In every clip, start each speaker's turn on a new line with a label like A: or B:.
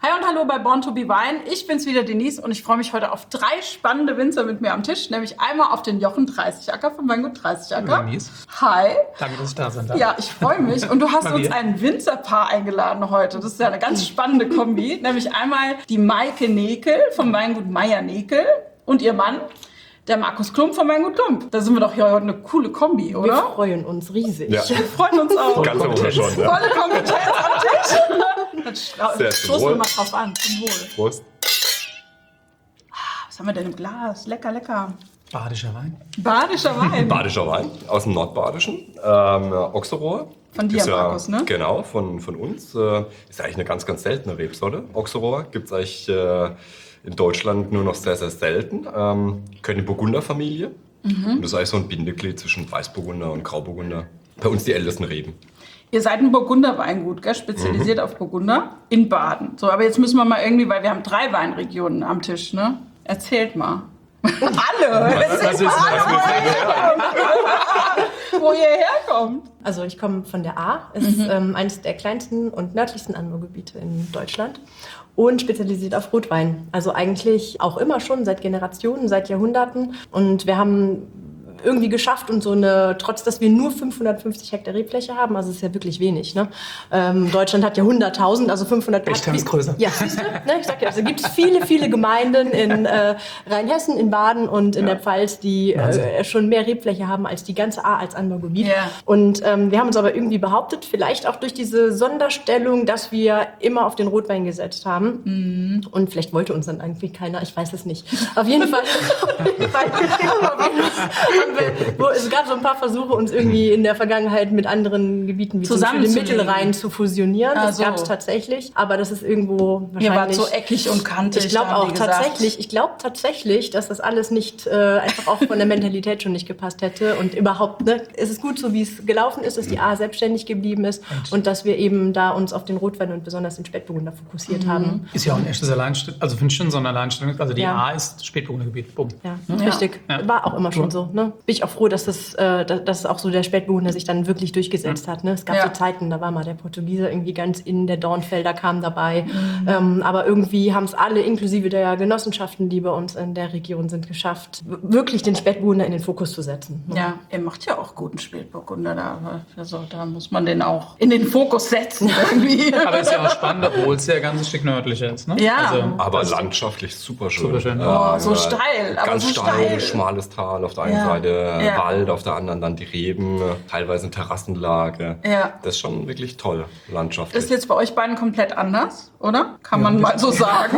A: Hi und hallo bei Born to be Wine. Ich bin's wieder, Denise, und ich freue mich heute auf 3 spannende Winzer mit mir am Tisch, nämlich einmal auf den Jochen 30acker von Weingut 30acker.
B: Denise.
A: Hi.
B: Danke, dass ich da sein darf.
A: Ja, ich freue mich. Und du hast
B: Mal
A: uns
B: wieder.
A: ein Winzerpaar eingeladen heute. Das ist ja eine ganz spannende Kombi, nämlich einmal die Maike Nekel vom Weingut Meier Nekel und ihr Mann, der Markus Klump vom Weingut Klump. Da sind wir doch hier heute eine coole Kombi, oder?
C: Wir freuen uns riesig.
D: Ja.
A: Wir freuen uns auch.
D: Ganz oben schon, ja.
A: Volle Kompetenz am Tisch. Dann
D: Sehr
A: stoßen wir
D: wohl.
A: mal drauf an. Zum Wohl.
D: Prost.
A: Was haben wir denn im Glas? Lecker, lecker.
B: Badischer Wein.
A: Badischer Wein.
D: Badischer Wein aus dem Nordbadischen. Ochserohr.
A: Von dir,
D: Ist ja,
A: Markus, ne?
D: Genau, von uns. Ist eigentlich eine ganz, ganz seltene Rebsorte. Ochserohr gibt es eigentlich in Deutschland nur noch sehr, sehr selten. Gehört die Burgunderfamilie. Und das ist eigentlich so ein Bindeglied zwischen Weißburgunder und Grauburgunder. Bei uns die ältesten Reben.
A: Ihr seid ein Burgunderweingut, gell? Spezialisiert auf Burgunder in Baden. So, aber jetzt müssen wir mal irgendwie, weil wir haben 3 Weinregionen am Tisch, ne? Erzählt mal. Alle!
B: Was ist
A: Wo ihr herkommt.
C: Also ich komme von der A, ist eines der kleinsten und nördlichsten Anbaugebiete in Deutschland und spezialisiert auf Rotwein. Also eigentlich auch immer schon seit Generationen, seit Jahrhunderten. Und wir haben irgendwie geschafft und trotz dass wir nur 550 Hektar Rebfläche haben, also es ist ja wirklich wenig, ne? Deutschland hat ja 100.000, also 500.
B: Bechtheim ist größer.
C: Ja, siehst du? Ne, ich sag ja, also gibt es viele, viele Gemeinden in Rheinhessen, in Baden und in der Pfalz, die schon mehr Rebfläche haben als die ganze A als Anbaugebiet.
A: Ja.
C: Und wir haben uns aber irgendwie behauptet, vielleicht auch durch diese Sonderstellung, dass wir immer auf den Rotwein gesetzt haben. Und vielleicht wollte uns dann irgendwie keiner, ich weiß es nicht. Auf jeden Fall, es gab so ein paar Versuche, uns irgendwie in der Vergangenheit mit anderen Gebieten wie zum Beispiel dem Mittelrhein zu fusionieren. Das
A: so.
C: gab es tatsächlich, aber das ist irgendwo wahrscheinlich...
A: Ihr wart so eckig und kantig.
C: Ich glaube
A: da haben
C: auch
A: die gesagt.
C: tatsächlich, dass das alles nicht einfach auch von der Mentalität schon nicht gepasst hätte und überhaupt, ne, es ist gut so, wie es gelaufen ist, dass die A selbstständig geblieben ist und dass wir eben da uns auf den Rotwein und besonders den Spätburgunder fokussiert haben.
B: Ist ja auch ein echtes Alleinstellung, also finde ich schon so ein Alleinstellung. Also die
C: Ja.
B: A ist Spätburgundergebiet. Bumm.
C: Ja, richtig.
B: Ja.
C: War auch immer schon so. Ne? Bin ich auch froh, dass dass auch so der Spätburgunder sich dann wirklich durchgesetzt hat. Ne? Es gab so Zeiten, da war mal der Portugieser irgendwie ganz in, der Dornfelder kam dabei. Aber irgendwie haben es alle, inklusive der Genossenschaften, die bei uns in der Region sind, geschafft, wirklich den Spätburgunder in den Fokus zu setzen. Ne?
A: Ja, ihr macht ja auch guten Spätburgunder da. Also da muss man den auch in den Fokus setzen irgendwie.
B: Aber ist ja auch spannend, obwohl es ja ein ganzes Stück nördlicher ist. Ne?
A: Ja.
B: Also,
D: Aber landschaftlich super schön.
B: Super schön.
A: Oh, so steil, aber
D: Ganz
A: so steil.
D: schmales Tal. Auf der einen
A: Ja.
D: Seite
A: Ja.
D: Wald, auf der anderen dann die Reben, teilweise eine Terrassenlage.
A: Ja.
D: Das ist schon wirklich toll, landschaftlich.
A: Das ist jetzt bei euch beiden komplett anders, oder? Kann man mal so sagen.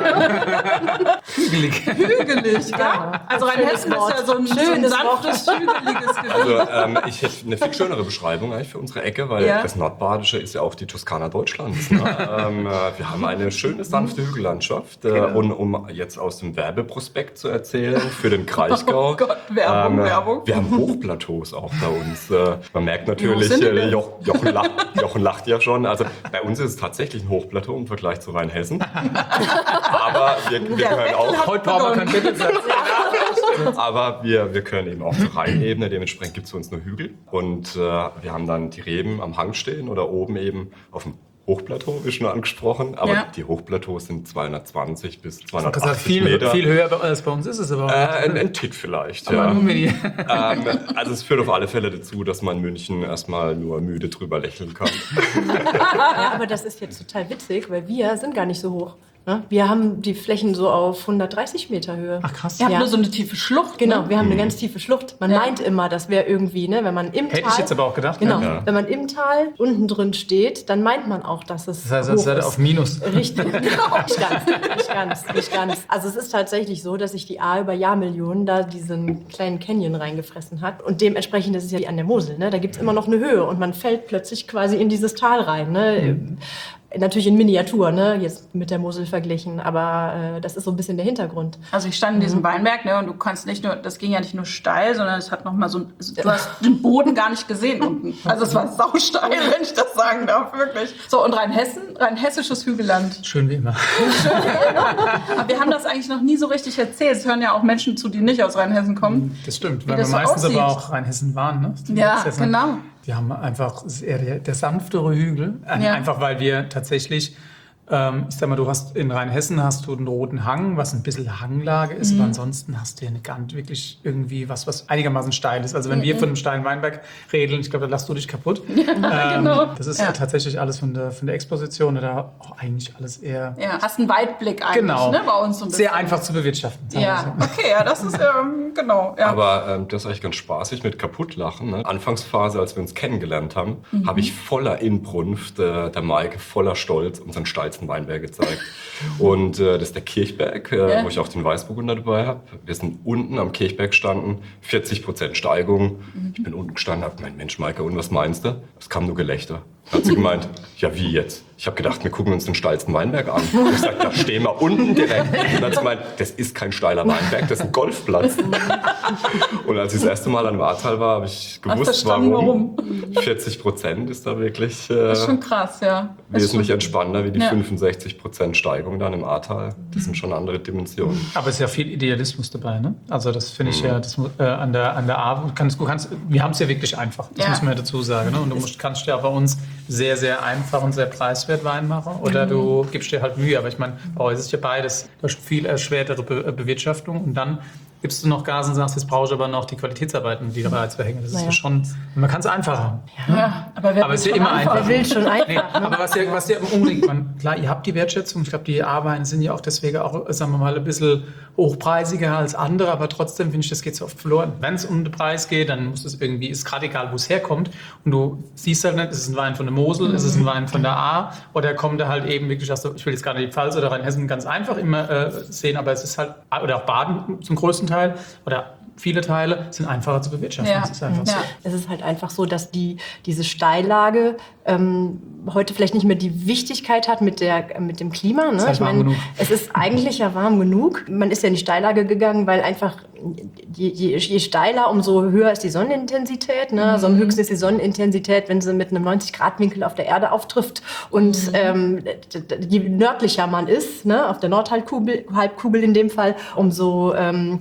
B: hügelig.
A: Hügelig, ja? Also Rheinhessen ist ja so ein
C: Schönes
A: sanftes, hügeliges Gebiet.
D: Also, ich hätte eine viel schönere Beschreibung eigentlich für unsere Ecke, weil
A: Ja.
D: das Nordbadische ist ja auch die Toskana Deutschlands. Ne? Wir haben eine schöne, sanfte Hügellandschaft. Und um jetzt aus dem Werbeprospekt zu erzählen, für den Kraichgau.
A: Oh Gott, Werbung, Werbung.
D: Wir haben Hochplateaus auch bei uns. Man merkt natürlich,
A: sind die denn?
D: Jochen lacht ja schon. Also bei uns ist es tatsächlich ein Hochplateau im Vergleich zu Rheinhessen. Aber wir gehören auch.
B: Heute brauchen wir keinen Mittelsatz.
D: Aber wir gehören eben auch zur Rheinebene, dementsprechend gibt es für uns nur Hügel. Und wir haben dann die Reben am Hang stehen oder oben eben auf dem Hochplateau, wie schon angesprochen. Aber
A: Ja.
D: die Hochplateaus sind 220 bis
B: Das
D: 280
B: heißt, viel
D: Meter.
B: höher als bei uns ist es aber auch.
D: Ein Tick vielleicht,
B: Aber
D: ja.
B: nur wenn die-
D: Also es führt auf alle Fälle dazu, dass man in München erstmal nur müde drüber lächeln kann.
C: Ja, aber das ist jetzt total witzig, weil wir sind gar nicht so hoch. Ne? Wir haben die Flächen so auf 130 Meter Höhe.
B: Ach krass.
A: Ihr habt
C: Ja.
A: nur so eine tiefe Schlucht.
C: Genau,
A: Ne?
C: wir haben eine ganz tiefe Schlucht. Man meint immer, das wäre irgendwie, ne, wenn man im Tal...
B: Hätte ich jetzt aber auch gedacht.
C: Genau,
B: Ne?
D: Ja.
C: wenn man im Tal unten drin steht, dann meint man auch, dass es
B: Das heißt, als
C: hoch
B: wäre
C: ist.
B: auf Minus.
C: Richtig, genau. Nicht ganz. Also es ist tatsächlich so, dass sich die A über Jahrmillionen da diesen kleinen Canyon reingefressen hat. Und dementsprechend, das ist ja wie an der Mosel, ne? Da gibt es immer noch eine Höhe und man fällt plötzlich quasi in dieses Tal rein. Ne? Natürlich in Miniatur, ne? Jetzt mit der Mosel verglichen, aber das ist so ein bisschen der Hintergrund.
A: Also ich stand in diesem Weinberg, ne, und du kannst nicht nur, das ging ja nicht nur steil, sondern es hat noch mal so, du hast den Boden gar nicht gesehen unten. Also es war sausteil, wenn ich das sagen darf, wirklich. So, und Rheinhessen, rheinhessisches Hügelland.
B: Schön wie immer.
A: Aber wir haben das eigentlich noch nie so richtig erzählt. Es hören ja auch Menschen zu, die nicht aus Rheinhessen kommen.
B: Das stimmt,
A: Wie
B: weil
A: das
B: wir
A: so
B: meistens
A: aussieht.
B: aber auch Rheinhessen waren. Ne?
A: Ja,
B: Das ist
A: genau.
B: Wir haben einfach, es ist eher der sanftere Hügel,
A: Ja.
B: einfach weil wir tatsächlich Ich sag mal, du hast in Rheinhessen hast du einen roten Hang, was ein bisschen Hanglage ist, aber ansonsten hast du ja wirklich irgendwie was einigermaßen steil ist. Also wenn wir von einem steilen Weinberg reden, ich glaube, da lachst du dich kaputt.
A: Genau.
B: Das ist ja tatsächlich alles von der Exposition oder auch eigentlich alles eher
A: Hast einen Weitblick eigentlich,
B: genau,
A: ne, bei uns so ein bisschen.
B: sehr einfach zu bewirtschaften. sagen wir
A: Ja,
B: so.
A: okay, ja, das ist, genau. Ja.
D: Aber das ist eigentlich ganz spaßig mit Kaputtlachen. Ne? Anfangsphase, als wir uns kennengelernt haben, habe ich voller Inbrunst der Maike voller Stolz unseren steilsten Weinberg gezeigt. Und das ist der Kirchberg, wo ich auch den Weißburgunder dabei habe. Wir sind unten am Kirchberg gestanden, 40% Steigung. Ich bin unten gestanden, habe gemeint, Mensch Maike, und was meinst du? Es kam nur Gelächter. Dann hat sie gemeint, ja wie jetzt? Ich habe gedacht, wir gucken uns den steilsten Weinberg an. Und ich sage, da stehen wir unten direkt. Und dann hat sie gemeint, das ist kein steiler Weinberg, das ist ein Golfplatz. Und als ich das erste Mal an Wartal war, habe ich gewusst, warum. 40% ist da wirklich
A: Das ist schon krass, ja.
D: wesentlich entspannter wie die
A: Ja.
D: 65% Steigung dann im Ahrtal. Das sind schon andere Dimensionen.
B: Aber es ist ja viel Idealismus dabei, ne? Also das finde ich ja, das, an der A, wir haben es ja wirklich einfach, das
A: Ja.
B: muss man ja dazu sagen. Ne? Und du kannst ja bei uns sehr, sehr einfach und sehr preiswert Wein machen oder du gibst dir halt Mühe. Aber ich meine, bei euch ist ja beides, du hast viel erschwertere Bewirtschaftung und dann gibst du noch Gas und sagst, jetzt brauche ich aber noch die Qualitätsarbeiten, die dabei zu hängen. Das ist ja schon, man kann es einfach haben.
A: Ja, aber wer
B: Aber es ist
A: will
B: ja
A: schon
B: immer einfach.
C: Wer will schon einfach?
B: Nee, aber was ja unbedingt, klar, ihr habt die Wertschätzung. Ich glaube, die A-Weine sind ja auch deswegen auch, sagen wir mal, ein bisschen hochpreisiger als andere, aber trotzdem finde ich, das geht so oft verloren. Wenn es um den Preis geht, dann muss es irgendwie, ist gerade egal, wo es herkommt. Und du siehst halt nicht, ist es ein Wein von der Mosel, ist es ein Wein von der A oder kommt er halt eben wirklich aus der, ich will jetzt gerade die Pfalz oder Rheinhessen ganz einfach immer sehen, aber es ist halt, oder auch Baden zum größten Teil oder viele Teile sind einfacher zu bewirtschaften.
A: Ja.
B: Das ist einfach so.
A: Ja.
C: Es ist halt einfach so, dass diese Steillage heute vielleicht nicht mehr die Wichtigkeit hat mit dem Klima. Ne?
B: Ist halt warm genug.
C: Es ist eigentlich ja warm genug. Man ist ja in die Steillage gegangen, weil einfach je steiler, umso höher ist die Sonnenintensität. Ne? Also am höchsten ist die Sonnenintensität, wenn sie mit einem 90-Grad-Winkel auf der Erde auftrifft. Und je nördlicher man ist, ne? Auf der Nordhalbkugel in dem Fall, umso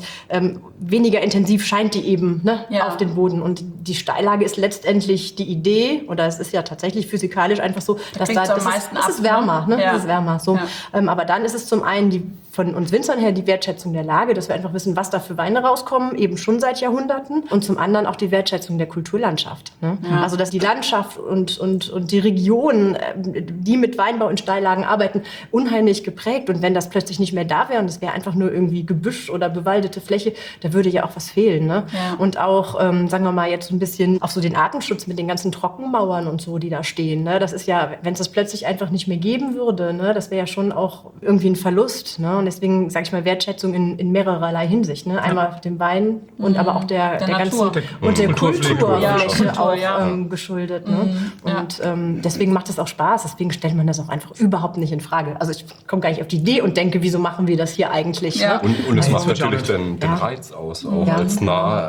C: weniger intensiv scheint die eben, ne?
A: Ja.
C: Auf den Boden. Und die Steillage ist letztendlich die Idee, oder es ist ja tatsächlich physikalisch einfach so, dass
A: kriegt's am
C: das
A: meisten
C: ist
A: ab,
C: wärmer.
A: ne?
C: Ne?
A: Ja.
C: Das ist wärmer. So.
A: Ja.
C: Aber dann ist es zum einen von uns Winzern her die Wertschätzung der Lage, dass wir einfach wissen, was da für Weine rauskommen, eben schon seit Jahrhunderten. Und zum anderen auch die Wertschätzung der Kulturlandschaft. Ne?
A: Ja.
C: Also dass die Landschaft und die Region, die mit Weinbau in Steillagen arbeiten, unheimlich geprägt. Und wenn das plötzlich nicht mehr da wäre und es wäre einfach nur irgendwie Gebüsch oder bewaldete Fläche, da würde ja auch was fehlen. Ne?
A: Ja.
C: Und auch, sagen wir mal, jetzt ein bisschen auf so den Artenschutz mit den ganzen Trockenmauern und so, die da stehen. Ne? Das ist ja, wenn es das plötzlich einfach nicht mehr geben würde, ne? Das wäre ja schon auch irgendwie ein Verlust. Ne? Und deswegen, sage ich mal, Wertschätzung in mehrererlei Hinsicht. Ne? Einmal dem Wein und aber auch der
A: Natur.
C: ganzen und der
B: Kulturfläche.
C: Kulturfläche
A: Ja,
C: auch
A: ja.
C: geschuldet. Ne?
A: Ja.
C: Und deswegen macht es auch Spaß. Deswegen stellt man das auch einfach überhaupt nicht in Frage. Also ich komme gar nicht auf die Idee und denke, wieso machen wir das hier eigentlich?
A: Ja.
C: Ne?
D: Und es
B: Nein,
D: macht
B: das wird
D: natürlich
B: ja
D: den
C: Ja.
D: Reiz aus, auch
C: Ja.
D: als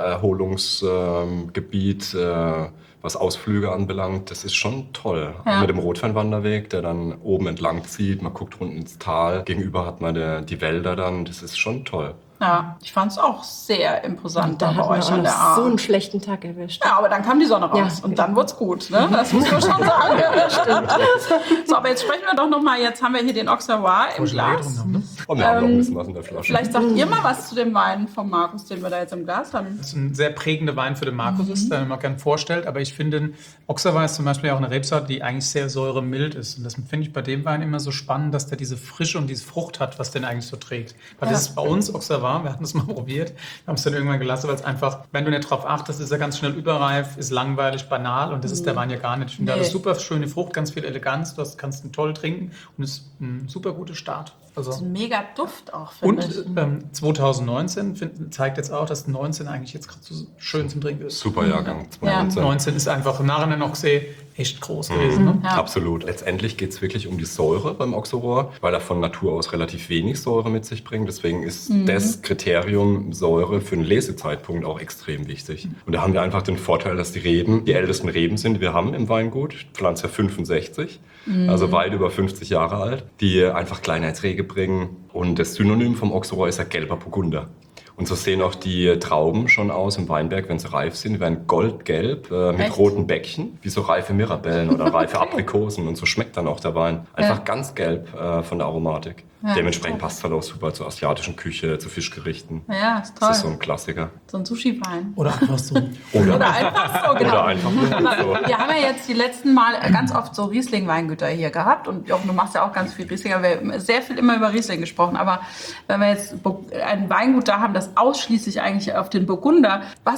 D: Naherholungsgebiet, was Ausflüge anbelangt. Das ist schon toll.
A: Ja.
D: Mit dem Rotweinwanderweg, der dann oben entlang zieht, man guckt runter ins Tal, gegenüber hat man die Wälder dann, das ist schon toll.
A: Ja, ich fand es auch sehr imposant
C: Da
A: da bei
C: hat man
A: euch
C: auch
A: an der
C: noch
A: A.
C: so einen schlechten Tag erwischt.
A: Ja, aber dann kam die Sonne raus
C: Ja.
A: und dann wird's gut. Ne? Das muss man schon sagen. Ja, stimmt. So, aber jetzt sprechen wir doch noch mal. Jetzt haben wir hier den Auxerrois im Glas.
D: Und wir haben noch ein bisschen was in der Flasche.
A: Vielleicht sagt ihr mal was zu dem Wein von Markus, den wir da jetzt im Glas haben.
B: Das ist ein sehr prägender Wein für den Markus ist, den man gerne vorstellt. Aber ich finde, Auxerrois ist zum Beispiel auch eine Rebsorte, die eigentlich sehr säuremild ist. Und das finde ich bei dem Wein immer so spannend, dass der diese Frische und diese Frucht hat, was den eigentlich so trägt. Weil das ist bei uns Auxerrois, wir hatten es mal probiert, wir haben es dann irgendwann gelassen, weil es einfach, wenn du nicht drauf achtest, ist er ganz schnell überreif, ist langweilig, banal und das ist der Wein ja gar nicht. Ich finde, da ist super schöne Frucht, ganz viel Eleganz, kannst ihn toll trinken und ist ein super guter Start. Also
A: Das ist ein mega Duft auch, finde ich.
B: und 2019 zeigt jetzt auch, dass 19 eigentlich jetzt gerade so schön zum Trinken ist.
D: Super Jahrgang,
A: Ja.
D: 2019.
B: 19 ist einfach im Nachhinein noch gesehen echt groß gewesen. Ne?
A: Ja.
D: Absolut. Letztendlich geht es wirklich um die Säure beim Auxerrois, weil er von Natur aus relativ wenig Säure mit sich bringt. Deswegen ist das Kriterium Säure für einen Lesezeitpunkt auch extrem wichtig. Und da haben wir einfach den Vorteil, dass die Reben die ältesten Reben sind, die wir haben im Weingut. Pflanze 65, also weit über 50 Jahre alt, die einfach Kleinheitsrege bringen. Und das Synonym vom Auxerrois ist ja gelber Burgunder. Und so sehen auch die Trauben schon aus im Weinberg, wenn sie reif sind. Die werden goldgelb mit
A: Echt?
D: roten Bäckchen, wie so reife Mirabellen oder reife Aprikosen. Und so schmeckt dann auch der Wein. Einfach ganz gelb von der Aromatik.
A: Ja,
D: Dementsprechend passt es halt auch super zur asiatischen Küche, zu Fischgerichten.
A: Ja, ist toll.
D: Das ist so ein Klassiker.
A: So ein Sushi-Wein.
B: Oder einfach so.
A: Oder einfach so, genau.
D: Oder einfach nur so.
A: Wir haben ja jetzt die letzten Mal ganz oft so Riesling-Weingüter hier gehabt und Jochen, du machst ja auch ganz viel Riesling, aber wir haben sehr viel immer über Riesling gesprochen, aber wenn wir jetzt ein Weingut da haben, das ausschließlich eigentlich auf den Burgunder,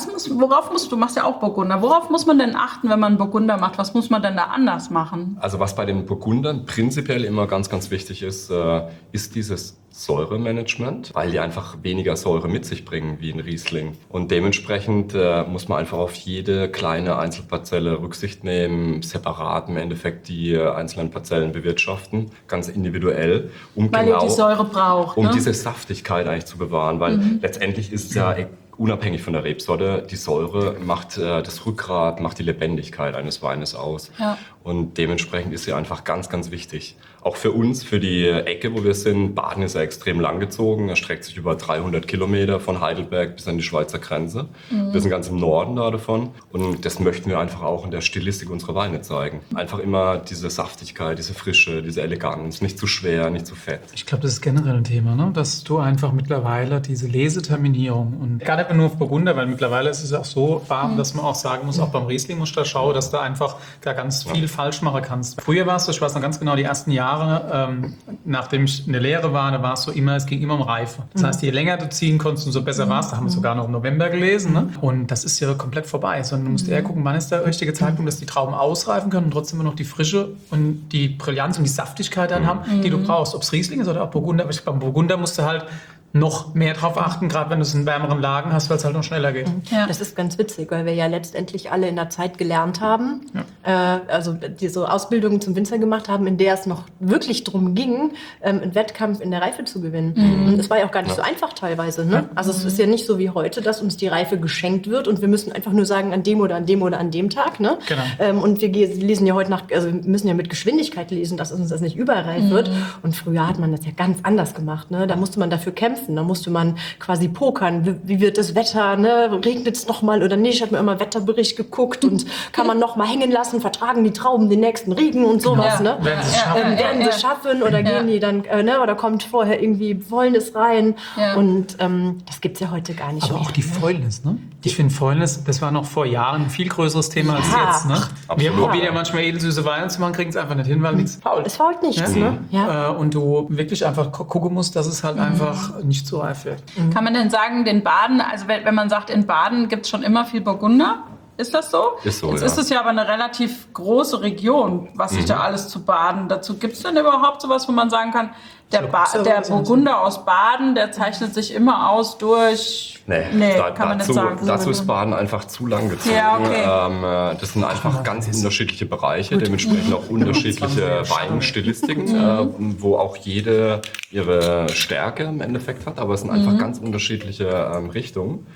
A: du machst ja auch Burgunder, worauf muss man denn achten, wenn man Burgunder macht? Was muss man denn da anders machen?
D: Also was bei den Burgundern prinzipiell immer ganz, ganz wichtig ist, ist dieses Säuremanagement, weil die einfach weniger Säure mit sich bringen wie ein Riesling. Und dementsprechend muss man einfach auf jede kleine Einzelparzelle Rücksicht nehmen, separat im Endeffekt die einzelnen Parzellen bewirtschaften, ganz individuell,
A: Weil ihr die Säure braucht,
D: um
A: ne?
D: diese Saftigkeit eigentlich zu bewahren, weil letztendlich ist es ja unabhängig von der Rebsorte, die Säure macht das Rückgrat, macht die Lebendigkeit eines Weines aus.
A: Ja.
D: Und dementsprechend ist sie einfach ganz, ganz wichtig. Auch für uns, für die Ecke, wo wir sind, Baden ist ja extrem langgezogen. Er streckt sich über 300 Kilometer von Heidelberg bis an die Schweizer Grenze. Wir sind ganz im Norden da davon. Und das möchten wir einfach auch in der Stilistik unserer Weine zeigen. Einfach immer diese Saftigkeit, diese Frische, diese Eleganz. Nicht zu schwer, nicht zu fett.
B: Ich glaube, das ist generell ein Thema, ne? Dass du einfach mittlerweile diese Leseterminierung und gar nicht mehr nur auf Burgunder, weil mittlerweile ist es auch so warm, dass man auch sagen muss, auch beim Riesling musst du da schauen, dass du einfach da ganz viel falsch machen kannst. Früher war es so, ich weiß noch ganz genau, die ersten Jahre, nachdem ich in der Lehre war, da war es so immer, es ging immer um Reife. Das heißt, je länger du ziehen konntest, umso besser war es. Da haben wir sogar noch im November gelesen. Ne? Und das ist ja komplett vorbei. Sondern du musst eher gucken, wann ist der richtige Zeitpunkt, dass die Trauben ausreifen können und trotzdem immer noch die Frische und die Brillanz und die Saftigkeit dann haben, die du brauchst. Ob es Riesling ist oder auch Burgunder. Aber beim Burgunder musst du halt noch mehr drauf achten, gerade wenn du es in wärmeren Lagen hast, weil es halt noch schneller geht.
C: Ja. Das ist ganz witzig, weil wir ja letztendlich alle in der Zeit gelernt haben, also diese Ausbildungen zum Winzer gemacht haben, in der es noch wirklich darum ging, einen Wettkampf in der Reife zu gewinnen. Und es war ja auch gar nicht so einfach teilweise. Ne? Also es ist ja nicht so wie heute, dass uns die Reife geschenkt wird und wir müssen einfach nur sagen, an dem oder an dem oder an dem Tag. Ne?
B: Genau.
C: Und wir lesen ja heute wir müssen ja mit Geschwindigkeit lesen, dass uns das nicht überreif wird. Und früher hat man das ja ganz anders gemacht. Ne? Da musste man dafür kämpfen. Da musste man quasi pokern. Wie wird das Wetter? Ne? Regnet es noch mal oder nicht? Hat man immer Wetterbericht geguckt und kann man noch mal hängen lassen? Vertragen die Trauben den nächsten Regen und sowas?
A: Genau.
C: Ne?
B: Werden sie es schaffen?
C: Werden sie schaffen oder gehen die dann, oder kommt vorher irgendwie Fäulnis rein?
A: Ja.
C: Und das gibt es ja heute gar nicht
B: Aber
C: mehr.
B: auch die Fäulnis, ne? Ich finde Fäulnis, das war noch vor Jahren ein viel größeres Thema als
C: Ja.
B: jetzt, ne? Wir
D: Absolut.
B: probieren ja manchmal edelsüße Weine zu machen, kriegen es einfach nicht hin, weil nichts fault.
C: Es fault nichts, ne? Ja.
B: Und du wirklich einfach gucken musst, dass es halt einfach nicht zu reif wird.
A: Kann man denn sagen, den Baden, also wenn man sagt, in Baden gibt es schon immer viel Burgunder? Ist das so?
D: Ist so,
A: Jetzt
D: ja.
A: ist es ja aber eine relativ große Region, was sich da alles zu Baden dazu. Gibt es denn überhaupt sowas, wo man sagen kann, der Burgunder aus Baden, der zeichnet sich immer aus durch... kann man nicht sagen.
D: Dazu ist Baden einfach zu lang gezogen.
A: Ja, okay.
D: Das sind einfach ganz unterschiedliche Bereiche, dementsprechend auch unterschiedliche Weinstilistiken, wo auch jede ihre Stärke im Endeffekt hat, aber es sind einfach ganz unterschiedliche Richtungen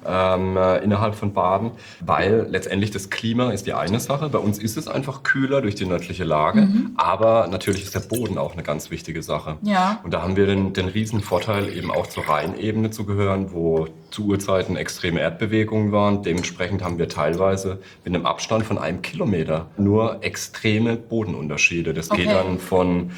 D: innerhalb von Baden, weil letztendlich das Klima ist die eine Sache. Bei uns ist es einfach kühler durch die nördliche Lage, aber natürlich ist der Boden auch eine ganz wichtige Sache.
A: Ja.
D: Und da haben wir den riesen Vorteil, eben auch zur Rheinebene zu gehören, wo zu Urzeiten extreme Erdbewegungen waren. Dementsprechend haben wir teilweise mit einem Abstand von 1 Kilometer nur extreme Bodenunterschiede. Das geht dann von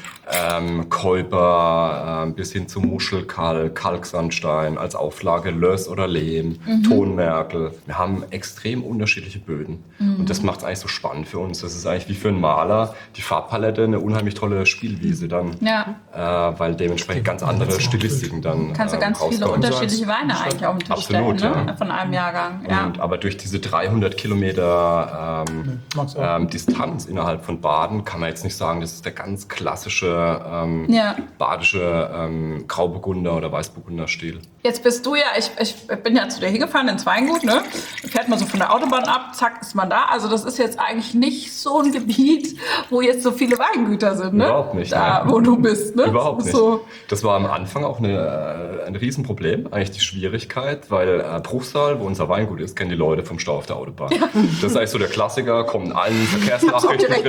D: Keuper bis hin zu Muschelkalk, Kalksandstein, als Auflage Löss oder Lehm, Tonmerkel. Wir haben extrem unterschiedliche Böden. Und das macht es eigentlich so spannend für uns. Das ist eigentlich wie für einen Maler die Farbpalette eine unheimlich tolle Spielwiese dann.
A: Ja.
D: Weil dementsprechend ganz andere Stilistiken dann
A: Kannst du ganz viele
D: rauskommen.
A: unterschiedliche Weine eigentlich auf den Tisch
D: Absolut,
A: stellen, ne?
D: ja.
A: Von einem Jahrgang. Ja.
D: Aber durch diese 300 Kilometer Distanz innerhalb von Baden kann man jetzt nicht sagen, das ist der ganz klassische badische Grauburgunder oder Weißburgunder-Stil.
A: Jetzt bist du ja, ich bin ja zu dir hingefahren ins Weingut, ne? Fährt man so von der Autobahn ab, zack, ist man da. Also das ist jetzt eigentlich nicht so ein Gebiet, wo jetzt so viele Weingüter sind, ne?
D: Überhaupt nicht.
A: Da, wo du bist, ne?
D: Überhaupt nicht.
A: So.
D: Das war am Anfang auch ein Riesenproblem, eigentlich die Schwierigkeit, weil Bruchsal, wo unser Weingut ist, kennen die Leute vom Stau auf der Autobahn. Ja. Das ist eigentlich so der Klassiker, kommen in allen Verkehrsnachrichten drin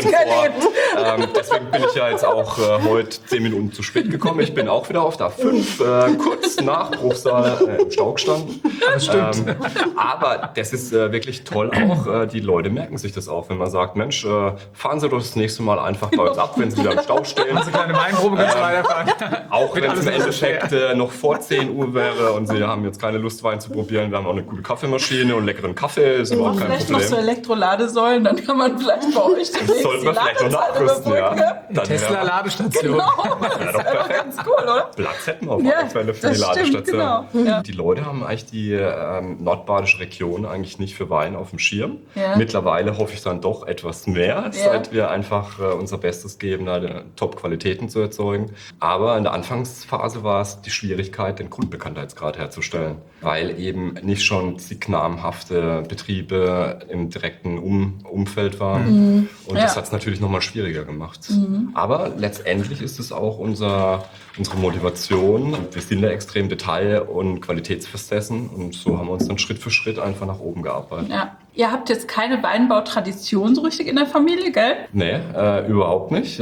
D: vor. Deswegen bin ich ja jetzt auch heute 10 Minuten zu spät gekommen. Ich bin auch wieder auf der A5, kurz nach Bruchsal im Stau gestanden.
B: Das stimmt.
D: Aber das ist wirklich toll auch. Die Leute merken sich das auch, wenn man sagt, Mensch, fahren Sie doch das nächste Mal einfach bei uns ab, wenn Sie wieder im Stau stehen.
B: Also kleine Weinprobe ganz weiterfahren.
D: Auch wenn es im Endeffekt noch vor 10 Uhr wäre und Sie haben jetzt keine Lust, Wein zu probieren. Wir haben auch eine gute Kaffeemaschine und leckeren Kaffee, ist überhaupt kein
A: Vielleicht noch so
D: Problem.
A: Elektroladesäulen, dann kann man vielleicht bei euch
D: Das sollten wir vielleicht noch nachrüsten, ja.
B: Tesla-Ladestation.
A: Genau, das
D: Ja,
A: ist
D: doch
A: einfach
D: perfekt.
A: ganz cool, oder?
D: Platz hätten wir auf
A: Ja,
D: alle Fälle für
A: das
D: die
A: stimmt,
D: Ladestation.
A: genau. Ja.
D: Die Leute haben eigentlich die nordbadische Region eigentlich nicht für Wein auf dem Schirm.
A: Ja.
D: Mittlerweile hoffe ich dann doch etwas mehr, seit wir einfach unser Bestes geben, da Top-Qualitäten zu erzeugen. Aber in der Anfangsphase war es die Schwierigkeit, den Grundbekanntheitsgrad herzustellen, weil eben nicht schon zig namhafte Betriebe im direkten Umfeld waren. Und das hat es natürlich nochmal schwieriger gemacht. Aber letztendlich ist es auch unsere Motivation. Wir sind da extrem detail- und qualitätsversessen und so haben wir uns dann Schritt für Schritt einfach nach oben gearbeitet.
A: Ja. Ihr habt jetzt keine Weinbautradition so richtig in der Familie, gell?
D: Nee, überhaupt nicht.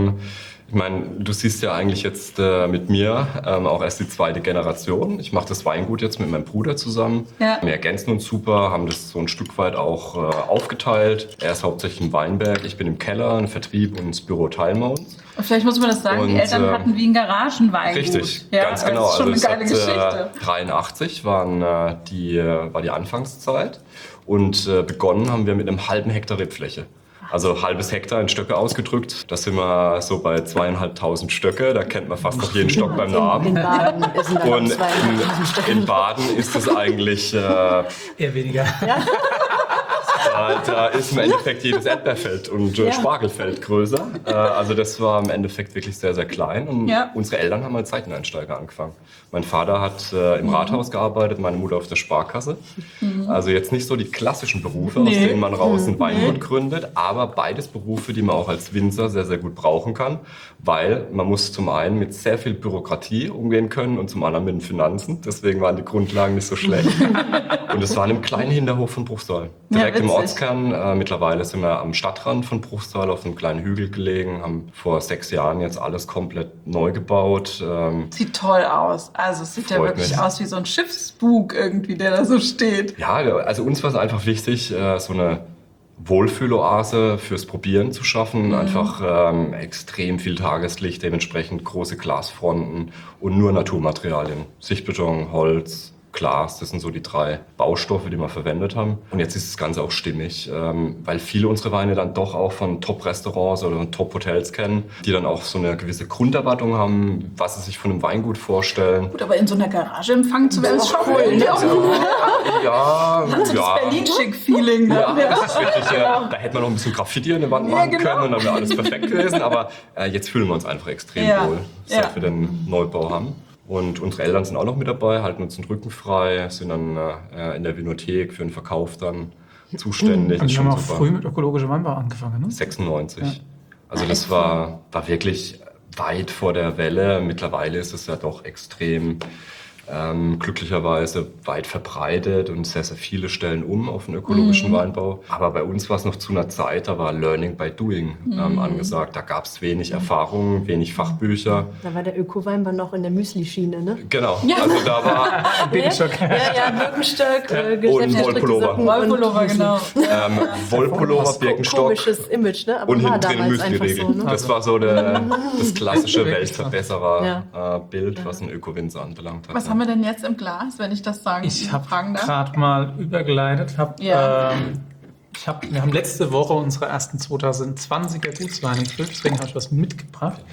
D: Ich meine, du siehst ja eigentlich jetzt mit mir auch erst die zweite Generation. Ich mache das Weingut jetzt mit meinem Bruder zusammen. Ja. Wir ergänzen uns super, haben das so ein Stück weit auch aufgeteilt. Er ist hauptsächlich im Weinberg, ich bin im Keller, im Vertrieb und das Büro teilen wir uns.
A: Und vielleicht muss man das sagen, die Eltern hatten wie ein Garagenweingut.
D: Richtig,
A: ja,
D: ganz genau.
A: Das ist schon
D: also
A: eine geile Geschichte.
D: 83 war die Anfangszeit und begonnen haben wir mit einem halben Hektar Rebfläche. Also halbes Hektar in Stöcke ausgedrückt. Da sind wir so bei 2.500 Stöcke. Da kennt man fast noch jeden Stock beim Namen.
C: In Baden ist es
D: Und
C: 2.500 Stöcke.
D: in Baden ist es eigentlich...
B: Eher weniger.
D: Da ist im Endeffekt jedes Erdbeerfeld und Spargelfeld größer. Also das war im Endeffekt wirklich sehr, sehr klein. Und unsere Eltern haben als Seiteneinsteiger angefangen. Mein Vater hat im Rathaus gearbeitet, meine Mutter auf der Sparkasse. Also jetzt nicht so die klassischen Berufe, aus denen man raus ein Weingut gründet, aber beides Berufe, die man auch als Winzer sehr, sehr gut brauchen kann, weil man muss zum einen mit sehr viel Bürokratie umgehen können und zum anderen mit den Finanzen. Deswegen waren die Grundlagen nicht so schlecht. Und es war in einem kleinen Hinterhof von Bruchsal. Direkt im Ortskern. Mittlerweile sind wir am Stadtrand von Bruchsal auf einem kleinen Hügel gelegen, haben vor 6 Jahren jetzt alles komplett neu gebaut.
A: Sieht toll aus. Also es sieht ja wirklich aus wie so ein Schiffsbug irgendwie, der da so steht.
D: Ja, also uns war es einfach wichtig, so eine Wohlfühloase fürs Probieren zu schaffen. Einfach extrem viel Tageslicht, dementsprechend große Glasfronten und nur Naturmaterialien. Sichtbeton, Holz, Glas, das sind so die 3 Baustoffe, die wir verwendet haben. Und jetzt ist das Ganze auch stimmig, weil viele unserer Weine dann doch auch von Top-Restaurants oder Top-Hotels kennen, die dann auch so eine gewisse Grunderwartung haben, was sie sich von einem Weingut vorstellen.
A: Gut, aber in so einer Garage empfangen zu werden, ist schon cool. Ne?
D: Ja,
A: Hat so das Berlin-Schick-Feeling. Ne?
D: Ja, das ist wirklich, da hätte man noch ein bisschen Graffiti an der Wand machen können und dann wäre alles perfekt gewesen. Aber jetzt fühlen wir uns einfach extrem wohl, seit wir den Neubau haben. Und unsere Eltern sind auch noch mit dabei, halten uns den Rücken frei, sind dann in der Vinothek für den Verkauf dann zuständig.
B: Und die haben auch früh mit ökologischem Weinbau angefangen, ne?
D: 96. Ja. Also das war wirklich weit vor der Welle. Mittlerweile ist es ja doch extrem glücklicherweise weit verbreitet und sehr, sehr viele stellen auf den ökologischen Weinbau. Aber bei uns war es noch zu einer Zeit, da war Learning by Doing angesagt. Da gab es wenig Erfahrung, wenig Fachbücher.
C: Da war der Öko-Weinbau noch in der Müsli-Schiene, ne?
D: Genau, also da war
B: Birkenstock.
C: Birkenstock,
D: und Wollpullover.
A: Wollpullover, genau.
D: Wollpullover, Birkenstock
C: Komisches Image, ne? Aber
D: und
C: war
D: hinten drin
C: damals einfach
D: Müsli-Riegel.
C: so, ne?
D: Das war so das klassische Weltverbesserer-Bild, was ein Öko-Winzer anbelangt hat.
A: Was haben wir denn jetzt im Glas, wenn ich das fragen darf?
B: Gerade mal übergeleitet. Wir haben letzte Woche unsere ersten 2020er Gutsweine gefüllt, deswegen habe ich was mitgebracht.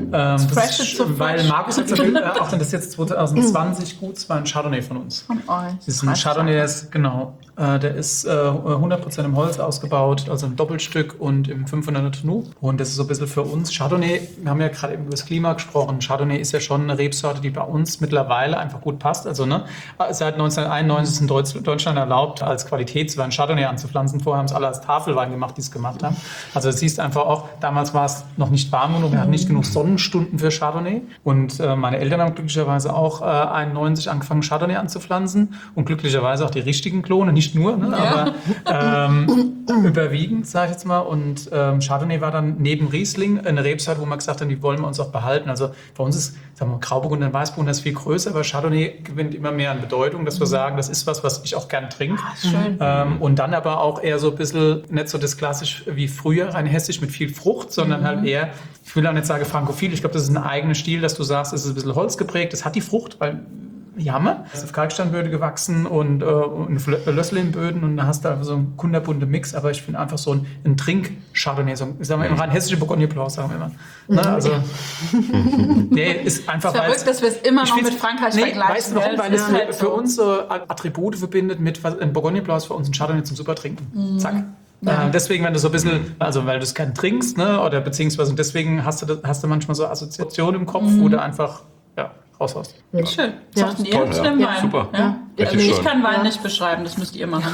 B: Weil Markus jetzt auch wenn das jetzt 2020 Gutswein Chardonnay von uns.
A: Von euch.
B: Das ist ein Chardonnay, genau. Der ist 100% im Holz ausgebaut, also im Doppelstück und im 500er Tenu. Und das ist so ein bisschen für uns Chardonnay. Wir haben ja gerade eben über das Klima gesprochen. Chardonnay ist ja schon eine Rebsorte, die bei uns mittlerweile einfach gut passt. Also seit 1991 ist in Deutschland erlaubt, als Qualitätswein Chardonnay anzupflanzen. Vorher haben es alle als Tafelwein gemacht, die es gemacht haben. Also das siehst einfach auch, damals war es noch nicht warm genug, wir hatten nicht genug Sonnenstunden für Chardonnay. Und meine Eltern haben glücklicherweise auch 91 angefangen, Chardonnay anzupflanzen. Und glücklicherweise auch die richtigen Klone, nicht nur, aber überwiegend, sage ich jetzt mal. Und Chardonnay war dann neben Riesling eine Rebsorte, wo man gesagt hat, die wollen wir uns auch behalten. Also bei uns ist, sagen wir, Grauburgunder und Weißburgunder ist viel größer, aber Chardonnay gewinnt immer mehr an Bedeutung, dass wir sagen, das ist was ich auch gern trinke.
A: Schön.
B: Und dann aber auch eher so ein bisschen, nicht so das klassisch wie früher, rein hessisch mit viel Frucht, sondern halt eher, ich will auch nicht sagen frankophil, ich glaube, das ist ein eigener Stil, dass du sagst, es ist ein bisschen holzgeprägt, es hat die Frucht, weil Jammer. Es ist auf Kalksteinböden gewachsen und Lösslehmböden und da hast du so einen kunterbunten Mix, aber ich finde einfach so ein Trink-Chardonnay, so sagen wir im rein hessischen Bourgogne Blanc, sagen wir immer. Ne? Also, der ist einfach...
A: Verrückt, dass wir es immer noch mit Frankreich vergleichen.
B: Weißt du warum? Weil es halt für uns so Attribute verbindet mit, ein Bourgogne Blanc ist für uns ein Chardonnay zum super Trinken. Zack. Ja. Deswegen, wenn du so ein bisschen, also weil du es gern trinkst, ne, oder beziehungsweise deswegen hast du manchmal so Assoziationen im Kopf, wo du einfach, raushaust.
A: Ja. Schön.
C: Ja.
A: Sagten ihr zu dem Wein?
D: Super.
A: Ja.
D: Richtig
A: Ich
D: schön.
A: kann Wein nicht beschreiben, das müsst ihr machen.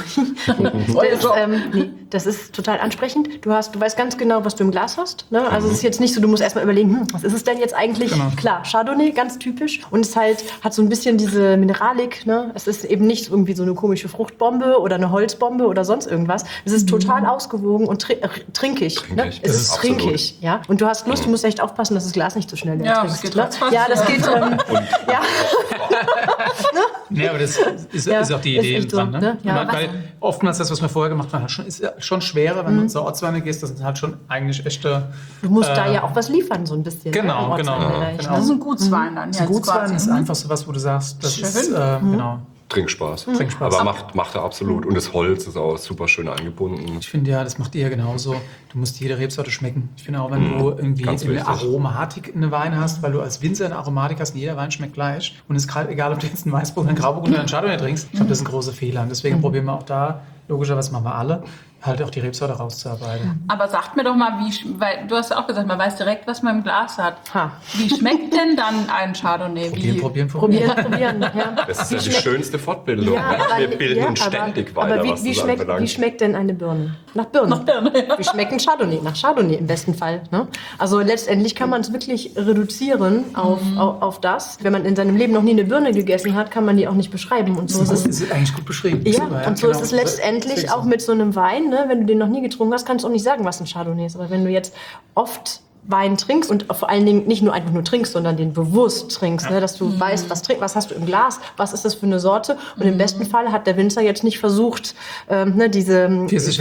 C: Das ist total ansprechend. Du weißt ganz genau, was du im Glas hast. Ne? Also es ist jetzt nicht so, du musst erstmal überlegen, was ist es denn jetzt eigentlich?
B: Genau.
C: Klar, Chardonnay, ganz typisch. Und es hat so ein bisschen diese Mineralik. Ne? Es ist eben nicht irgendwie so eine komische Fruchtbombe oder eine Holzbombe oder sonst irgendwas. Es ist total ausgewogen und trinkig. Ne? Es ist
D: absolut.
C: trinkig. Ja? Und du hast Lust, du musst echt aufpassen, dass das Glas nicht so schnell leer
A: Ja,
C: trinkst.
A: das geht
C: Ne?
A: ratzfatz.
C: Ja, das geht. Ja.
B: Nee, aber das ist
C: Ja,
B: auch die
C: ist
B: Idee
C: echt so,
B: dran. Ne?
C: ne? Ja,
B: weil oftmals das, was wir vorher gemacht haben, ist ja schon schwerer, wenn du zur Ortsweine gehst. Das sind halt schon eigentlich echte...
C: Du musst da ja auch was liefern, so ein bisschen.
B: Genau,
C: ne?
B: genau.
C: Ortswein,
A: Das ist ein Gutswein dann.
B: Ein Gutswein ist einfach so was, wo du sagst, das ist, genau.
D: Trinkspielspaß.
B: Trinkspaß.
D: Aber macht er absolut. Und das Holz ist auch super schön eingebunden.
B: Ich finde ja, das macht ihr ja genauso. Du musst jede Rebsorte schmecken. Ich finde auch, wenn du irgendwie
D: ganz
B: eine
D: wichtig.
B: Aromatik in einem Wein hast, weil du als Winzer eine Aromatik hast und jeder Wein schmeckt gleich. Und es ist gerade egal, ob du jetzt einen Weißburgunder, einen Grauburgunder oder einen Chardonnay trinkst. Ich glaube, das ist ein großer Fehler. Und deswegen probieren wir auch da, logischerweise machen wir alle, halt auch die Rebsorte rauszuarbeiten.
A: Aber sagt mir doch mal, weil du hast ja auch gesagt, man weiß direkt, was man im Glas hat.
C: Ha.
A: Wie schmeckt denn dann ein Chardonnay?
B: Probieren.
C: Probieren. Ja.
D: Das ist ja die schönste Fortbildung.
C: Ja, aber-
D: Wir bilden
C: ja,
D: uns ständig weiter,
C: aber
D: was
C: wie
D: das anbelangt.
C: wie schmeckt denn eine Birne? Nach Birne.
A: Nach Birne, ja.
C: Wie schmeckt ein Chardonnay? Nach Chardonnay im besten Fall. Ne? Also letztendlich kann man es wirklich reduzieren auf das. Wenn man in seinem Leben noch nie eine Birne gegessen hat, kann man die auch nicht beschreiben. Und so ist es.
B: Das ist eigentlich gut beschrieben.
C: Ja,
B: Super,
C: und so
B: genau.
C: ist es letztendlich auch mit so einem Wein. Ne? Wenn du den noch nie getrunken hast, kannst du auch nicht sagen, was ein Chardonnay ist. Aber wenn du jetzt oft Wein trinkst und vor allen Dingen nicht nur einfach nur trinkst, sondern den bewusst trinkst, ne? Dass du weißt, was hast du im Glas, was ist das für eine Sorte. Und im besten Fall hat der Winzer jetzt nicht versucht, diese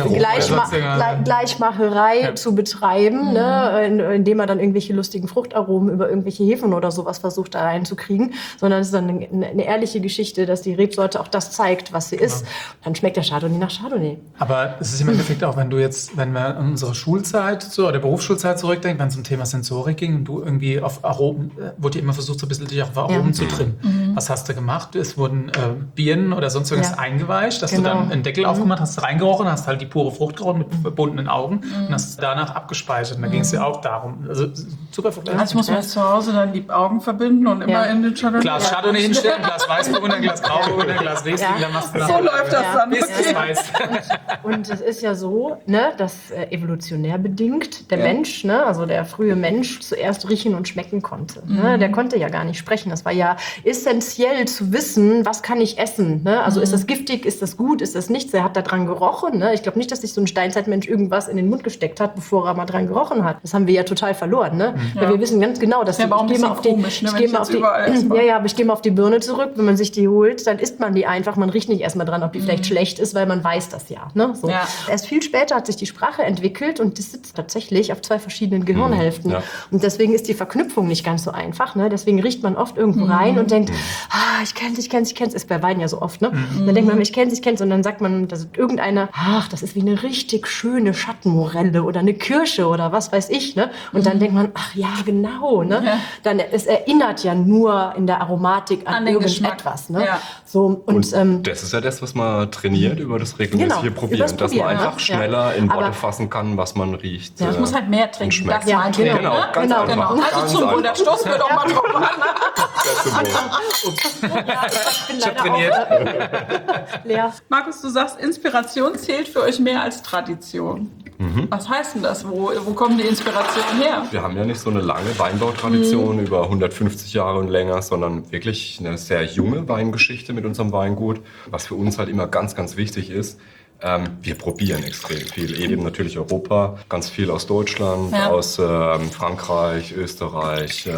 C: Gleichmacherei zu betreiben, ne? Indem er dann irgendwelche lustigen Fruchtaromen über irgendwelche Hefen oder sowas versucht da reinzukriegen, sondern es ist dann eine ehrliche Geschichte, dass die Rebsorte auch das zeigt, was sie ist. Dann schmeckt der Chardonnay nach Chardonnay.
B: Aber es ist im Endeffekt auch, wenn wir an unsere Schulzeit oder Berufsschulzeit zurückdenken, wenn es um Thema Sensorik ging und du irgendwie auf Aromen, wurde immer versucht, so ein bisschen dich auf Aromen zu trimmen. Was hast du gemacht? Es wurden Birnen oder sonst irgendwas eingeweicht, dass du dann einen Deckel aufgemacht hast, reingerochen, hast halt die pure Frucht gerochen mit verbundenen Augen und hast es danach abgespeichert. Und da ging es ja auch darum. Also super Vergleich.
A: Also ich muss mir zu Hause dann die Augen verbinden und immer in den Chardonnay.
B: Glas Chardonnay hinstellen, Glas Weißburgunder, Glas Grauburgunder, Glas Riesling, dann machst du
A: So läuft das dann.
B: bis es weiß.
C: Und es ist ja so, ne, dass evolutionär bedingt der Mensch, ne, also der frühe Mensch zuerst riechen und schmecken konnte. Ne? Der konnte ja gar nicht sprechen. Das war ja essentiell zu wissen, was kann ich essen. Ne? Also ist das giftig, ist das gut, ist das nichts? Er hat da dran gerochen. Ne? Ich glaube nicht, dass sich so ein Steinzeitmensch irgendwas in den Mund gesteckt hat, bevor er mal dran gerochen hat. Das haben wir ja total verloren. Ne? Weil wir wissen ganz genau, dass
A: Ja, aber auch ein bisschen komisch, ne, wenn ich jetzt überall esse.
C: aber ich gehe mal auf die Birne zurück. Wenn man sich die holt, dann isst man die einfach. Man riecht nicht erstmal dran, ob die vielleicht schlecht ist, weil man weiß das ja. Ne? So.
A: Ja.
C: Erst viel später hat sich die Sprache entwickelt und das sitzt tatsächlich auf zwei verschiedenen Gehirnhälften.
D: Ja.
C: Und deswegen ist die Verknüpfung nicht ganz so einfach. Ne? Deswegen riecht man oft irgendwo rein und denkt, ich kenn's, ist bei Wein ja so oft, ne? Dann denkt man, ich kenn's und dann sagt man, das ist irgendeiner, das ist wie eine richtig schöne Schattenmorelle oder eine Kirsche oder was weiß ich, ne? Und dann denkt man, ach ja, genau, ne?
A: Ja.
C: Dann, es erinnert ja nur in der Aromatik an
A: den
C: irgendetwas, ne?
A: Ja.
C: So,
D: Und das ist ja das, was man trainiert über das regelmäßige
C: Genau,
D: Probieren.
C: übers
D: Dass man
C: Probieren,
D: einfach
C: ja.
D: schneller in Worte
C: Aber-
D: fassen kann, was man riecht.
A: Ich muss halt mehr trinken,
D: schmeckt.
A: das meinte ich.
D: Genau,
A: ne?
D: ganz einfach.
A: Genau.
D: Ganz
A: Also zum Wohl, da
D: einfach.
A: stoßen wir doch mal drauf an.
C: ich
B: Ich habe trainiert.
C: leer.
A: Markus, du sagst, Inspiration zählt für euch mehr als Tradition. Was heißt denn das? Wo kommen die Inspirationen her?
D: Wir haben ja nicht so eine lange Weinbautradition über 150 Jahre und länger, sondern wirklich eine sehr junge Weingeschichte mit unserem Weingut. Was für uns halt immer ganz, ganz wichtig ist, wir probieren extrem viel. Eben natürlich Europa, ganz viel aus Deutschland,
A: Ja.
D: aus Frankreich, Österreich,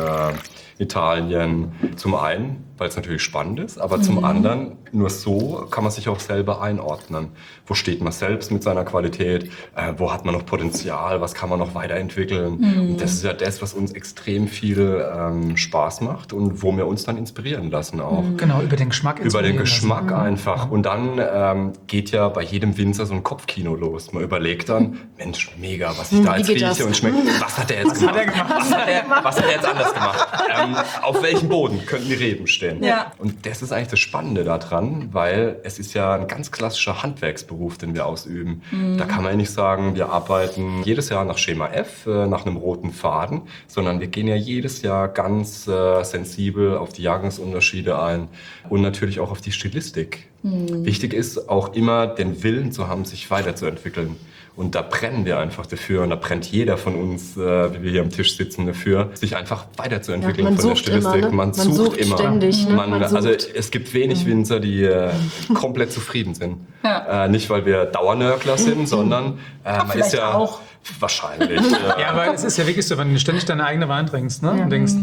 D: Italien. Zum einen, weil es natürlich spannend ist, aber zum anderen, nur so kann man sich auch selber einordnen. Wo steht man selbst mit seiner Qualität? Wo hat man noch Potenzial? Was kann man noch weiterentwickeln? Und das ist ja das, was uns extrem viel Spaß macht und wo wir uns dann inspirieren lassen auch.
B: Genau, über den Geschmack.
D: Über den
B: inspirieren
D: Geschmack
B: lassen.
D: einfach. Und dann geht ja bei jedem Winzer so ein Kopfkino los. Man überlegt dann, Mensch, mega, was ich da
C: wie
D: jetzt
C: geht
D: rieche
C: das?
D: und schmeckt. Was hat der jetzt gemacht? Was hat er jetzt anders gemacht? Auf welchem Boden könnten die Reben stehen?
A: Ja.
D: Und das ist eigentlich das Spannende daran, weil es ist ja ein ganz klassischer Handwerksberuf, den wir ausüben. Da kann man ja nicht sagen, wir arbeiten jedes Jahr nach Schema F, nach einem roten Faden, sondern wir gehen ja jedes Jahr ganz sensibel auf die Jahrgangsunterschiede ein und natürlich auch auf die Stilistik. Wichtig ist auch immer, den Willen zu haben, sich weiterzuentwickeln. Und da brennen wir einfach dafür und da brennt jeder von uns, wie wir hier am Tisch sitzen, dafür, sich einfach weiterzuentwickeln
C: Ja, man
D: von der
C: sucht
D: Stilistik.
C: immer, ne?
D: Man sucht immer.
C: ständig, ne? Man
D: Also
C: sucht.
D: es gibt wenig Winzer, die komplett zufrieden sind.
A: Ja.
D: Nicht, weil wir Dauernörgler sind, sondern man ist
A: vielleicht
D: ja
A: auch.
D: wahrscheinlich.
B: Ja, weil es ist ja wirklich so, wenn du ständig deine eigene Wein trinkst, ne? Und denkst,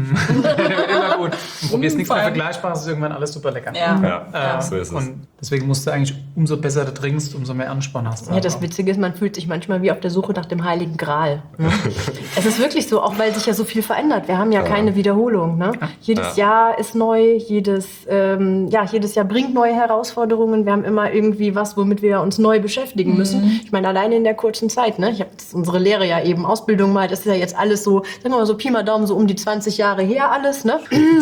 B: immer gut. Und probierst nichts mehr Vergleichbares, ist irgendwann alles super lecker.
A: Ja.
D: Ja, so ist es.
B: Und deswegen musst du eigentlich, umso besser du trinkst, umso mehr Ansporn hast du.
C: Ja, das Witzige ist, man fühlt sich manchmal wie auf der Suche nach dem Heiligen Gral. Ne? Es ist wirklich so, auch weil sich ja so viel verändert. Wir haben ja keine Wiederholung. Ne? Jedes Jahr ist neu, jedes Jahr bringt neue Herausforderungen. Wir haben immer irgendwie was, womit wir uns neu beschäftigen müssen. Ich meine, alleine in der kurzen Zeit. Ne? Ich habe unsere Lehre ja eben, Ausbildung mal, das ist ja jetzt alles so, sagen wir mal so Pi mal Daumen, so um die 20 Jahre her alles. Ne?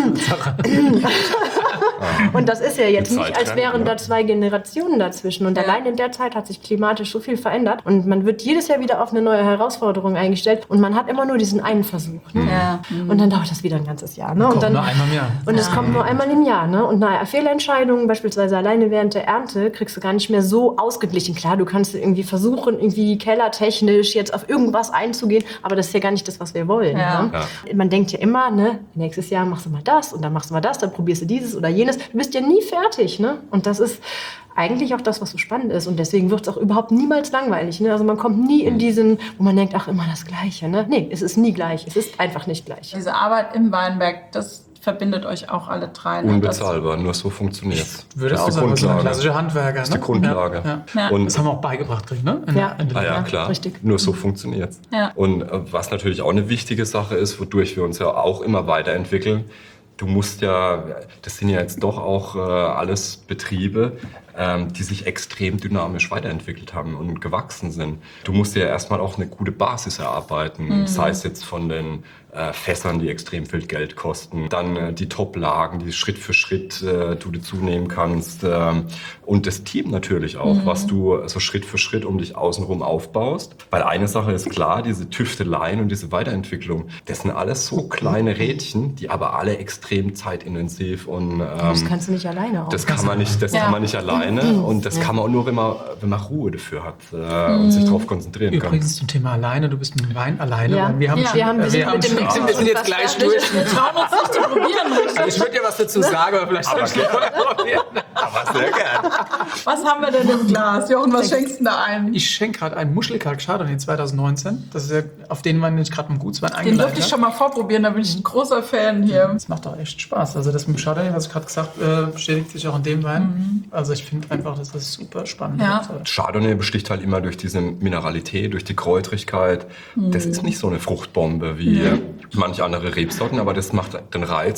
C: Und das ist ja jetzt
D: Die
C: nicht,
D: Zeit
C: als
D: rennt,
C: wären
D: ne?
C: da 2 Generationen dazwischen. Und allein in der Zeit hat sich klimatisch so viel verändert. Und man wird jedes Jahr wieder auf eine neue Herausforderung eingestellt. Und man hat immer nur diesen einen Versuch. Ne?
A: Ja.
C: Und dann dauert das wieder ein ganzes Jahr. Ne? Und
B: Kommt
C: dann,
B: nur einmal im Jahr.
C: und es kommt nur einmal im Jahr. Ne? Und eine Fehlentscheidung, beispielsweise alleine während der Ernte, kriegst du gar nicht mehr so ausgeglichen. Klar, du kannst irgendwie versuchen, irgendwie kellertechnisch jetzt auf irgendwas einzugehen, aber das ist ja gar nicht das, was wir wollen.
A: Ja.
C: Ne? Man denkt ja immer, ne, nächstes Jahr machst du mal das und dann machst du mal das, dann probierst du dieses oder jenes. Du bist ja nie fertig. Ne? Und das ist eigentlich auch das, was so spannend ist. Und deswegen wird es auch überhaupt niemals langweilig. Ne? Also man kommt nie in diesen, wo man denkt, ach, immer das Gleiche. Ne? Nee, es ist nie gleich. Es ist einfach nicht gleich.
A: Diese Arbeit im Weinberg, das verbindet euch auch alle drei. Ne?
D: Unbezahlbar, nur so funktioniert es.
B: Ich würde auch sagen, das ist ein klassischer Handwerker.
D: Das ist die Grundlage.
B: Ja.
A: Ja.
B: Das haben wir auch beigebracht gekriegt, ne?
C: Ja.
D: Ja, klar.
C: richtig.
D: Nur so funktioniert's.
A: Ja.
D: Und was natürlich auch eine wichtige Sache ist, wodurch wir uns ja auch immer weiterentwickeln, du musst ja, das sind ja jetzt doch auch alles Betriebe, die sich extrem dynamisch weiterentwickelt haben und gewachsen sind. Du musst ja erstmal auch eine gute Basis erarbeiten, sei es jetzt von den Fässern, die extrem viel Geld kosten, dann die Top-Lagen, die Schritt für Schritt du dazu nehmen kannst und das Team natürlich auch, was du so Schritt für Schritt um dich außenrum aufbaust. Weil eine Sache ist klar, diese Tüfteleien und diese Weiterentwicklung, das sind alles so kleine Rädchen, die aber alle extrem zeitintensiv und
C: Das kannst du nicht alleine auch.
D: das kann man nicht,
A: Ja.
D: kann man nicht alleine und das kann man auch nur, wenn man Ruhe dafür hat und sich darauf konzentrieren kann.
B: Übrigens zum Thema alleine, du bist mit dem Wein alleine.
C: Ja.
B: weil Wir haben
A: Ja.
B: schon,
C: Wir sind
B: jetzt gleich durch.
A: Wir trauen uns nicht zu probieren, richtig?
B: Also ich würde ja was dazu sagen, aber vielleicht
D: Aber
B: soll ich noch probieren.
D: Aber sehr gern.
A: Was haben wir denn im Glas? Jochen, was schenkst du da ein?
B: Ich schenke gerade einen Muschelkalk Chardonnay 2019. Das ist ja auf den Wein, den ich gerade mit dem Gutswein
A: Den
B: eingeleitet
A: durfte ich schon mal vorprobieren, da bin ich ein großer Fan hier.
B: Das macht auch echt Spaß. Also das mit dem Chardonnay, was ich gerade gesagt habe, bestätigt sich auch in dem Wein. Also ich finde einfach, das ist super spannend.
A: Ja.
D: Chardonnay besticht halt immer durch diese Mineralität, durch die Kräutrigkeit. Das ist nicht so eine Fruchtbombe wie manche andere Rebsorten, aber das macht den Reiz, den Charme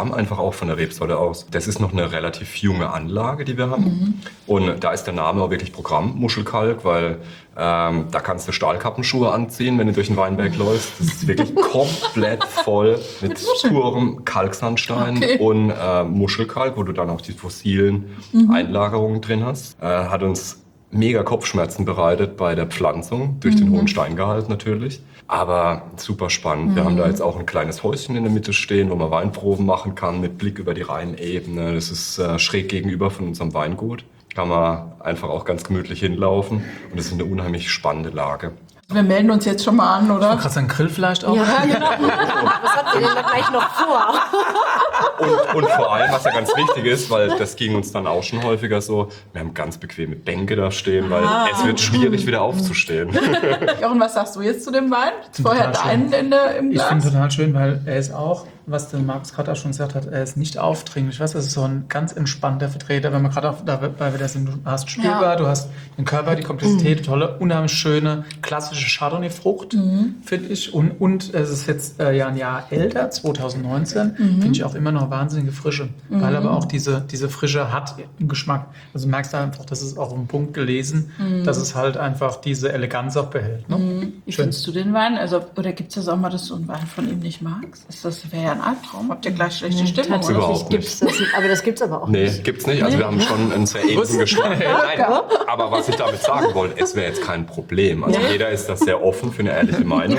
D: kam einfach auch von der Rebsorte aus. Das ist noch eine relativ junge Anlage, die wir haben. Und da ist der Name auch wirklich Programm, Muschelkalk, weil da kannst du Stahlkappenschuhe anziehen, wenn du durch den Weinberg läufst. Das ist wirklich komplett voll mit purem Kalksandstein und Muschelkalk, wo du dann auch die fossilen Einlagerungen drin hast. Hat uns mega Kopfschmerzen bereitet bei der Pflanzung, durch den hohen Steingehalt natürlich. Aber super spannend. Wir haben da jetzt auch ein kleines Häuschen in der Mitte stehen, wo man Weinproben machen kann mit Blick über die Rheinebene. Das ist schräg gegenüber von unserem Weingut. Kann man einfach auch ganz gemütlich hinlaufen. Und das ist eine unheimlich spannende Lage.
A: Wir melden uns jetzt schon mal an, oder?
B: Kannst du einen Grill vielleicht auch?
C: Ja, genau. Was habt ihr denn da gleich noch vor?
D: Und vor allem, was ja ganz wichtig ist, weil das ging uns dann auch schon häufiger so, wir haben ganz bequeme Bänke da stehen, weil es wird schwierig, wieder aufzustehen.
A: Jochen, was sagst du jetzt zu dem Wein? Vorher
B: Total
A: deinen im
B: Ich
A: Glas?
B: finde total schön, weil er ist auch, was der Markus gerade auch schon gesagt hat, er ist nicht aufdringlich. Weißt du, das ist so ein ganz entspannter Vertreter, wenn man gerade dabei wieder sind, du hast spürbar, du hast den Körper, die Komplexität, tolle, unheimlich schöne, klassische Chardonnay-Frucht, finde ich. Und es ist jetzt ja ein Jahr älter, 2019, finde ich auch immer noch wahnsinnige Frische, weil aber auch diese Frische hat im Geschmack. Also du merkst einfach, das ist auch auf den Punkt gelesen, dass es halt einfach diese Eleganz auch behält. Ne?
A: Wie findest du den Wein? Also, oder gibt es das auch mal, dass du einen Wein von ihm nicht magst? Wäre ja ein Albtraum. Habt ihr gleich schlechte Stimmung? Oder?
D: Überhaupt
C: Gibt's das, aber das gibt's aber auch nicht.
D: Nee, gibt's nicht. Also wir haben schon einen sehr ähnlichen Geschmack. Nein, aber was ich damit sagen wollte, es wäre jetzt kein Problem. Also jeder ist da sehr offen für eine ehrliche Meinung.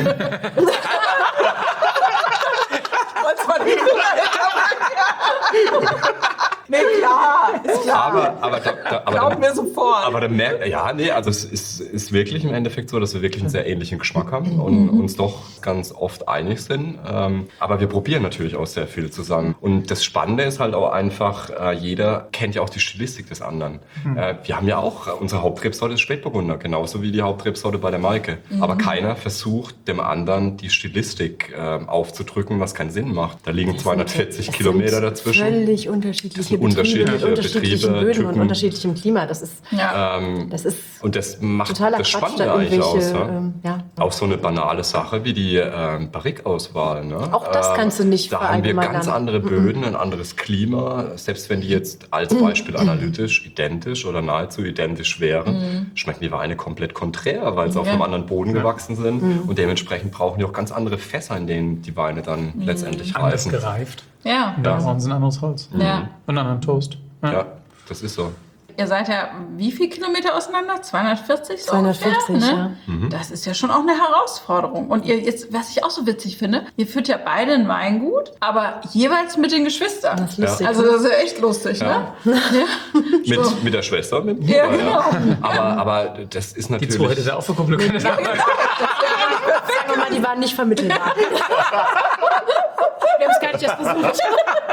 A: Nee, klar, ist klar. Glauben wir sofort.
D: Aber dann merkt also es ist wirklich im Endeffekt so, dass wir wirklich einen sehr ähnlichen Geschmack haben und uns doch ganz oft einig sind. Aber wir probieren natürlich auch sehr viel zusammen. Und das Spannende ist halt auch einfach, jeder kennt ja auch die Stilistik des anderen. Wir haben ja auch, unsere Hauptrebsorte ist Spätburgunder, genauso wie die Hauptrebsorte bei der Maike. Aber keiner versucht dem anderen die Stilistik aufzudrücken, was keinen Sinn macht. Da liegen 240 Kilometer dazwischen.
C: Völlig unterschiedliche
D: unterschiedliche
C: mit unterschiedlichen
D: Betriebe,
C: Böden
D: Typen.
C: und unterschiedlichem Klima. Das ist
D: Und das macht
C: totaler
D: das
C: Quatsch,
D: Spannende
C: da
D: eigentlich aus.
C: irgendwelche,
D: Ne? Auch so eine banale Sache wie die Barrique-Auswahl. Ne?
C: Auch das kannst du nicht
D: Da haben wir
C: verallgemeinern.
D: ganz andere Böden, ein anderes Klima. Selbst wenn die jetzt als Beispiel analytisch identisch oder nahezu identisch wären, schmecken die Weine komplett konträr, weil sie auf einem anderen Boden gewachsen sind. Und dementsprechend brauchen die auch ganz andere Fässer, in denen die Weine dann letztendlich
B: Anders
D: reifen.
B: gereift.
A: Ja.
B: Und da brauchen sie ein anderes Holz.
A: Ja.
B: Und einen anderen Toast.
D: Ja, das ist so.
A: Ihr seid ja wie viele Kilometer auseinander? 240? So
C: 240,
A: ungefähr,
C: ja.
A: Ne? Das ist ja schon auch eine Herausforderung. Und ihr jetzt, was ich auch so witzig finde, ihr führt ja beide ein Weingut, aber jeweils mit den Geschwistern.
C: Das ist lustig.
A: Also das ist ja echt lustig, ne? Ja.
D: Mit der Schwester, mit dem
A: Ja,
D: Bruder,
A: genau.
D: Aber das ist
B: Die
D: natürlich...
B: zwei hätte er auch verkuppeln können.
C: Sagen wir mal, die waren nicht vermittelbar. Wir haben es gar nicht erst versucht.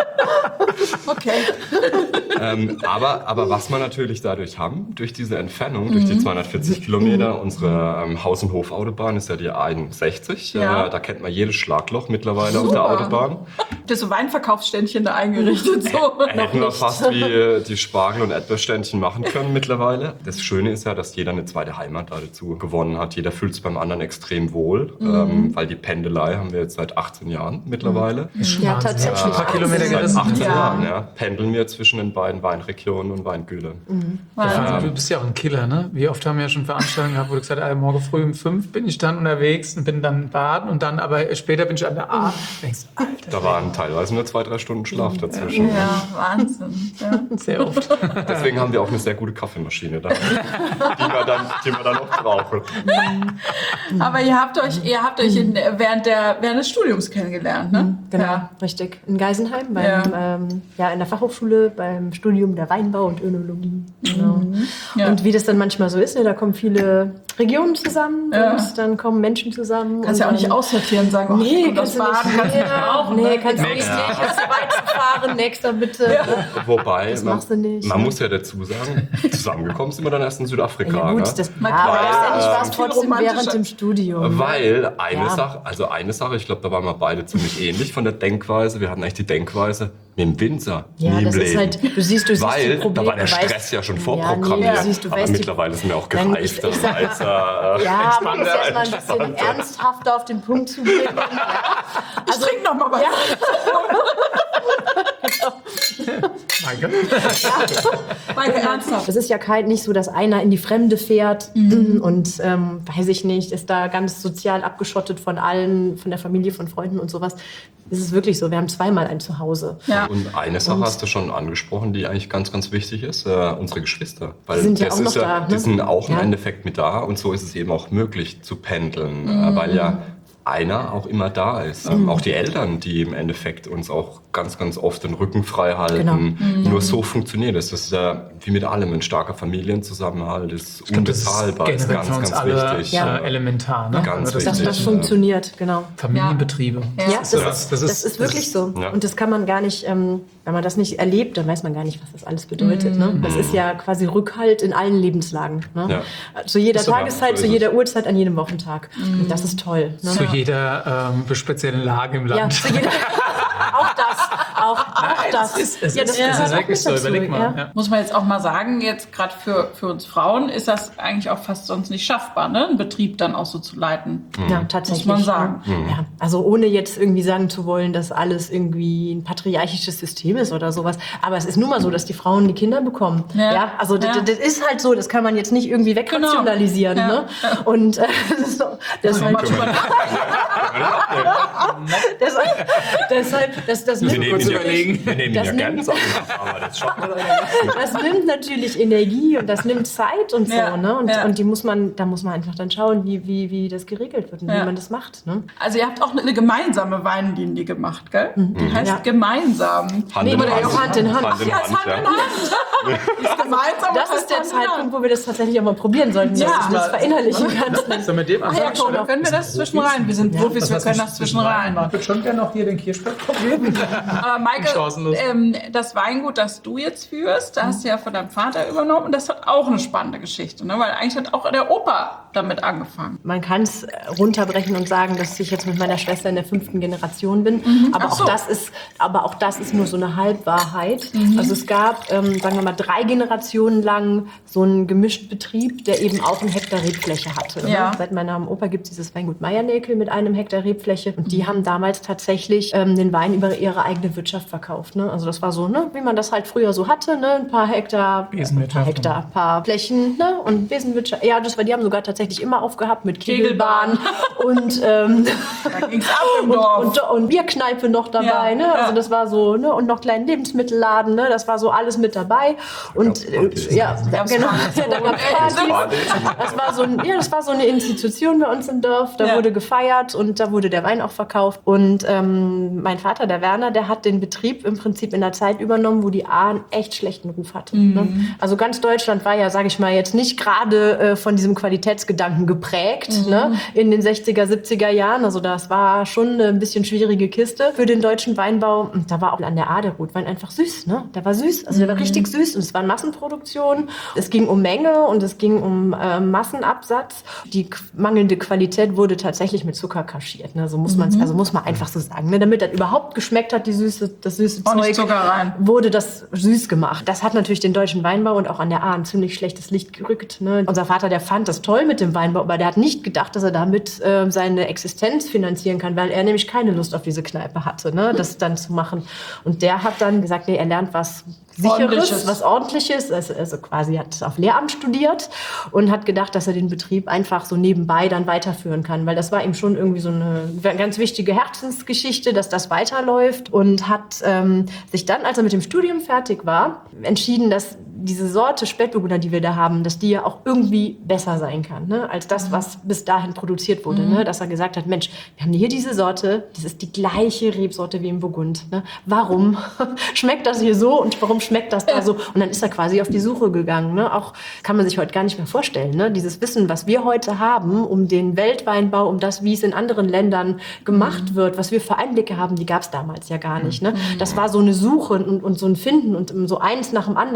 A: Okay.
D: Aber was wir natürlich dadurch haben, durch diese Entfernung, durch die 240 Kilometer, unsere Haus- und Hofautobahn ist ja die A61.
A: Ja.
D: Da kennt man jedes Schlagloch mittlerweile auf der Autobahn.
A: Das so Weinverkaufsständchen da eingerichtet. So.
D: Hätten wir fast wie die Spargel- und Erdbeerständchen machen können mittlerweile. Das Schöne ist ja, dass jeder eine zweite Heimat dazu gewonnen hat. Jeder fühlt es beim anderen extrem wohl, weil die Pendelei haben wir jetzt seit 18 Jahren mittlerweile.
C: Ja, tatsächlich.
B: Ein paar Kilometer
D: Seit
B: gerissen.
D: 18
A: Ja.
D: Jahren, pendeln wir zwischen den beiden Weinregionen und Weingütern.
B: Du bist ja auch ein Killer, ne? Wie oft haben wir ja schon Veranstaltungen gehabt, wo du gesagt hast, morgen früh um 5 bin ich dann unterwegs und bin dann baden und dann, aber später bin ich an der A. Denkst, Alter,
D: Da waren teilweise nur 2-3 Stunden Schlaf dazwischen.
A: Ja, Wahnsinn. Ja.
B: sehr oft.
D: Deswegen haben wir auch eine sehr gute Kaffeemaschine da, die wir dann noch brauchen.
A: Aber ihr habt euch während des Studiums kennengelernt, ne?
C: Genau,
A: Ja.
C: richtig. In Geisenheim, in der Fachhochschule beim Studium der Weinbau und Önologie. Genau.
A: Ja.
C: Und wie das dann manchmal so ist, ne, da kommen viele Regionen zusammen und dann kommen Menschen zusammen.
A: Kannst
C: und
A: ja auch nicht
C: dann-
A: aussortieren, sagen, oh,
C: Nee,
A: ich komme aus
C: kannst du
A: Baden,
C: nicht.
A: kannst du nicht brauchen.
C: Nee, kannst du
B: Nächster.
C: nicht. Kannst du weiterfahren. Nächster, bitte.
D: Wobei,
C: Das machst du nicht,
D: man
C: ja.
D: muss ja dazu sagen, zusammengekommen sind wir dann erst in Südafrika.
C: Ja, gut,
D: ne?
C: das
A: Weil,
C: aber letztendlich war es
A: viel
C: trotzdem
A: romantischer.
C: während dem Studium.
D: Weil eine
C: Ja.
D: Sache, ich glaube, da waren wir beide ziemlich ähnlich von der Denkweise. Wir hatten echt die Denkweise, mit dem Winzer,
C: Ja,
D: nie im
C: das
D: Leben.
C: ist halt, du siehst
D: Weil
C: die Probleme.
D: da war der
C: du weißt-
D: Stress ja schon
C: Ja,
D: vorprogrammiert.
C: nee, du siehst, du
D: aber
C: weißt die-
D: mittlerweile sind wir auch
C: Nein,
D: gereifter,
C: ich sag-
D: weißer,
C: Ja, man muss
D: entspannter,
C: erstmal ein bisschen
D: entspannter.
C: ernsthafter auf den Punkt zu bringen. Ja.
A: Ich trinke noch mal was.
C: Ja.
B: Danke.
A: Maike, ernsthaft.
C: Es ist ja nicht so, dass einer in die Fremde fährt und, weiß ich nicht, ist da ganz sozial abgeschottet von allen, von der Familie, von Freunden und sowas. Es ist wirklich so, wir haben zweimal ein Zuhause.
A: Ja.
D: Und eine Sache hast du schon angesprochen, die eigentlich ganz, ganz wichtig ist, unsere Geschwister. Weil
C: Die sind ja
D: das
C: auch noch
D: ist
C: da, ne?
D: Die sind auch im
C: Ja.
D: Endeffekt mit da und so ist es eben auch möglich zu pendeln, weil ja einer auch immer da ist. Auch die Eltern, die im Endeffekt uns auch ganz, ganz oft den Rücken frei halten.
C: Genau.
D: Nur so funktioniert es. Das ist ja wie mit allem, ein starker Familienzusammenhalt ist
B: Ich glaube, das ist
D: unbezahlbar, ist
B: generell
D: ganz,
B: für uns
D: ganz
B: alle
D: wichtig.
B: elementar. Ne?
D: Ganz
B: Also
C: Dass
D: wichtig.
C: das funktioniert, genau.
B: Familienbetriebe.
C: Ja,
B: Das
C: ist wirklich so.
D: Ja.
C: Und das kann man gar nicht, wenn man das nicht erlebt, dann weiß man gar nicht, was das alles bedeutet. Ne? Das ist ja quasi Rückhalt in allen Lebenslagen. Ne?
D: Ja.
C: Zu jeder
B: So,
C: Tageszeit,
D: so
C: zu
D: ist
C: jeder Uhrzeit, an jedem Wochentag. Und das ist toll. Ne?
B: Zu jeder speziellen Lage im
C: Ja,
B: Land.
C: zu jeder, auch das. Auch das.
B: Es
C: Ja,
B: ist
C: gehört auch
B: wirklich
C: mit
B: so,
C: dazu,
B: überleg mal.
C: ja.
B: Ja.
A: Muss man jetzt auch mal sagen, jetzt gerade für uns Frauen ist das eigentlich auch fast sonst nicht schaffbar, ne? Einen Betrieb dann auch so zu leiten.
C: Ja, tatsächlich.
A: Muss man sagen.
C: Ja, also ohne jetzt irgendwie sagen zu wollen, dass alles irgendwie ein patriarchisches System ist oder sowas. Aber es ist nun mal so, dass die Frauen die Kinder bekommen.
A: Ja.
C: Also
A: Ja.
C: Das ist halt so, das kann man jetzt nicht irgendwie wegrationalisieren.
A: Genau.
C: Ne? Und das
A: Mal drüber
C: das
D: Wir
C: nimmt
D: nehmen ihn ja,
B: überlegen.
D: wir nehmen ihn
C: Das
D: ja
C: nimmt-
D: gerne Sachen, aber das schaffen wir leider nicht.
C: das nimmt natürlich Energie und das nimmt Zeit und so.
A: Ja,
C: Ne? Und,
A: ja.
C: und da muss man einfach dann schauen, wie das geregelt wird und
A: Ja.
C: wie man das macht. Ne?
A: Also ihr habt auch eine gemeinsame Weinlinie gemacht, gell? Die heißt
C: Ja.
A: gemeinsam.
D: Hand in
C: oder auch Hand in Hand.
D: Hand in
A: Ja,
D: Hand,
A: ist Hand in
D: ja.
A: Hand. Die ist gemeinsam.
C: Das
A: und
C: ist der
A: Hand in Hand.
C: Zeitpunkt, wo wir das tatsächlich auch mal probieren sollten,
A: Ja.
C: dass ich das verinnerlichen kann.
B: So mit dem
A: Ah ja, komm, können wir das zwischen rein? Wir sind Profis, wir können das zwischen rein.
B: Ich würde schon gerne noch hier den Kirschberg probieren.
A: Aber Maike,
B: Chancenlos.
A: das Weingut, das du jetzt führst, da hast du ja von deinem Vater übernommen. Und das hat auch eine spannende Geschichte, ne? Weil eigentlich hat auch der Opa damit angefangen.
C: Man kann es runterbrechen und sagen, dass ich jetzt mit meiner Schwester in der 5. Generation bin. Aber,
A: Ach so.
C: auch das ist nur so eine Halbwahrheit. Also es gab, sagen wir mal, 3 Generationen lang so einen gemischten Betrieb, der eben auch 1 Hektar Rebfläche hatte.
A: Ja.
C: Ne? Seit meinem Opa gibt es dieses Weingut Meiernäkel mit 1 Hektar Rebfläche. Und die haben damals tatsächlich den Wein über ihre eigene Wirtschaft verkauft. Ne? Also das war so, ne, wie man das halt früher so hatte, ne? Ein paar Hektar,
B: Besenwirtschaft.
C: ein paar Flächen, ne? Und Besenwirtschaft. Ja, die haben sogar tatsächlich immer aufgehabt mit Kegelbahn und,
A: Da ging's ab im Dorf.
C: und Bierkneipe noch dabei.
A: Ja,
C: Ne?
A: ja.
C: Also das war so, ne? Und noch kleinen Lebensmittelladen, ne? Das war so alles mit dabei. Und
D: gab's Partys.
A: gab's
C: genau,
A: Partys.
C: ja, da gab's Partys. Das war so eine Institution bei uns im Dorf. Da
A: Ja.
C: wurde gefeiert und da wurde der Wein auch verkauft. Und mein Vater, der Werner, der hat den Betrieb im Prinzip in der Zeit übernommen, wo die A einen echt schlechten Ruf hatte. Ne? Also ganz Deutschland war ja, sage ich mal, jetzt nicht gerade von diesem Qualitätsgedanken geprägt, ne? In den 60er, 70er Jahren. Also das war schon eine ein bisschen schwierige Kiste für den deutschen Weinbau. Und da war auch an der A der Rotwein einfach süß. Ne? Der war süß, also der war richtig süß. Und es war Massenproduktion. Es ging um Menge und es ging um Massenabsatz. Die mangelnde Qualität wurde tatsächlich mit Zucker kaschiert. Ne? So muss man einfach so sagen. Ne? Damit das überhaupt geschmeckt hat, das süße
A: Ordentlich
C: Zeug,
A: Zucker rein.
C: wurde das süß gemacht. Das hat natürlich den deutschen Weinbau und auch an der A ein ziemlich schlechtes Licht gerückt. Ne? Unser Vater, der fand das toll mit dem Weinbau, aber der hat nicht gedacht, dass er damit seine Existenz finanzieren kann, weil er nämlich keine Lust auf diese Kneipe hatte, ne? Das dann zu machen. Und der hat dann gesagt, nee, er lernt was Sicheres, was Ordentliches, also quasi hat auf Lehramt studiert und hat gedacht, dass er den Betrieb einfach so nebenbei dann weiterführen kann, weil das war ihm schon irgendwie so eine ganz wichtige Herzensgeschichte, dass das weiterläuft und hat sich dann, als er mit dem Studium fertig war, entschieden, dass diese Sorte Spätburgunder, die wir da haben, dass die ja auch irgendwie besser sein kann, ne, als das, was bis dahin produziert wurde. Ne? Dass er gesagt hat, Mensch, wir haben hier diese Sorte, das ist die gleiche Rebsorte wie im Burgund. Ne? Warum schmeckt das hier so und warum schmeckt das da so? Und dann ist er quasi auf die Suche gegangen. Ne? Auch kann man sich heute gar nicht mehr vorstellen. Ne? Dieses Wissen, was wir heute haben um den Weltweinbau, um das, wie es in anderen Ländern gemacht wird, was wir für Einblicke haben, die gab es damals ja gar nicht. Ne? Das war so eine Suche und so ein Finden und so eins nach dem anderen mal rausfinden.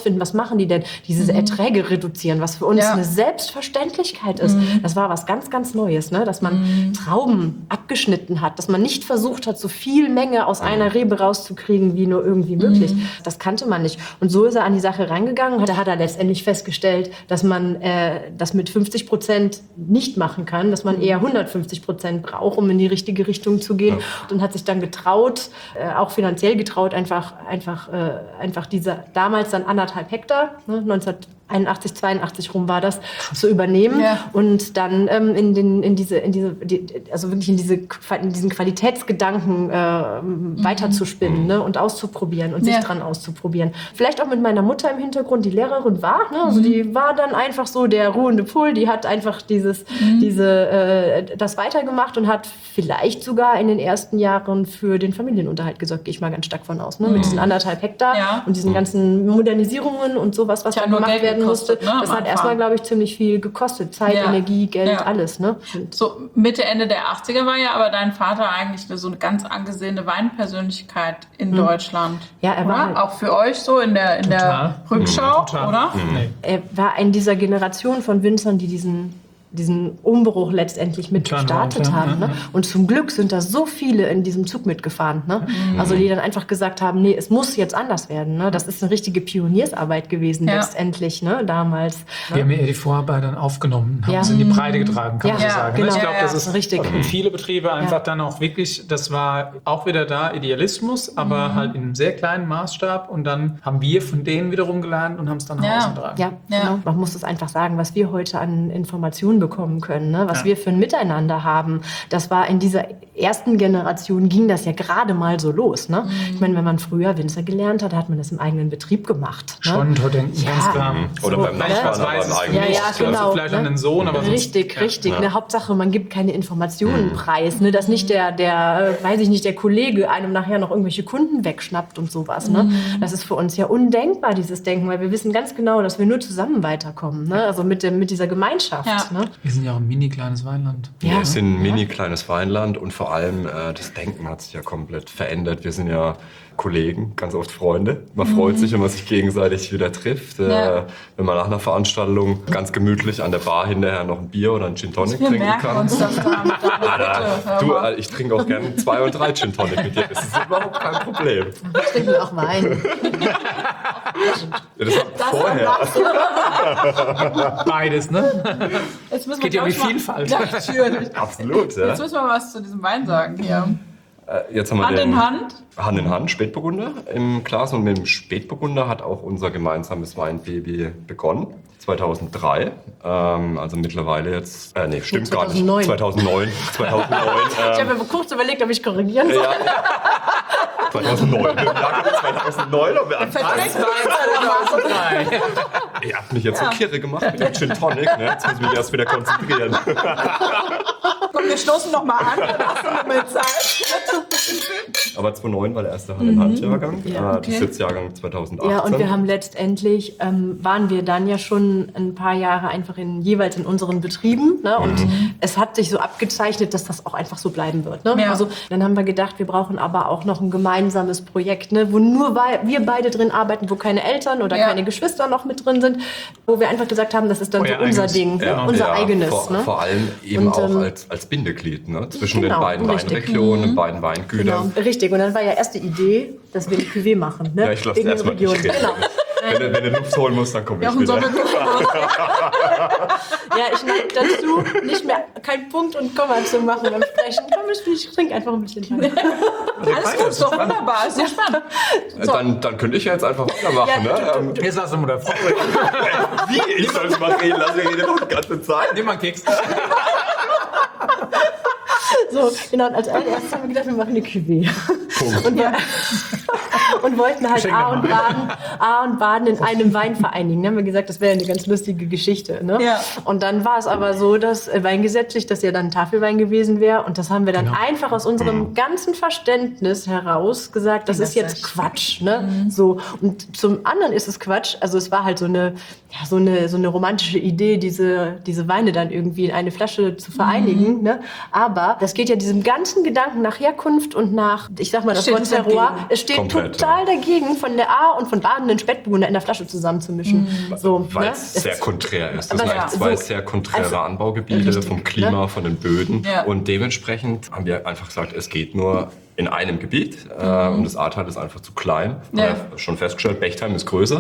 C: rausfinden, was machen die denn? Diese Erträge reduzieren, was für uns eine Selbstverständlichkeit ist. Das war was ganz, ganz Neues, ne? Dass man Trauben abgeschnitten hat, dass man nicht versucht hat, so viel Menge aus einer Rebe rauszukriegen, wie nur irgendwie möglich. Das kannte man nicht. Und so ist er an die Sache rangegangen. Da hat er letztendlich festgestellt, dass man das mit 50% nicht machen kann, dass man eher 150% braucht, um in die richtige Richtung zu gehen. Und hat sich dann getraut, auch finanziell getraut, einfach diese damals dann 1,5 Hektar, ne, 1981, 82 rum war das, zu übernehmen und dann in diesen Qualitätsgedanken weiterzuspinnen, ne, und auszuprobieren und sich dran auszuprobieren. Vielleicht auch mit meiner Mutter im Hintergrund, die Lehrerin war, ne, also die war dann einfach so der ruhende Pol, die hat einfach das weitergemacht und hat vielleicht sogar in den ersten Jahren für den Familienunterhalt gesorgt, gehe ich mal ganz stark von aus, ne, mit diesen 1,5 Hektar und diesen ganzen Modernisierungen und sowas, was dann gemacht werden musste. Ne, das hat erstmal, glaube ich, ziemlich viel gekostet. Zeit, Energie, Geld, alles. Ne?
A: So Mitte, Ende der 80er war ja aber dein Vater eigentlich so eine ganz angesehene Weinpersönlichkeit in Deutschland.
C: Ja, er war halt
A: auch für euch so in der Rückschau, oder?
C: Er war in dieser Generation von Winzern, die diesen Umbruch letztendlich mit gestartet haben. Ne? Und zum Glück sind da so viele in diesem Zug mitgefahren. Ne? Also die dann einfach gesagt haben, nee, es muss jetzt anders werden. Ne? Das ist eine richtige Pioniersarbeit gewesen letztendlich, ne? Damals.
B: Wir haben ja die Vorarbeit dann aufgenommen, haben es in die Breite getragen, kann man so sagen.
C: Genau.
B: Ich glaube, das ist
C: richtig.
B: In viele Betriebe einfach dann auch wirklich, das war auch wieder da Idealismus, aber halt in einem sehr kleinen Maßstab. Und dann haben wir von denen wiederum gelernt und haben es dann ausgetragen.
C: Ja, genau. Man muss es einfach sagen, was wir heute an Informationen bekommen können, ne? Was wir für ein Miteinander haben. Das war in dieser ersten Generation, ging das ja gerade mal so los. Ne? Ich meine, wenn man früher Winzer gelernt hat, hat man das im eigenen Betrieb gemacht. Ne?
B: Schontordenken, ganz klar.
D: Oder beim Nachbarn, aber im eigenen.
C: Genau.
B: Vielleicht an den Sohn, aber
C: richtig. Ne, Hauptsache, man gibt keine Informationen preis, ne? Dass nicht der Kollege einem nachher noch irgendwelche Kunden wegschnappt und sowas. Ne? Das ist für uns ja undenkbar, dieses Denken, weil wir wissen ganz genau, dass wir nur zusammen weiterkommen. Ne? Also mit dieser Gemeinschaft.
A: Ja.
C: Ne?
B: Wir sind ja auch ein mini-kleines Weinland.
D: Wir sind ein mini-kleines Weinland und vor allem das Denken hat sich ja komplett verändert. Wir sind ja Kollegen, ganz oft Freunde. Man freut sich, wenn man sich gegenseitig wieder trifft. Wenn man nach einer Veranstaltung ganz gemütlich an der Bar hinterher noch ein Bier oder ein Gin Tonic trinken kann.
A: Uns das da
D: Ich trinke auch gerne 2 und 3 Gin Tonic mit dir. Das ist überhaupt kein Problem.
C: Wir trinken auch Wein.
D: Das vorher.
B: Beides, ne?
A: Jetzt müssen
B: Geht ja um die Vielfalt.
A: Ja, natürlich.
D: Absolut, ja.
A: Jetzt müssen wir was zu diesem Wein sagen hier.
D: Jetzt haben wir
A: Hand in Hand.
D: Hand in Hand, Spätburgunder im Glas. Und mit dem Spätburgunder hat auch unser gemeinsames Weinbaby begonnen. 2003, also mittlerweile jetzt, stimmt
C: 2009.
D: gar nicht, 2009.
C: Ich habe mir kurz überlegt, ob ich korrigieren soll.
D: 2009, im Jahr 2009 haben wir angefangen. Ihr habt mich jetzt so kirre gemacht mit dem Gin Tonic, ne? Jetzt muss ich mich erst wieder konzentrieren.
A: Komm, wir stoßen noch mal an, dann hast du noch mehr Zeit.
D: Aber 2009 war der erste Hand-in-Hand-Jahrgang. Das ist jetzt Jahrgang 2018.
C: Ja, und wir haben letztendlich, waren wir dann ja schon ein paar Jahre einfach jeweils in unseren Betrieben. Ne? Und es hat sich so abgezeichnet, dass das auch einfach so bleiben wird. Ne?
A: Ja.
C: Also dann haben wir gedacht, wir brauchen aber auch noch ein gemeinsames Projekt, ne? Wo nur wir beide drin arbeiten, wo keine Eltern oder keine Geschwister noch mit drin sind. Wo wir einfach gesagt haben, das ist dann so unser Ding, unser eigenes.
D: Vor allem eben auch als Bindeglied, ne? Zwischen den beiden Weinregionen, den beiden Weingütern.
C: Genau, richtig. Und dann war ja erst die Idee, dass wir die Cuvée machen. Ne?
D: Ja, ich lasse erstmal nicht reden.
C: Genau.
D: Wenn du Luft holen musst, dann komme ich wieder.
C: Ja, ich neige dazu, nicht mehr kein Punkt und Komma zu machen beim Sprechen. Komm, ich trinke einfach ein bisschen.
A: Alles gut, ist doch wunderbar, ist ja spannend. So.
D: Dann könnte ich ja jetzt einfach weitermachen. Ne?
B: Jetzt hast du mal der Frau.
D: Wie? Ich soll es mal reden lassen, wir reden noch die ganze Zeit.
B: Nimm mal einen Keks.
C: So, genau. Und als allererstes haben wir gedacht, wir machen eine Cuvée. Und wollten halt A und Baden in einem Wein vereinigen. Dann haben wir gesagt, das wäre eine ganz lustige Geschichte. Ne? Ja. Und dann war es aber so, dass weingesetzlich das ja dann Tafelwein gewesen wäre. Und das haben wir dann einfach aus unserem ganzen Verständnis heraus gesagt, das ist jetzt Quatsch. Ne? So. Und zum anderen ist es Quatsch. Also es war halt so eine romantische Idee, diese Weine dann irgendwie in eine Flasche zu vereinigen. Ne? Aber das geht ja diesem ganzen Gedanken nach Herkunft und nach, ich sag mal, das Wort Terroir, es steht total dagegen, von der A und von badenden Spätburgunder in der Flasche zusammenzumischen. So,
D: Weil
C: ne?
D: es sehr konträr ist. Das
C: Aber
D: sind
C: ja,
D: eigentlich zwei
C: so-
D: sehr konträre
C: also,
D: Anbaugebiete
C: richtig,
D: vom Klima,
C: ne?
D: von den Böden.
A: Ja.
D: Und dementsprechend haben wir einfach gesagt, es geht nur in einem Gebiet. Und das Ahrtal ist einfach zu klein.
A: Ja.
D: Wir haben schon festgestellt, Bechtheim ist größer.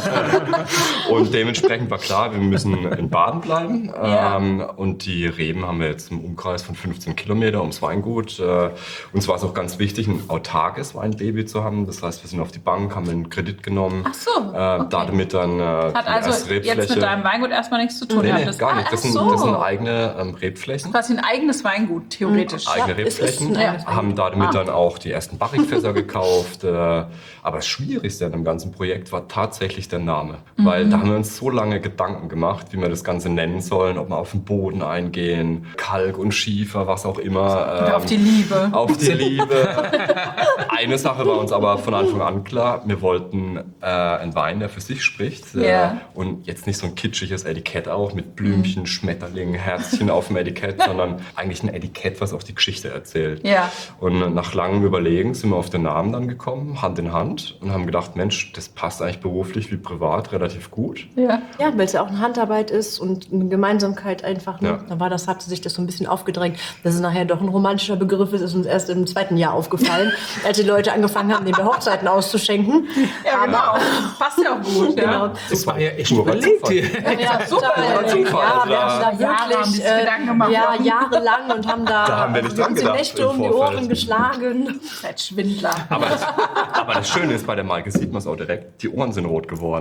D: Und dementsprechend war klar, wir müssen in Baden bleiben.
A: Ja.
D: Und die Reben haben wir jetzt im Umkreis von 15 Kilometer ums Weingut. Uns war es auch ganz wichtig, ein autarkes Weinbaby zu haben. Das heißt, wir sind auf die Bank, haben einen Kredit genommen.
A: Ach so, okay.
D: Damit dann
A: Hat
D: die
A: also
D: erste Rebfläche.
A: jetzt mit deinem Weingut erstmal nichts zu tun.
D: Nee,
A: Ihr
D: nee,
A: habt das-
D: gar nicht.
A: Ah,
D: Das
A: ach
D: sind,
A: so.
D: das sind eigene Rebflächen.
A: Quasi ein eigenes Weingut, theoretisch.
D: Eigene
C: es ist
D: Rebflächen,
C: ein eigenes
D: haben damit dann auch die ersten Barrikfässer gekauft. Aber das Schwierigste an dem ganzen Projekt war tatsächlich der Name. Weil da haben wir uns so lange Gedanken gemacht, wie wir das Ganze nennen sollen, ob wir auf den Boden eingehen, Kalk und Schiefer, was auch immer.
A: Oder auf die Liebe.
D: Auf die Liebe. Eine Sache war uns aber von Anfang an klar, wir wollten einen Wein, der für sich spricht.
A: Ja.
D: Und jetzt nicht so ein kitschiges Etikett auch mit Blümchen, Schmetterlingen, Herzchen auf dem Etikett, sondern eigentlich ein Etikett, was auch die Geschichte erzählt.
A: Ja.
D: Und nach langem Überlegen sind wir auf den Namen dann gekommen, Hand in Hand, und haben gedacht, Mensch, das passt eigentlich beruflich wie privat relativ gut.
A: Ja.
C: Ja, weil es ja auch eine Handarbeit ist und eine Gemeinsamkeit einfach. Ne?
D: Ja.
C: Da hatte sich das so ein bisschen aufgedrängt, dass es nachher doch ein romantischer Begriff ist uns erst im 2. Jahr aufgefallen, als die Leute angefangen haben, den bei Hochzeiten auszuschenken.
A: Ja, genau. Passt ja auch gut.
C: Genau.
A: Ja.
B: Das war ja echt
D: Purer
B: überlegt
D: Zufall.
B: hier.
C: Ja,
A: super,
C: total.
D: Zufall.
C: Ja,
D: Also
C: wir haben da
A: Jahre haben die
C: wirklich
A: sich Gedanken gemacht.
C: jahrelang und haben
D: Da haben wir nicht dran
C: uns die
D: gedacht
C: Nächte
D: im
C: um die
D: Vorfeld.
C: Ohren geschlagen.
A: Seid Schwindler.
D: Aber das Schöne ist, bei der Maike sieht man es auch direkt, die Ohren sind rot geworden.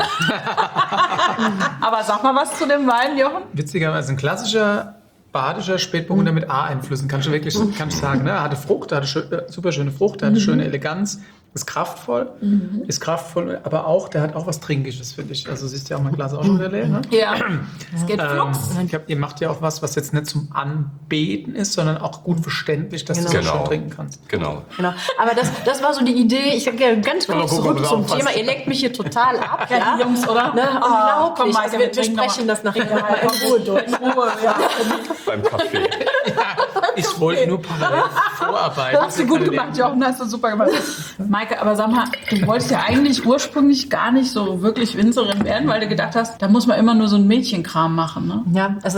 A: Aber sag mal was zu dem Wein, Jochen.
B: Witzigerweise ein klassischer badischer Spätburgunder mit A-Einflüssen, kann ich sagen. Ne? Er hatte Frucht, er hatte super schöne Frucht, er hatte schöne Eleganz, ist kraftvoll, aber auch, der hat auch was Trinkisches, finde ich. Also siehst du ja auch, mein Glas auch schon wieder leer. Ne?
A: Ja. Es geht flugs.
B: Ich glaub, ihr macht ja auch was jetzt nicht zum Anbeten ist, sondern auch gut verständlich, dass du
C: Genau.
B: es auch schön trinken kannst.
D: Genau.
C: Genau. Aber das war so die Idee. Ich gehe ganz kurz
B: guck mal,
C: zurück
B: wir
C: zum
B: aufpassen.
C: Thema. Ihr lenkt mich hier total ab.
A: Ja, die Jungs, oder?
C: Ne?
A: Ah, komm,
C: Unglaublich.
A: Maike,
C: Also
A: wir
C: wir
A: trinken noch
C: sprechen
A: mal.
C: das nachher mal in Ruhe durch.
A: In Ruhe, ja.
D: Beim Kaffee.
B: Ich wollte nur parallel vorarbeiten.
A: Hast du gut gemacht, Jochen, hast du super gemacht. Maike, aber sag mal, du wolltest ja eigentlich ursprünglich gar nicht so wirklich Winzerin werden, weil du gedacht hast, da muss man immer nur so ein Mädchenkram machen, ne?
C: Ja, also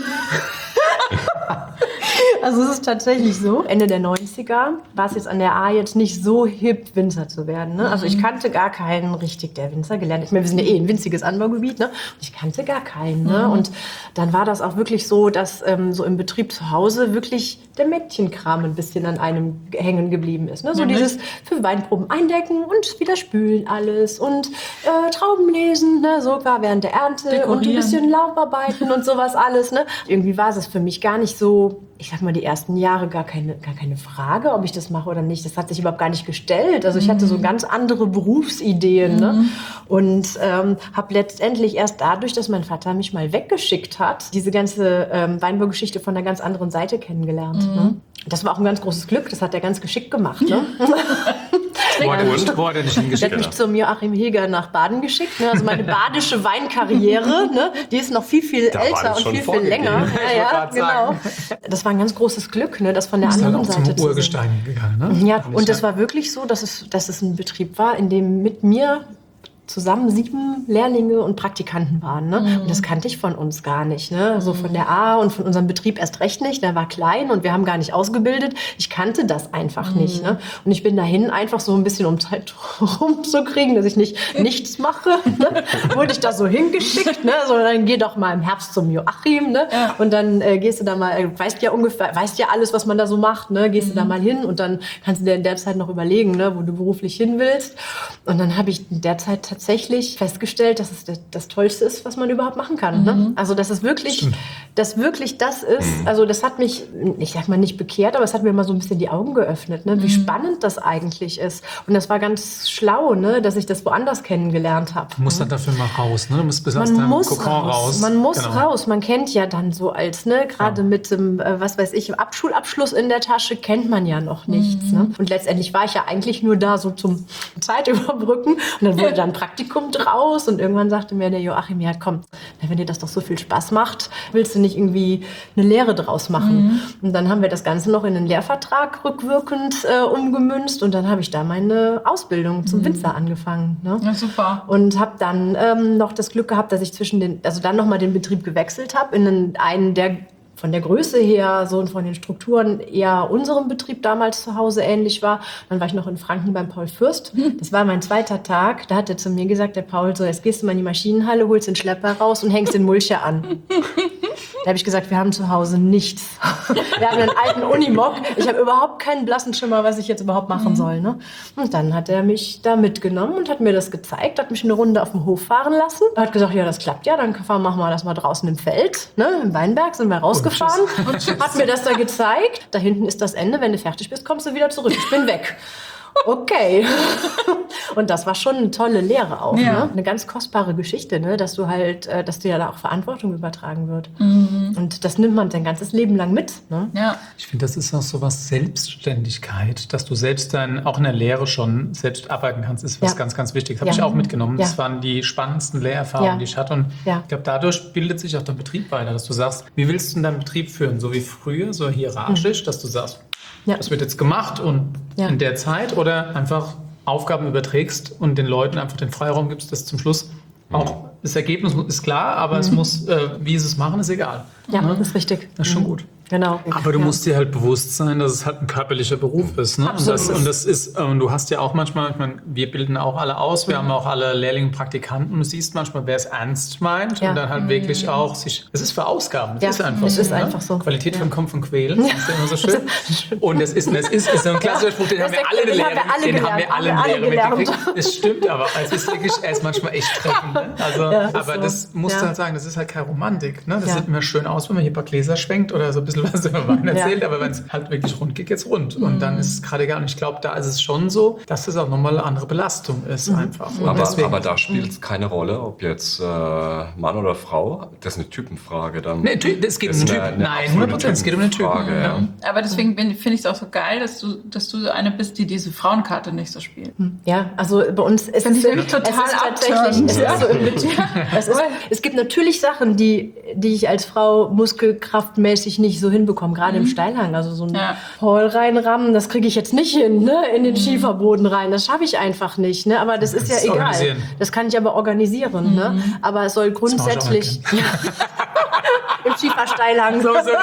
C: es ist tatsächlich so. Ende der 90er war es jetzt an der A jetzt nicht so hip, Winzer zu werden. Ne? Also ich kannte gar keinen richtig, der Winzer gelernt. Ich meine, wir sind ja ein winziges Anbaugebiet. Ne? Und ich kannte gar keinen. Ne? Und dann war das auch wirklich so, dass so im Betrieb zu Hause wirklich der Mädchenkram ein bisschen an einem hängen geblieben ist. Ne? So
A: Nämlich?
C: dieses für Weinproben eindecken und wieder spülen alles und Trauben lesen, ne? So war während der Ernte und ein
A: Dekorieren.
C: bisschen Laubarbeiten und sowas alles. Ne? Irgendwie war es für mich gar nicht so, ich sag mal, die ersten Jahre gar keine Frage, ob ich das mache oder nicht. Das hat sich überhaupt gar nicht gestellt. Also ich hatte so ganz andere Berufsideen. Ne? Und habe letztendlich erst dadurch, dass mein Vater mich mal weggeschickt hat, diese ganze Weinbaugeschichte von einer ganz anderen Seite kennengelernt. Ne? Das war auch ein ganz großes Glück. Das hat er ganz geschickt gemacht. Ne?
B: Wo hat er nicht
C: Er hat
B: hingeschickt?
C: mich zum Joachim Heger nach Baden geschickt. Ne? Also meine badische Weinkarriere, ne? Die ist noch viel
D: Da war
C: älter
D: das
C: und
D: schon
C: viel
D: vorgegeben.
C: länger.
B: Ich wollte grad sagen.
C: Das war ein ganz großes Glück, ne? Das von der
B: Ist dann
C: anderen
B: auch
C: Seite
B: zum
C: zu sehen.
B: Urgestein gegangen, ne?
C: Ja, und das war wirklich so, dass es ein Betrieb war, in dem mit mir zusammen 7 Lehrlinge und Praktikanten waren. Ne? Und das kannte ich von uns gar nicht. Ne? So von der A und von unserem Betrieb erst recht nicht. Der war klein und wir haben gar nicht ausgebildet. Ich kannte das einfach nicht. Ne? Und ich bin dahin einfach so ein bisschen, um Zeit rumzukriegen, dass ich nichts mache. Ne? Wurde ich da so hingeschickt. Ne? So, dann geh doch mal im Herbst zum Joachim. Ne?
A: Ja.
C: Und dann gehst du da mal, weißt ja alles, was man da so macht. Ne? Gehst du da mal hin und dann kannst du dir in der Zeit noch überlegen, ne? Wo du beruflich hin willst. Und dann habe ich in der Zeit tatsächlich festgestellt, dass es das Tollste ist, was man überhaupt machen kann. Ne? Also dass es wirklich, das ist, also das hat mich, ich sag mal nicht bekehrt, aber es hat mir mal so ein bisschen die Augen geöffnet, ne? Wie spannend das eigentlich ist. Und das war ganz schlau, ne? Dass ich das woanders kennengelernt habe.
B: Du musst dann dafür mal raus, ne? Du musst bis aus
C: Man
B: deinem
C: muss
B: Kokon raus.
C: Man muss
B: Genau.
C: raus. Man kennt ja dann so als, ne, gerade mit dem, was weiß ich, Schulabschluss in der Tasche kennt man ja noch nichts. Ne? Und letztendlich war ich ja eigentlich nur da so zum Zeitüberbrücken überbrücken. Und dann wurde dann ein Praktikum draus und irgendwann sagte mir der Joachim, ja komm, wenn dir das doch so viel Spaß macht, willst du nicht irgendwie eine Lehre draus machen? Und dann haben wir das Ganze noch in einen Lehrvertrag rückwirkend umgemünzt und dann habe ich da meine Ausbildung zum Winzer angefangen. Ne?
A: Ja, super.
C: Und habe dann noch das Glück gehabt, dass ich dann nochmal den Betrieb gewechselt habe in einen, der von der Größe her, so und von den Strukturen eher unserem Betrieb damals zu Hause ähnlich war. Dann war ich noch in Franken beim Paul Fürst. Das war mein zweiter Tag. Da hat er zu mir gesagt, der Paul, so jetzt gehst du mal in die Maschinenhalle, holst den Schlepper raus und hängst den Mulcher an. Da habe ich gesagt, wir haben zu Hause nichts. Wir haben einen alten Unimog. Ich habe überhaupt keinen blassen Schimmer, was ich jetzt überhaupt machen soll. Ne? Und dann hat er mich da mitgenommen und hat mir das gezeigt, hat mich eine Runde auf dem Hof fahren lassen. Er hat gesagt, ja, das klappt ja, dann machen wir das mal draußen im Feld. Ne? Im Weinberg sind wir rausgefahren. Hat mir das da gezeigt. Da hinten ist das Ende. Wenn du fertig bist, kommst du wieder zurück. Ich bin weg. Okay. Und das war schon eine tolle Lehre auch.
A: Ja.
C: Ne? Eine ganz kostbare Geschichte, ne? Dass du ja da auch Verantwortung übertragen wird. Und das nimmt man sein ganzes Leben lang mit. Ne?
A: Ja.
B: Ich finde, das ist auch so was Selbstständigkeit, dass du selbst auch in der Lehre schon selbst arbeiten kannst, ist was ganz, ganz wichtig. Das habe ich auch mitgenommen. Das waren die spannendsten Lehrerfahrungen, die ich hatte. Und ich glaube, dadurch bildet sich auch dein Betrieb weiter, dass du sagst, wie willst du denn deinen Betrieb führen? So wie früher, so hierarchisch, dass du sagst, das wird jetzt gemacht und in der Zeit oder einfach Aufgaben überträgst und den Leuten einfach den Freiraum gibst, dass zum Schluss auch das Ergebnis ist klar, aber es muss, wie sie es machen, ist egal.
C: Ja, das ist richtig.
B: Das ist schon gut.
C: Genau.
B: Aber du musst dir halt bewusst sein, dass es halt ein körperlicher Beruf ist. Ne? Und du hast ja auch manchmal, ich meine, wir bilden auch alle aus, wir haben auch alle Lehrlinge, Praktikanten und du siehst manchmal, wer es ernst meint und dann halt wirklich auch sich, es ist für Ausgaben, das ist einfach
C: es
B: so.
C: ist einfach so.
B: Qualität kommt von Quälen, das ist ja immer so schön. Und das ist so ein klassischer Spruch, den haben wir alle gelernt. Das stimmt aber, es ist wirklich erst manchmal echt treffend. Ne? Also, aber das musst du halt sagen, das ist halt keine Romantik. Ne? Das sieht immer schön aus, wenn man hier ein paar Gläser schwenkt oder so ein bisschen was über Wein erzählt, aber wenn es halt wirklich rund geht, geht's rund. Und dann ist es gerade egal. Und ich glaube, da ist es schon so, dass es auch nochmal eine andere Belastung ist einfach.
D: Aber da spielt es keine Rolle, ob jetzt Mann oder Frau. Das ist eine Typenfrage dann.
B: Nee, es geht um den Typen. Nein, 100%, es geht um den Typen.
D: Ja.
A: Aber deswegen finde ich es auch so geil, dass du eine bist, die diese Frauenkarte nicht so spielt.
C: Ja, also bei uns ist
A: Finde ich wirklich total
C: tatsächlich, es ist so im Betrieb. Es gibt natürlich Sachen, die ich als Frau muskelkraftmäßig nicht so hinbekomme, gerade im Steilhang. Also so ein Hall reinrammen, das kriege ich jetzt nicht hin, ne? In den Schieferboden rein. Das schaffe ich einfach nicht. Ne? Aber das ist ja egal. Das kann ich aber organisieren. Ne? Aber es soll grundsätzlich im Schiefersteilhang.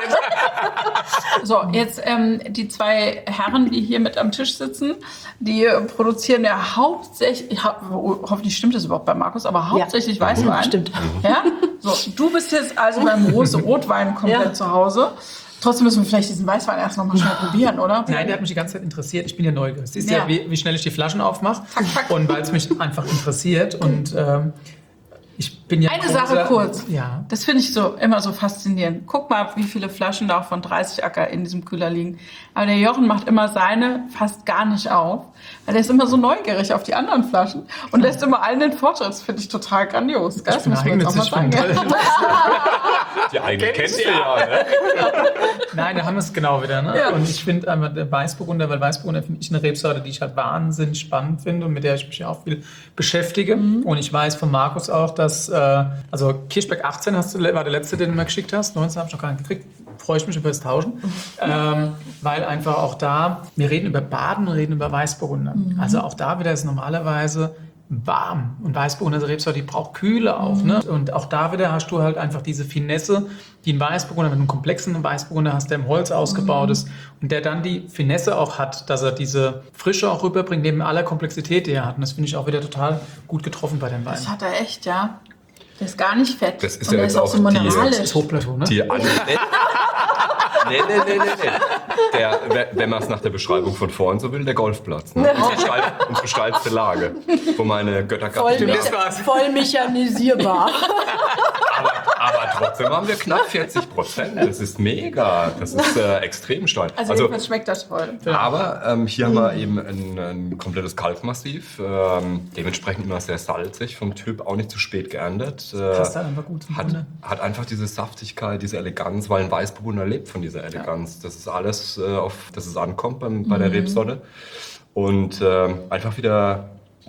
A: So, jetzt die zwei Herren, die hier mit am Tisch sitzen, die produzieren ja hauptsächlich, hoffentlich stimmt das überhaupt bei Markus, aber hauptsächlich Weißwein.
C: Stimmt.
A: Ja? So, du bist jetzt also beim Rotwein komplett zu Hause. Trotzdem müssen wir vielleicht diesen Weißwein erst noch mal schnell probieren, oder?
B: Nein, der hat mich die ganze Zeit interessiert. Ich bin ja neugierig. Siehst ja, wie schnell ich die Flaschen aufmache. Und weil es mich einfach interessiert. Und ich bin ja...
A: Eine Sache kurz.
B: Ja.
A: Das finde ich immer so faszinierend. Guck mal, wie viele Flaschen da auch von 30 Acker in diesem Kühler liegen. Aber der Jochen macht immer seine fast gar nicht auf. Weil der ist immer so neugierig auf die anderen Flaschen und lässt immer allen den Vortritt. Das finde ich total grandios. Das muss man jetzt auch mal sagen.
D: Die eigene kennst du ja, ne?
B: Nein, da haben wir es genau wieder. Ne?
A: Ja.
B: Und ich finde einfach der Weißburgunder, weil Weißburgunder finde ich eine Rebsorte, die ich halt wahnsinnig spannend finde und mit der ich mich ja auch viel beschäftige. Und ich weiß von Markus auch, dass, also Kirchberg 18 war der letzte, den du mir geschickt hast. 19 habe ich noch gar nicht gekriegt. Freue ich mich über das Tauschen. Weil einfach auch da, wir reden über Baden und reden über Weißburgunder. Also auch da wieder ist normalerweise warm. Und Weißburgunder ist eine Rebsorte, die braucht Kühle auch. Ne? Und auch da wieder hast du halt einfach diese Finesse, die ein Weißburgunder mit einem komplexen Weißburgunder hast, der im Holz ausgebaut ist und der dann die Finesse auch hat, dass er diese Frische auch rüberbringt, neben aller Komplexität, die er hat. Und das finde ich auch wieder total gut getroffen bei den Weinen.
A: Das hat er echt, ja. Der ist gar nicht fett.
D: Das ist
A: und
D: ja
A: der
D: jetzt
A: ist auch
D: auch
A: so mineralisch.
B: Das ist Hochplateau, ne?
D: Nee. Wenn man es nach der Beschreibung von vorhin so will, der Golfplatz. Ne? Unsere steilste Lage, wo meine Göttergattin...
C: Voll mechanisierbar.
D: Aber trotzdem haben wir knapp 40%. Das ist mega. Das ist extrem steil.
A: Also jedenfalls schmeckt das voll.
D: Aber hier haben wir eben ein komplettes Kalkmassiv. Dementsprechend immer sehr salzig, vom Typ auch nicht zu spät geerntet.
B: Passt halt einfach gut zum Burgunder.
D: Hat einfach diese Saftigkeit, diese Eleganz, weil ein Weißburgunder lebt von dieser Eleganz. Ja. Das ist alles, auf das es ankommt bei der Rebsorte. Und einfach wieder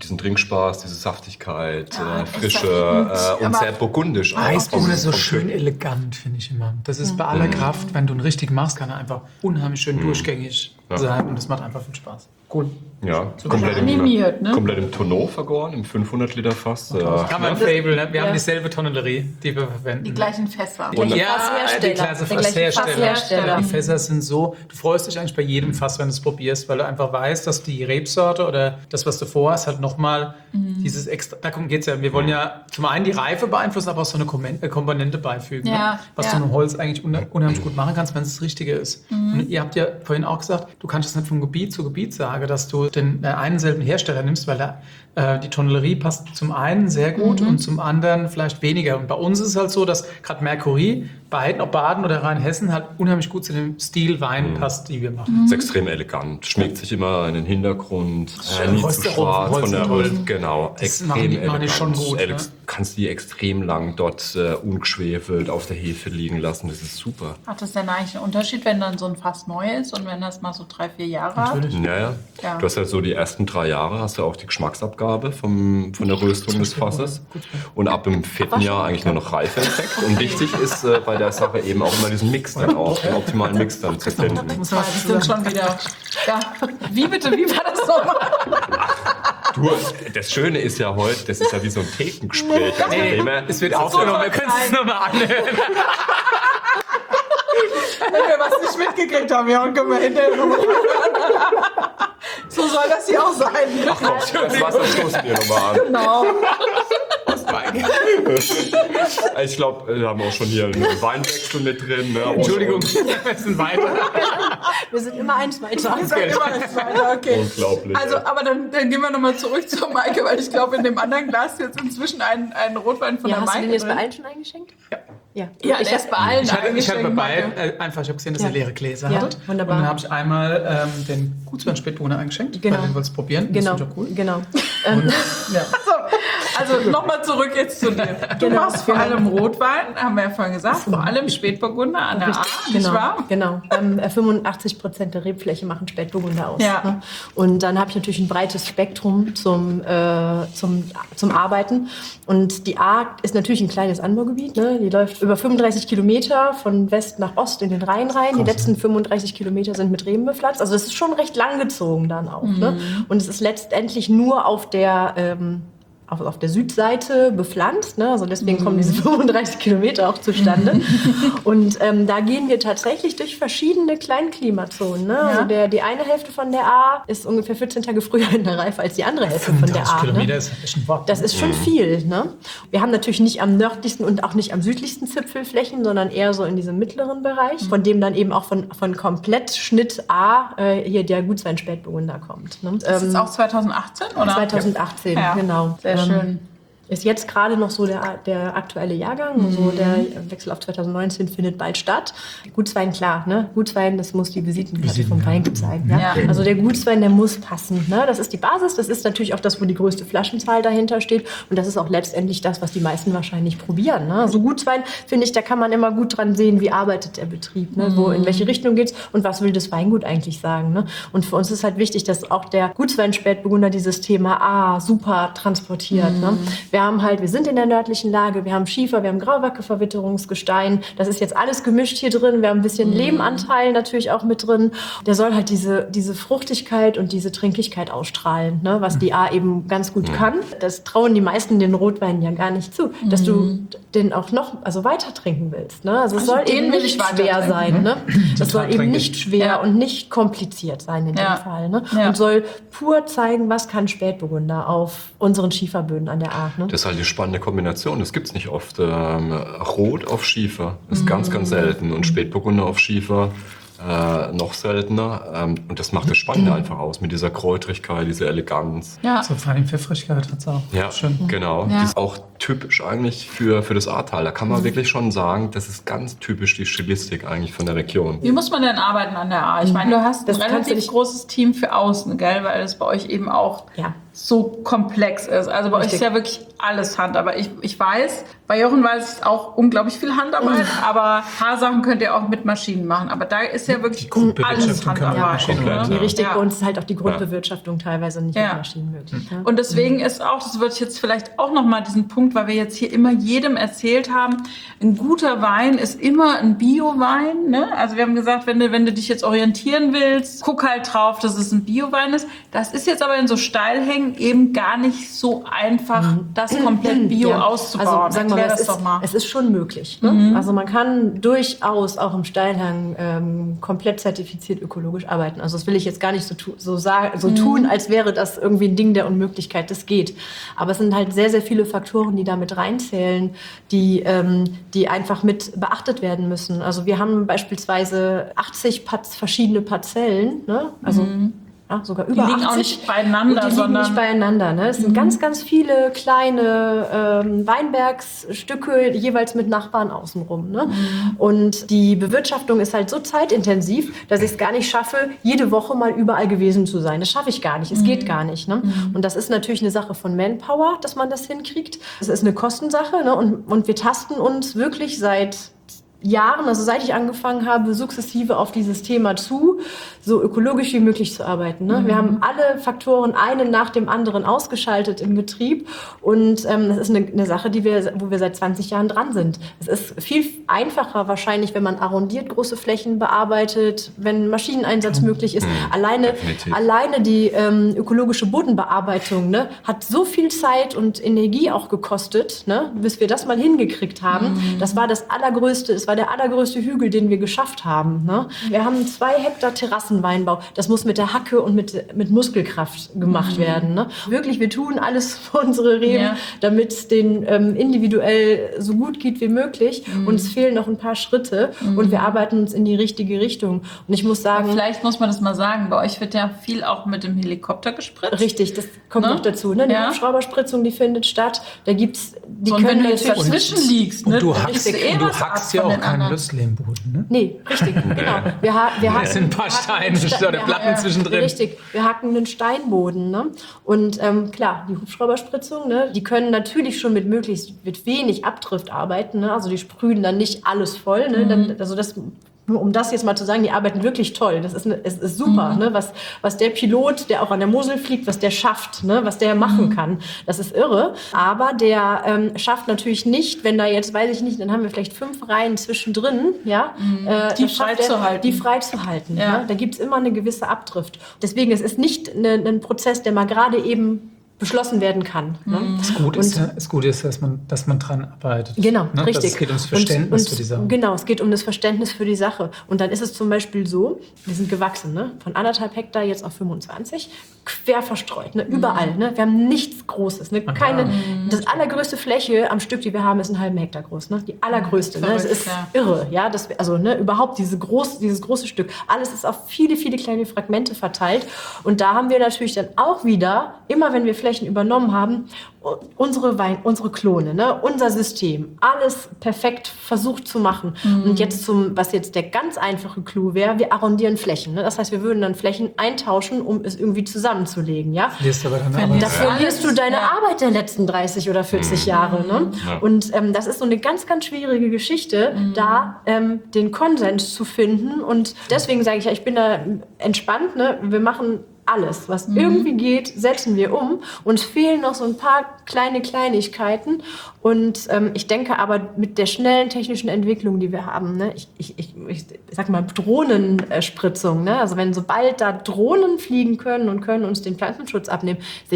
D: diesen Trinkspaß, diese Saftigkeit,
A: Ja,
D: Frische
A: ist
D: und
A: aber
D: sehr burgundisch. auch.
B: Eisbohnen ist so
D: Vom
B: schön
D: Typ.
B: elegant, finde ich immer. Das ist bei aller Kraft, wenn du ihn richtig machst, kann er einfach unheimlich schön durchgängig sein und das macht einfach viel Spaß. Cool.
D: Ja,
A: animiert, ne?
D: komplett im Tonneau vergoren, im 500-Liter-Fass.
B: Haben wir ein Fable, ne? Wir haben dieselbe Tonnellerie, die wir verwenden.
A: Die gleichen Fässer.
C: Und-
B: Ja,
C: Fasshersteller.
B: die Klasse
C: Der gleiche
B: Fasshersteller.
C: Fasshersteller.
B: Die Fässer sind so, du freust dich eigentlich bei jedem Fass, wenn du es probierst, weil du einfach weißt, dass die Rebsorte oder das, was du vorhast, halt nochmal dieses extra, darum geht es ja. Wir wollen ja zum einen die Reife beeinflussen, aber auch so eine Komponente beifügen,
A: Ja,
B: ne? Was
A: ja.
B: du mit dem Holz eigentlich unheimlich gut machen kannst, wenn es das Richtige ist. Und ihr habt ja vorhin auch gesagt, du kannst es nicht von Gebiet zu Gebiet sagen, dass du den einen selben Hersteller nimmst, weil die Tonellerie passt zum einen sehr gut und zum anderen vielleicht weniger. Und bei uns ist es halt so, dass gerade Mercury beiden, ob Baden oder Rheinhessen, halt unheimlich gut zu dem Stil Wein passt, die wir machen.
D: Ist extrem elegant, schmiegt sich immer in den Hintergrund, nie zu
B: Holz-
D: schwarz von der
B: Holz-
D: Holz, genau,
B: Das
D: extrem
B: machen die
D: elegant.
B: schon gut, ne?
D: Kannst die extrem lang dort ungeschwefelt auf der Hefe liegen lassen, das ist super.
A: Hat das denn eigentlich einen Unterschied, wenn dann so ein Fass neu ist und wenn das mal so 3-4 Jahre
B: Natürlich.
D: Ja.
A: Ja.
D: Du hast ja so die ersten 3 Jahre, hast du auch die Geschmacksabgabe von der Röstung des Fasses. Und ab dem 4. Jahr eigentlich nur noch Reifeeffekt. Und wichtig ist bei der Sache eben auch immer diesen Mix dann auch, den optimalen Mix dann zu finden.
B: Muss man
A: Die sind schon wieder. Ja, wie bitte? Wie war das nochmal?
D: Du, das Schöne ist ja heute, das ist ja wie so ein Thekengespräch. Also von dem her-
B: es wird aufgenommen, wir können es nochmal anhören.
A: Wenn wir was nicht mitgekriegt haben, ja, und können wir hinterher nochmal hören. So soll das hier auch sein.
D: Ach komm, das Wasser stoßen wir nochmal an.
A: Genau.
D: Ich glaube, wir haben auch schon hier einen Weinwechsel mit drin. Ne?
B: Entschuldigung, wir sind weiter.
C: Wir sind immer eins weiter.
A: Ich sag immer das weiter, okay.
D: Unglaublich.
A: Also, aber dann gehen wir nochmal zurück zur Maike, weil ich glaube, in dem anderen Glas ist jetzt inzwischen ein Rotwein von
C: Ja,
A: der
C: hast du
A: Maike
C: den jetzt bei
A: drin.
C: allen schon eingeschenkt?
B: Ja.
C: Ja,
A: Ja, ich habe bei allen
B: Ich hatte bei
A: eingeschenkt,
B: beiden
A: Maike.
B: einfach, ich habe gesehen, dass
C: Ja.
B: ihr leere Gläser
C: Ja,
B: hattet.
C: wunderbar.
B: Und dann habe ich einmal den Gutswein-Spätburgunder eingeschenkt,
C: Genau.
B: weil den wolltest du probieren.
C: Genau,
B: Das ist schon cool.
C: genau.
B: Und, ja.
A: Also nochmal zurück jetzt zu dir. Du
C: Genau,
A: machst vor
C: genau.
A: allem Rotwein, haben wir ja vorhin gesagt, vor allem Spätburgunder an der A, nicht
C: Genau,
A: wahr?
C: genau. 85% der Rebfläche machen Spätburgunder aus.
A: Ja.
C: Ne? Und dann habe ich natürlich ein breites Spektrum zum Arbeiten. Und die A ist natürlich ein kleines Anbaugebiet. Ne? Die läuft über 35 Kilometer von West nach Ost in den Rhein rein. Die letzten 35 Kilometer sind mit Reben bepflanzt. Also das ist schon recht langgezogen dann auch. Ne? Und es ist letztendlich nur auf der Südseite bepflanzt, ne? Also deswegen kommen diese 35 Kilometer auch zustande. Und da gehen wir tatsächlich durch verschiedene Kleinklimazonen. Ne? Also die eine Hälfte von der A ist ungefähr 14 Tage früher in der Reife als die andere Hälfte von der
B: 35
C: A.
B: Kilometer
C: Ne?
B: ist echt ein Wort.
C: Das ist schon viel. Ne? Wir haben natürlich nicht am nördlichsten und auch nicht am südlichsten Zipfelflächen, sondern eher so in diesem mittleren Bereich, von dem dann eben auch von komplett Schnitt A hier der Gutswein-Spätburgunder kommt. Ne?
A: Das ist auch 2018, oder?
C: 2018,
A: Ja.
C: genau.
A: Sehr schön.
C: Ist jetzt gerade noch so der aktuelle Jahrgang. Also der Wechsel auf 2019 findet bald statt. Gutswein, klar, ne? Gutswein, das muss die Visitenkarte vom Weingut sein. Ja?
A: Ja.
C: Also der Gutswein, der muss passen. Ne? Das ist die Basis. Das ist natürlich auch das, wo die größte Flaschenzahl dahinter steht. Und das ist auch letztendlich das, was die meisten wahrscheinlich probieren. Ne? Also Gutswein, finde ich, da kann man immer gut dran sehen, wie arbeitet der Betrieb. Ne? In welche Richtung geht's und was will das Weingut eigentlich sagen. Ne? Und für uns ist halt wichtig, dass auch der Gutswein-Spätburgunder dieses Thema super transportiert. Ne? Wir sind in der nördlichen Lage, wir haben Schiefer, wir haben Grauwacke-Verwitterungsgestein. Das ist jetzt alles gemischt hier drin. Wir haben ein bisschen Lehmanteil natürlich auch mit drin. Der soll halt diese Fruchtigkeit und diese Trinkigkeit ausstrahlen, ne? Was die A eben ganz gut kann. Das trauen die meisten den Rotweinen ja gar nicht zu, dass du den auch noch weiter trinken willst. Ne? Also es soll
A: den
C: eben
A: will
C: nicht
A: ich weiter
C: schwer
A: trinken.
C: sein. Ne? Das soll eben
B: trinke
C: nicht
B: ich.
C: schwer
A: Ja.
C: und nicht kompliziert sein in
A: Ja.
C: dem Fall. Ne?
A: Ja.
C: Und soll pur zeigen, was kann Spätburgunder auf unseren Schieferböden an der A. Ne?
D: Das ist halt die spannende Kombination. Das gibt es nicht oft. Rot auf Schiefer ist ganz, ganz selten. Und Spätburgunder auf Schiefer noch seltener. Und das macht das Spannende einfach aus mit dieser Kräutrigkeit, dieser Eleganz.
A: Ja.
B: So vor allem Pfeffrigkeit hat es auch.
D: Ja,
B: Schön.
D: genau.
A: Ja.
D: Die ist auch typisch eigentlich für das Ahrtal. Da kann man wirklich schon sagen, das ist ganz typisch die Stilistik eigentlich von der Region.
A: Wie muss man denn arbeiten an der A? Ich meine, du hast
C: Das
A: ein
C: kannst du
A: relativ
C: nicht-
A: großes Team für außen, gell? Weil das bei euch eben auch
C: Ja.
A: so komplex ist. Also bei euch ist ja wirklich alles Hand. Aber ich weiß, bei Jochen weiß ich auch unglaublich viel Handarbeit, aber ein paar Sachen könnt ihr auch mit Maschinen machen. Aber da ist ja wirklich alles Handarbeit.
C: Die richtig bei uns ist halt auch die Grundbewirtschaftung teilweise nicht mit Maschinen möglich. Ne?
A: Und deswegen ist auch, das würde ich jetzt vielleicht auch nochmal diesen Punkt, weil wir jetzt hier immer jedem erzählt haben, ein guter Wein ist immer ein Bio-Wein. Ne? Also wir haben gesagt, wenn du dich jetzt orientieren willst, guck halt drauf, dass es ein Bio-Wein ist. Das ist jetzt aber in so Steilhängen eben gar nicht so einfach, das komplett Bio auszubauen.
C: Also sagen wir mal, es ist schon möglich. Ne? Also man kann durchaus auch im Steilhang komplett zertifiziert ökologisch arbeiten. Also das will ich jetzt gar nicht so tun, als wäre das irgendwie ein Ding der Unmöglichkeit. Das geht. Aber es sind halt sehr, sehr viele Faktoren, die da mit reinzählen, die einfach mit beachtet werden müssen. Also wir haben beispielsweise 80 verschiedene Parzellen, ne? Also sogar über 80.
A: Die liegen auch nicht beieinander,
C: die liegen nicht beieinander. Ne? Es sind ganz, ganz viele kleine Weinbergsstücke, jeweils mit Nachbarn außenrum. Ne? Und die Bewirtschaftung ist halt so zeitintensiv, dass ich es gar nicht schaffe, jede Woche mal überall gewesen zu sein. Das schaffe ich gar nicht. Es geht gar nicht. Ne? Und das ist natürlich eine Sache von Manpower, dass man das hinkriegt. Es ist eine Kostensache. Ne? Und wir tasten uns wirklich seit Jahren, also seit ich angefangen habe, sukzessive auf dieses Thema zu, so ökologisch wie möglich zu arbeiten. Ne? Wir haben alle Faktoren einen nach dem anderen ausgeschaltet im Betrieb und das ist eine Sache, wo wir seit 20 Jahren dran sind. Es ist viel einfacher wahrscheinlich, wenn man arrondiert große Flächen bearbeitet, wenn Maschineneinsatz möglich ist. Alleine die ökologische Bodenbearbeitung, ne, hat so viel Zeit und Energie auch gekostet, ne, bis wir das mal hingekriegt haben. Das war der allergrößte Hügel, den wir geschafft haben. Ne? Wir haben 2 Hektar Terrassenweinbau. Das muss mit der Hacke und mit Muskelkraft gemacht werden. Ne? Wirklich, wir tun alles für unsere Reben, damit es denen individuell so gut geht wie möglich. Uns fehlen noch ein paar Schritte und wir arbeiten uns in die richtige Richtung. Und ich muss sagen...
A: Aber vielleicht muss man das mal sagen, bei euch wird ja viel auch mit dem Helikopter gespritzt.
C: Richtig, das kommt noch dazu. Ne? Die Hubschrauberspritzung, die findet statt. Da gibt's...
A: Und wenn du jetzt dazwischen liegst,
B: und
A: ne,
B: du hackst ja auch keinen Lössli im Boden, ne?
C: Nee, richtig, genau. Wir hacken,
B: sind ein paar Steine oder Platten zwischendrin.
C: Richtig, wir hacken einen Steinboden. Ne? Und klar, die Hubschrauberspritzung, ne, die können natürlich schon mit wenig Abdrift arbeiten. Ne? Also die sprühen dann nicht alles voll. Ne? Um das jetzt mal zu sagen, die arbeiten wirklich toll. Es ist super, ne? Was der Pilot, der auch an der Mosel fliegt, was der schafft, ne? Was der machen kann. Das ist irre. Aber der schafft natürlich nicht, wenn da jetzt, weiß ich nicht, dann haben wir vielleicht 5 Reihen zwischendrin, ja,
A: die freizuhalten.
C: Ja. Ne? Da gibt's immer eine gewisse Abdrift. Deswegen, es ist nicht ein Prozess, der mal gerade eben beschlossen werden kann. Ne?
B: Das Gute ist, dass man dran arbeitet.
C: Genau,
B: ne?
C: richtig.
B: Es geht ums Verständnis für die Sache.
C: Genau, es geht um das Verständnis für die Sache. Und dann ist es zum Beispiel so, wir sind gewachsen, ne? Von 1,5 Hektar jetzt auf 25, quer verstreut, ne? Überall. Ne? Wir haben nichts Großes. Ne? Das allergrößte Fläche am Stück, die wir haben, ist 1,5 Hektar groß. Ne? Die allergrößte. Ne? Das ist irre. Ja? Überhaupt dieses große Stück. Alles ist auf viele, viele kleine Fragmente verteilt. Und da haben wir natürlich dann auch wieder, immer wenn wir Flächen übernommen haben, unsere Klone, ne? Unser System, alles perfekt versucht zu machen. Und jetzt was jetzt der ganz einfache Clou wäre, wir arrondieren Flächen. Ne? Das heißt, wir würden dann Flächen eintauschen, um es irgendwie zusammenzulegen. Ja? Da verlierst du deine Arbeit der letzten 30 oder 40 Jahre. Ne? Ja. Und das ist so eine ganz, ganz schwierige Geschichte, da den Konsens zu finden. Und deswegen sage ich ja, ich bin da entspannt. Ne? Wir machen alles, was irgendwie geht, setzen wir um. Uns fehlen noch so ein paar kleine Kleinigkeiten. Und ich denke aber mit der schnellen technischen Entwicklung, die wir haben, ne, ich sag mal Drohnenspritzung, ne, also sobald da Drohnen fliegen können und können uns den Pflanzenschutz abnehmen, sehe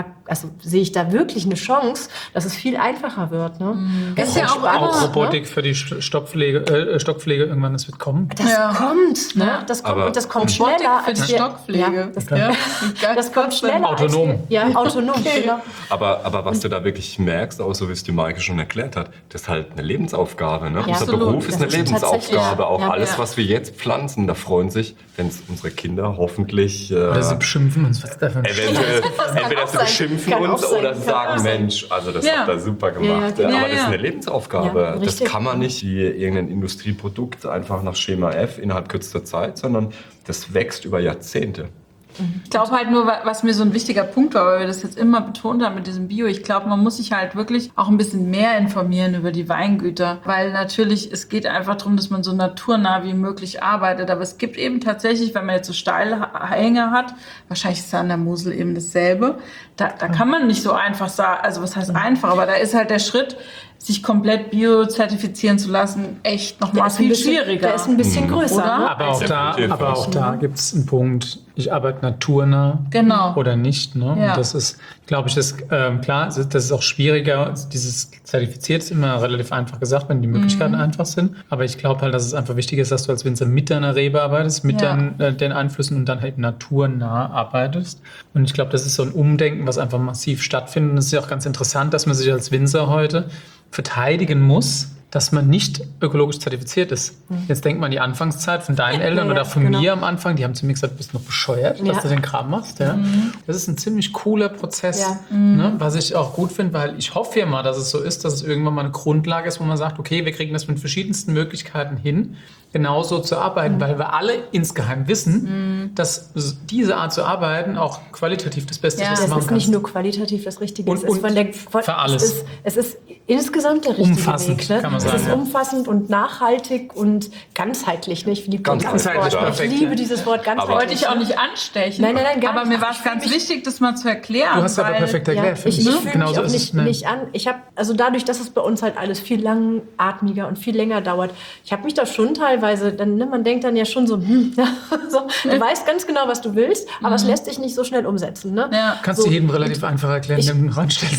C: ich da wirklich eine Chance, dass es viel einfacher wird. Ne?
B: Ist ja auch Robotik, ne? Für die Stockpflege irgendwann, das wird kommen.
C: Das kommt, ne? Das kommt schneller
A: für die Stockpflege.
C: Das kommt schneller.
B: Autonom.
C: Autonom, genau.
D: Aber was du da wirklich merkst, auch so wie es die Maike schon erklärt hat, das ist halt eine Lebensaufgabe. Ne?
C: Ja,
D: unser
C: absolut.
D: Beruf ist eine Lebensaufgabe. Auch alles,
C: ja.
D: was wir jetzt pflanzen, da freuen sich, wenn es unsere Kinder hoffentlich...
B: oder sie beschimpfen uns, was davon
D: entweder sie beschimpfen uns oder sie sagen, Mensch, also das habt ihr super gemacht.
C: Ja,
D: aber das ist eine Lebensaufgabe.
C: Ja,
D: das kann man nicht wie irgendein Industrieprodukt einfach nach Schema F innerhalb kürzester Zeit, sondern das wächst über Jahrzehnte.
A: Ich glaube halt nur, was mir so ein wichtiger Punkt war, weil wir das jetzt immer betont haben mit diesem Bio, ich glaube, man muss sich halt wirklich auch ein bisschen mehr informieren über die Weingüter, weil natürlich, es geht einfach darum, dass man so naturnah wie möglich arbeitet, aber es gibt eben tatsächlich, wenn man jetzt so Steilhänge hat, wahrscheinlich ist es an der Mosel eben dasselbe, da kann man nicht so einfach sagen, also was heißt einfach, aber da ist halt der Schritt, sich komplett bio-zertifizieren zu lassen, echt nochmal viel schwieriger.
C: Der ist ein bisschen größer,
A: oder?
C: ne?
B: Aber auch da gibt es einen Punkt, ich arbeite naturnah oder nicht. Ne?
A: Ja.
B: Und das ist, glaube ich, klar, das ist auch schwieriger. Dieses Zertifiziert ist immer relativ einfach gesagt, wenn die Möglichkeiten einfach sind. Aber ich glaube halt, dass es einfach wichtig ist, dass du als Winzer mit deiner Rebe arbeitest, mit den Einflüssen und dann halt naturnah arbeitest. Und ich glaube, das ist so ein Umdenken, was einfach massiv stattfindet. Und es ist ja auch ganz interessant, dass man sich als Winzer heute verteidigen muss, dass man nicht ökologisch zertifiziert ist. Jetzt denkt man an die Anfangszeit von deinen Eltern oder von mir am Anfang, die haben zu mir gesagt, du bist noch bescheuert, dass du den Kram machst. Ja? Das ist ein ziemlich cooler Prozess, ne? Was ich auch gut finde, weil ich hoffe ja mal, dass es so ist, dass es irgendwann mal eine Grundlage ist, wo man sagt, okay, wir kriegen das mit verschiedensten Möglichkeiten hin, genauso zu arbeiten, weil wir alle insgeheim wissen, dass diese Art zu arbeiten auch qualitativ das Beste ist, was du machen
C: kannst. Es ist nicht nur qualitativ das Richtige,
B: und für alles.
C: Es ist insgesamt der richtige
B: umfassend,
C: Weg. Ne?
B: kann man sagen.
C: Es ist umfassend und nachhaltig und ganzheitlich. Ne? Ich liebe
B: Ganzheitlich, perfekt,
C: ich liebe dieses Wort ganzheitlich.
A: Wollte ich auch nicht anstechen.
C: Nein, gar
A: aber mir
C: nicht.
A: war es ganz wichtig, das mal zu erklären.
B: Du hast aber perfekt erklärt.
C: Ja, ich fühle
B: Genau
C: mich
B: so
C: auch
B: ist
C: nicht an. Ich habe, also dadurch, dass es bei uns halt alles viel langatmiger und viel länger dauert, ich habe mich da schon teilweise, dann, ne, man denkt dann ja schon so, so, du weißt ganz genau, was du willst, aber es lässt sich nicht so schnell umsetzen. Ne?
A: Ja.
B: Kannst du jedem relativ einfach erklären, den du ranstellst.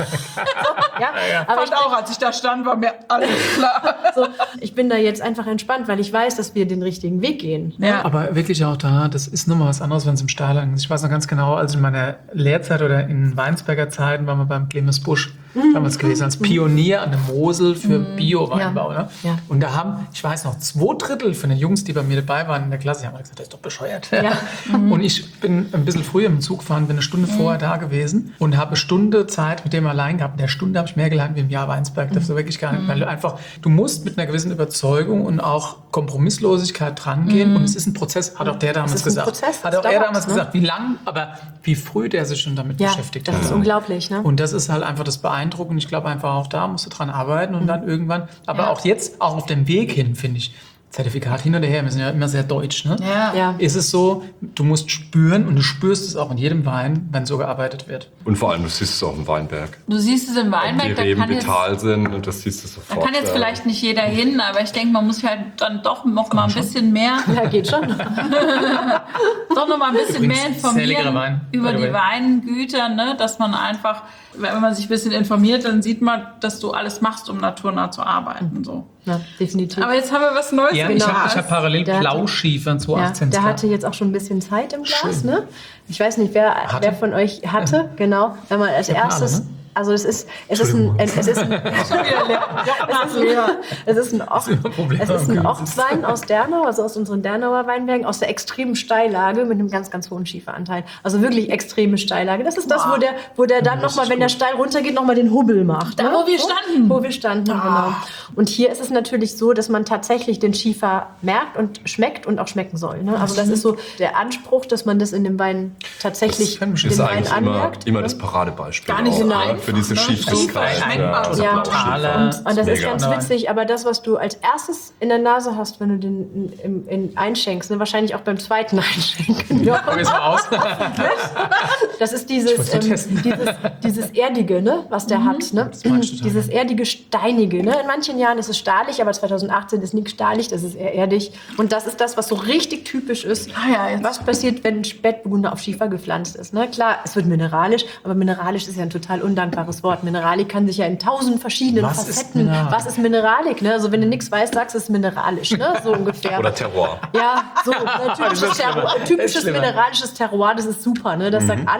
C: Aber
A: Fand auch, als ich da stand, war mir alles klar.
C: ich bin da jetzt einfach entspannt, weil ich weiß, dass wir den richtigen Weg gehen.
A: Ja.
B: Aber wirklich auch da, das ist nochmal was anderes, wenn es im Stahlang ist. Ich weiß noch ganz genau, als in meiner Lehrzeit oder in Weinsberger Zeiten waren wir beim Clemens Busch damals gewesen, als Pionier an der Mosel für Bio-Weinbau. Ne?
C: Ja.
B: Und da haben, ich weiß noch, 2/3 von den Jungs, die bei mir dabei waren in der Klasse, die haben gesagt, das ist doch bescheuert.
C: Ja.
B: Und ich bin ein bisschen früher im Zug gefahren, bin eine Stunde vorher da gewesen und habe eine Stunde Zeit mit dem allein gehabt. In der Stunde habe ich mehr gelernt wie im Jahr Weinsberg. Das ist wirklich gar nicht, weil du musst mit einer gewissen Überzeugung und auch Kompromisslosigkeit drangehen. Und es ist ein Prozess, hat auch der damals gesagt. Hat auch er damals gesagt, wie lang, aber wie früh der sich schon damit beschäftigt hat.
C: Das ist unglaublich. Ne?
B: Und das ist halt einfach das Beeindruckende. Ich glaube einfach auch da musst du dran arbeiten und dann irgendwann, aber auch jetzt, auch auf dem Weg hin, finde ich, Zertifikat hin oder her, wir sind ja immer sehr deutsch, ne?
A: Ja.
B: Ist es so, du musst spüren und du spürst es auch in jedem Wein, wenn so gearbeitet wird.
D: Und vor allem, du siehst es auch im Weinberg.
A: Du siehst es im Weinberg,
D: Die Reben vital sind und das siehst du
A: da
D: sofort.
A: kann jetzt vielleicht nicht jeder hin, aber ich denke, man muss halt dann doch noch mal ein bisschen mehr,
C: Ja, geht schon.
A: doch noch mal ein bisschen
B: Übrigens,
A: mehr
B: sehr leckerer
A: informieren
B: Wein,
A: über
B: by the
A: die
B: way.
A: Weingüter, ne? Dass man einfach, wenn man sich ein bisschen informiert, dann sieht man, dass du alles machst, um naturnah zu arbeiten. So.
C: Ja, definitiv.
A: Aber jetzt haben wir was Neues
B: Ja,
A: im
B: ich
A: Glas.
B: habe parallel
C: Der hatte-
B: Blauschiefer in 2018.
C: der hatte jetzt auch schon ein bisschen Zeit im Glas,
B: Schön.
C: ne? Ich weiß nicht, wer von euch hatte, genau. Wenn man als
B: Ich hab eine
C: erstes,
B: Ahnung, ne?
C: also es ist ein Ortswein aus Dernau, also aus unseren Dernauer Weinbergen, aus der extremen Steillage mit einem ganz, ganz hohen Schieferanteil. Also wirklich extreme Steillage. Das ist das, wo der dann nochmal, wenn der Steil runtergeht, nochmal den Hubbel macht.
A: Da,
C: ne?
A: wo wir standen.
C: Wo wir standen, genau. Und hier ist es natürlich so, dass man tatsächlich den Schiefer merkt und schmeckt und auch schmecken soll. Ne? Also das ist so der Anspruch, dass man das in dem Wein tatsächlich
B: Das
C: den
D: ist
C: Wein
D: eigentlich
C: anmerkt.
D: immer das Paradebeispiel.
A: Gar nicht
D: auch,
A: so
D: ne?
A: einfach,
D: Für diese
A: ne?
D: Schiefigkeit.
A: Schiefer ist
C: Ja,
B: Totaler-
C: und das ist
D: mega.
C: ganz witzig, aber das, was du als erstes in der Nase hast, wenn du den einschenkst, ne, wahrscheinlich auch beim zweiten Einschenken,
B: Probier es mal aus.
C: das ist dieses Erdige, ne, was der hat. Ne?
B: meinst du da,
C: Dieses Erdige, Steinige. Ne? In manchen Jahren ist es stahlig, aber 2018 ist nichts stahlig, das ist eher erdig. Und das ist das, was so richtig typisch ist. Was passiert, wenn ein Spätburgunder auf Schiefer gepflanzt ist? Ne? Klar, es wird mineralisch, aber mineralisch ist ja ein total undankbares Wort. Mineralik kann sich ja in 1000 verschiedenen
B: Was ist
C: Facetten.
B: Mineralik?
C: Was ist Mineralik? Ne? Also wenn du nichts weißt, sagst du, es ist mineralisch. Ne? So ungefähr.
D: Oder Terroir.
C: Ja, so
B: Das ist schlimmer.
C: typisches
B: Das ist schlimmer.
C: mineralisches Terroir, das ist super. Ne? Das sagt alles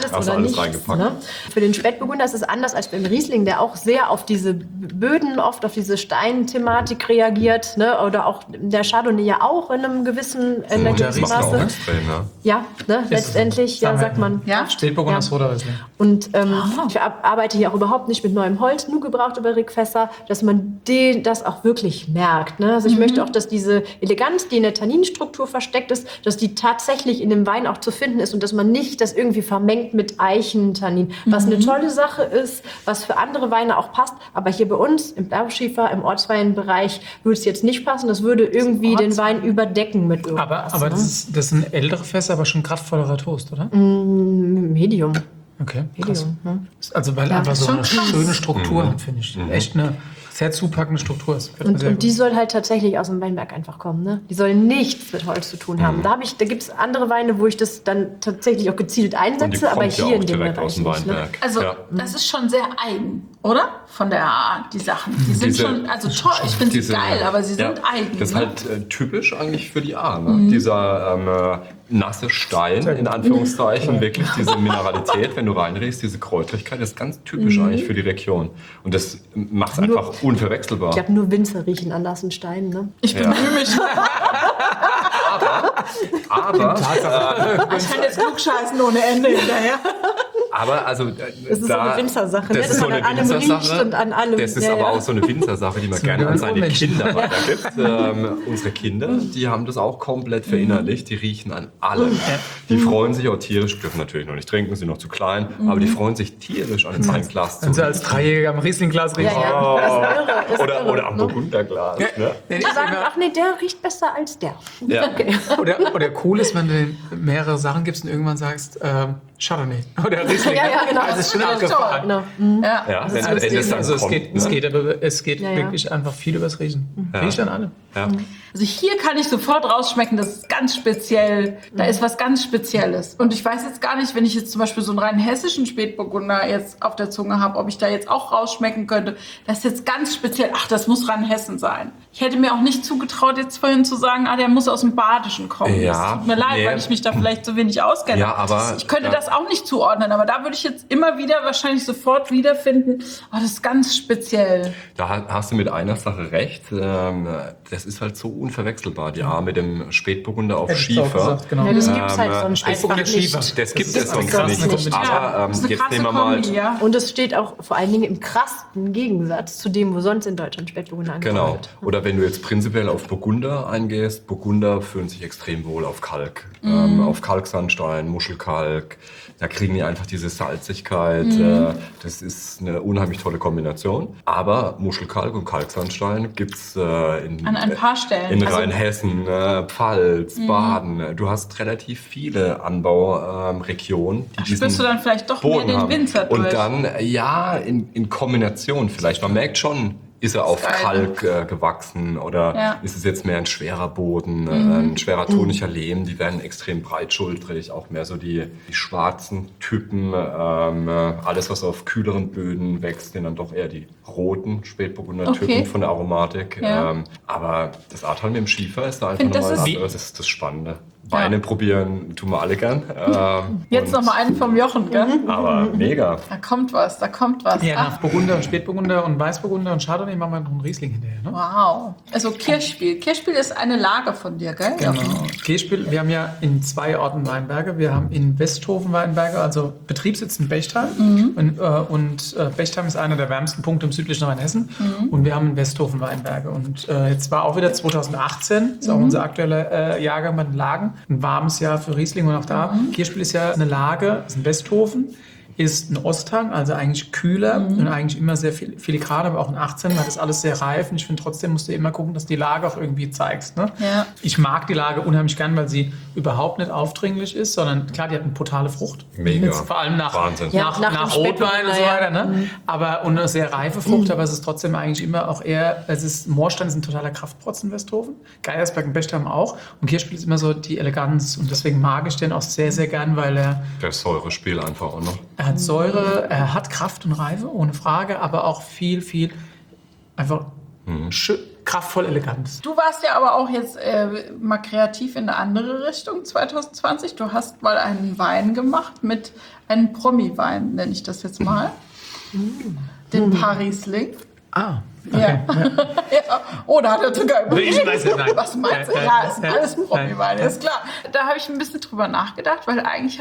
C: ist
D: Hast du
C: oder
D: alles
C: nichts.
D: reingepackt.
C: Ne? Für den Spätburgunder ist es anders als beim Riesling, der auch sehr auf diese Böden, oft auf diese Steinthematik reagiert. Ne? Oder auch der Chardonnay ja auch in einem gewissen
B: Riesling auch,
C: Maße.
B: ne?
D: Extrem, ja.
C: Ja, ne? Letztendlich ja, sagt man.
A: Ja?
B: Spätburgunder
C: Ja.
B: ist Roter Riesling.
C: Und ich arbeite hier auch überhaupt nicht mit neuem Holz, nur gebrauchte Barrikfässer, dass man das auch wirklich merkt. Ne? Also ich möchte auch, dass diese Eleganz, die in der Tanninstruktur versteckt ist, dass die tatsächlich in dem Wein auch zu finden ist und dass man nicht das irgendwie vermengt mit Eichentannin. Was eine tolle Sache ist, was für andere Weine auch passt. Aber hier bei uns im Blauschiefer, im Ortsweinbereich würde es jetzt nicht passen. Das würde irgendwie den Wein überdecken mit irgendwas.
B: Aber
C: ne?
B: das sind ältere Fässer, aber schon kraftvollerer Toast, oder?
C: Medium.
B: Okay, krass.
C: Medium, ne?
B: Also weil
C: Ja,
B: einfach so
A: schon
B: eine
A: krass.
B: schöne Struktur hat, finde ich. Echt eine sehr zupackende Struktur ist. Gefällt mir sehr
C: Und die
B: gut.
C: soll halt tatsächlich aus dem Weinberg einfach kommen. Ne? Die soll nichts mit Holz zu tun haben. Da gibt es andere Weine, wo ich das dann tatsächlich auch gezielt
D: Und die
C: einsetze, aber
D: kommt ja
C: hier
D: auch
C: in dem
D: direkt aus
C: Bereich
D: dem
C: nicht. Ne?
D: Weinberg.
A: Also,
D: ja.
A: das ist schon sehr eigen, oder? Von der Art, die Sachen. Die sind
D: Diese-
A: schon, also toll, ich finde sie
D: Diese-
A: geil, aber sie sind
D: ja,
A: eigen.
D: Das ist
A: ne?
D: halt typisch eigentlich für die A. Ne? Dieser nasse Stein, in Anführungszeichen, wirklich diese Mineralität, wenn du reinriechst, diese Kräutrigkeit, das ist ganz typisch eigentlich für die Region. Und das macht es einfach unverwechselbar.
C: Ich glaube, nur Winzer riechen an nassen Steinen. Ne?
A: Ich bemühe mich.
D: Aber,
A: Ich kann jetzt klugscheißen ohne Ende hinterher.
D: also,
C: Das ist so eine Winzersache, ne?
D: Das ist
C: Dass
D: so
C: man
D: eine
C: an allem riecht
D: Winzersache.
C: und an allem.
D: Das ist
C: Ja,
D: aber
C: ja.
D: auch so eine Winzersache, die man gerne
B: wie
D: an
B: ein
D: seine
B: Urmensch.
D: Kinder weitergibt. Unsere Kinder, die haben das auch komplett verinnerlicht. Die riechen an allem. Die freuen sich auch tierisch, dürfen natürlich noch nicht trinken, sind noch zu klein, aber die freuen sich tierisch an ein Weinglas zu
B: Wenn sie als Dreijähriger am Rieslingglas riechen.
C: Ja, ja. Das ist irre, ist
D: Oder,
C: irre,
D: oder am
C: ne?
D: Burgunderglas. Ne?
B: Nee,
C: Die sagen, ach nee, der riecht besser als der.
D: Ja.
B: oder cool ist, wenn du denen mehrere Sachen gibst und irgendwann sagst, Chardonnay oder Riesling.
C: Ja, ja, genau.
B: Das ist schon
A: Das ist
B: abgefahren.
C: Genau.
A: Ja.
D: Ja,
C: Das
D: wenn,
C: ist
D: wenn
C: lustig.
D: das dann
B: Also
D: kommt,
B: es geht
C: Ja, ja.
B: wirklich einfach viel übers Riechen. Riecht an allem.
D: Ja.
A: Also hier kann ich sofort rausschmecken, das ist ganz speziell. Da ist was ganz Spezielles. Und ich weiß jetzt gar nicht, wenn ich jetzt zum Beispiel so einen rein hessischen Spätburgunder jetzt auf der Zunge habe, ob ich da jetzt auch rausschmecken könnte. Das ist jetzt ganz speziell. Ach, das muss rein Hessen sein. Ich hätte mir auch nicht zugetraut, jetzt vorhin zu sagen, der muss aus dem Badischen kommen.
D: Ja,
A: Das tut mir leid,
D: nee.
A: weil ich mich da vielleicht so wenig auskenne.
D: Ja, aber-
A: ich könnte
D: ja.
A: das auch nicht zuordnen, aber da würde ich jetzt immer wieder wahrscheinlich sofort wiederfinden. Oh, das ist ganz speziell.
D: Da hast du mit einer Sache recht. Das ist halt so unverwechselbar. Die A mit dem Spätburgunder auf
B: Hätte ich auch
D: Schiefer.
B: gesagt, genau.
C: Ja, das gibt es halt sonst einfach
B: Spätburgunder Schiefer.
C: nicht.
D: Das gibt
B: Das
D: es
B: ist
D: sonst
B: eine
D: nicht.
B: krasse
A: Ja,
D: Aber
A: das ist eine
D: jetzt
A: krasse
D: nehmen wir mal.
A: Kombi, ja.
C: Und es steht auch vor allen Dingen im krassen Gegensatz zu dem, wo sonst in Deutschland Spätburgunder angebaut
D: Genau.
C: wird.
D: Oder wenn du jetzt prinzipiell auf Burgunder eingehst, Burgunder fühlen sich extrem wohl auf Kalk. Auf Kalksandstein, Muschelkalk. Da kriegen die einfach diese Salzigkeit. Das ist eine unheimlich tolle Kombination. Aber Muschelkalk und Kalksandstein gibt's
A: An ein paar Stellen.
D: in
A: Also-
D: Rheinhessen, Pfalz, Baden. Du hast relativ viele Anbauregionen, die diesen
A: Spürst du dann vielleicht doch mehr
D: Boden
A: den
D: haben.
A: Winzer durch?
D: Und dann, ja, in Kombination vielleicht. Man merkt schon, ist er auf
A: Geil.
D: Kalk gewachsen oder
A: Ja.
D: ist es jetzt mehr ein schwerer Boden, ein schwerer tonischer Lehm. Die werden extrem breitschultrig, auch mehr so die schwarzen Typen. Alles, was auf kühleren Böden wächst, sind dann doch eher die roten Spätburgunder-Typen
A: Okay.
D: von der Aromatik.
A: Ja.
D: Aber das Ahrtal mit dem Schiefer ist da einfach
A: Find, das
D: nochmal ein
A: ist-
D: anderes. Das ist das Spannende. Weine probieren tun wir alle gern.
A: Jetzt noch mal einen vom Jochen, gell?
D: Aber mega.
A: Da kommt was, da kommt was.
B: Ja,
A: Ach,
B: nach Burgunder und Spätburgunder und Weißburgunder und Chardonnay machen wir noch einen Riesling hinterher. Ne?
A: wow. Also Kirchspiel. Kirchspiel ist eine Lage von dir, gell?
B: Genau.
A: Jochen?
B: Kirchspiel, wir haben ja in 2 Orten Weinberge. Wir haben in Westhofen Weinberge, also Betriebssitz in Bechtheim. Und Bechtheim ist einer der wärmsten Punkte im südlichen Rheinhessen. Und wir haben in Westhofen Weinberge. Und jetzt war auch wieder 2018, ist auch unser aktueller Jahrgang bei den Lagen. Ein warmes Jahr für Riesling und auch da. Kirchspiel ist ja eine Lage, ist in Westhofen. Ist ein Osthang, also eigentlich kühler und eigentlich immer sehr filigran, aber auch in 18 war das alles sehr reif. Und ich finde, trotzdem musst du immer gucken, dass du die Lage auch irgendwie zeigst. Ne?
A: Ja.
B: Ich mag die Lage unheimlich gern, weil sie überhaupt nicht aufdringlich ist, sondern klar, die hat eine brutale Frucht.
D: Mega.
B: Jetzt vor allem nach
D: Wahnsinn.
C: Ja,
B: nach
C: nach dem
B: Rotwein und so
C: Spätburgunder,
B: weiter. Ne? Aber, und eine sehr reife Frucht, aber es ist trotzdem eigentlich immer auch eher, Moorstein ist ein totaler Kraftprotz in Westhofen, Geiersberg und Bechtheim auch. Und Kirchspiel ist immer so die Eleganz und deswegen mag ich den auch sehr, sehr gern, weil
D: Das Säurespiel einfach auch noch.
B: er hat Säure, er hat Kraft und Reife, ohne Frage, aber auch viel einfach kraftvoll elegant.
A: Du warst ja aber auch jetzt mal kreativ in eine andere Richtung 2020. Du hast mal einen Wein gemacht mit einem Promi-Wein, nenne ich das jetzt mal. Den Parisling.
B: Ah, okay.
A: Ja. Ja. Oh, da hat er sogar überlegt.
B: Ich weiß es nicht.
A: Was meinst du? Ja, es sind alles Promi-Weine, ist klar. Da habe ich ein bisschen drüber nachgedacht, weil eigentlich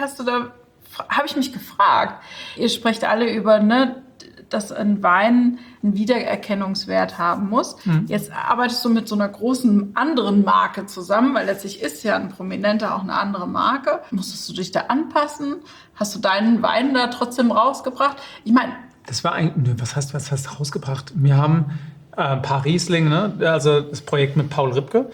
A: habe ich mich gefragt. Ihr sprecht alle über, ne, dass ein Wein einen Wiedererkennungswert haben muss. Jetzt arbeitest du mit so einer großen anderen Marke zusammen, weil letztlich ist ja ein Prominenter auch eine andere Marke. Musstest du dich da anpassen? Hast du deinen Wein da trotzdem rausgebracht? Ich meine,
B: Das war eigentlich, was heißt rausgebracht? Wir haben ein paar Riesling, ne? Also das Projekt mit Paul Ripke,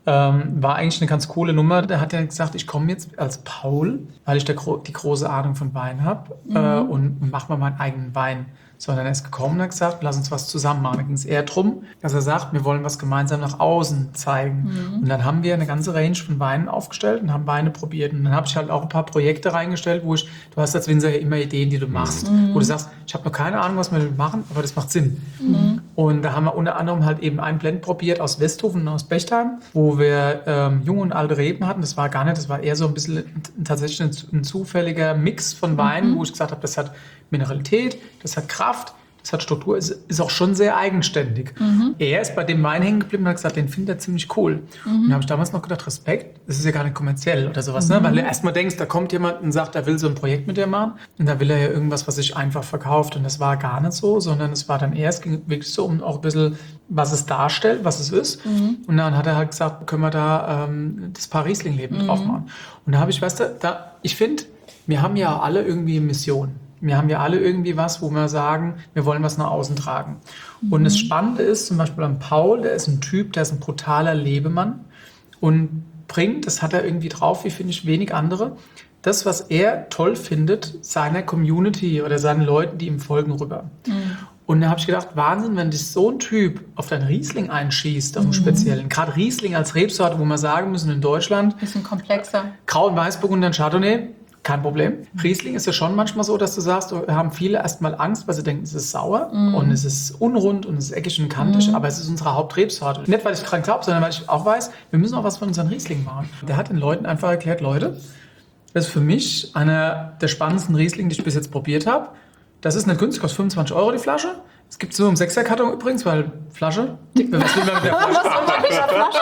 B: war eigentlich eine ganz coole Nummer. Der hat ja gesagt, ich komme jetzt als Paul, weil ich die große Ahnung von Wein habe und mache mal meinen eigenen Wein. Sondern er ist gekommen und hat gesagt, lass uns was zusammen machen. Da ging es eher darum, dass er sagt, wir wollen was gemeinsam nach außen zeigen. Und dann haben wir eine ganze Range von Weinen aufgestellt und haben Weine probiert. Und dann habe ich halt auch ein paar Projekte reingestellt, du hast als Winzer ja immer Ideen, die du machst. Wo du sagst, ich habe noch keine Ahnung, was wir damit machen, aber das macht Sinn. Und da haben wir unter anderem halt eben einen Blend probiert aus Westhofen und aus Bechtheim, wo wir junge und alte Reben hatten. Das war gar nicht, das war eher so ein bisschen tatsächlich ein zufälliger Mix von Weinen, wo ich gesagt habe, das hat Mineralität, das hat Kraft, das hat Struktur, ist auch schon sehr eigenständig. Er ist bei dem Wein hängen geblieben und hat gesagt, den findet er ziemlich cool. Und da habe ich damals noch gedacht, Respekt, das ist ja gar nicht kommerziell oder sowas, ne? Weil du erstmal denkst, da kommt jemand und sagt, er will so ein Projekt mit dir machen und da will er ja irgendwas, was sich einfach verkauft und das war gar nicht so, sondern es war dann eher, es ging wirklich so um auch ein bisschen, was es darstellt, was es ist. Und dann hat er halt gesagt, können wir da das Paar-Riesling-Leben drauf machen. Und da habe ich, ich finde, wir haben ja alle irgendwie eine Mission. Wir haben ja alle irgendwie was, wo wir sagen, wir wollen was nach außen tragen. Und das Spannende ist zum Beispiel an Paul, der ist ein Typ, der ist ein brutaler Lebemann und bringt, das hat er irgendwie drauf, wie finde ich wenig andere, das, was er toll findet, seiner Community oder seinen Leuten, die ihm folgen, rüber. Und da habe ich gedacht, Wahnsinn, wenn dich so ein Typ auf deinen Riesling einschießt, auf einen speziellen, gerade Riesling als Rebsorte, wo wir sagen müssen, in Deutschland,
A: bisschen komplexer.
B: Grau- und Weißburgunder und Chardonnay, kein Problem. Riesling ist ja schon manchmal so, dass du sagst, haben viele erstmal Angst, weil sie denken, es ist sauer und es ist unrund und es ist eckig und kantig, aber es ist unsere Hauptrebsorte. Nicht, weil ich dran glaube, sondern weil ich auch weiß, wir müssen auch was von unseren Riesling machen. Der hat den Leuten einfach erklärt, Leute, das ist für mich einer der spannendsten Riesling, die ich bis jetzt probiert habe. Das ist nicht günstig, kostet 25 € die Flasche. Es gibt es nur im 6er-Karton übrigens, weil Flasche. Was will man mit der Flasche?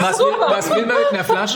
B: Was will man mit einer Flasche?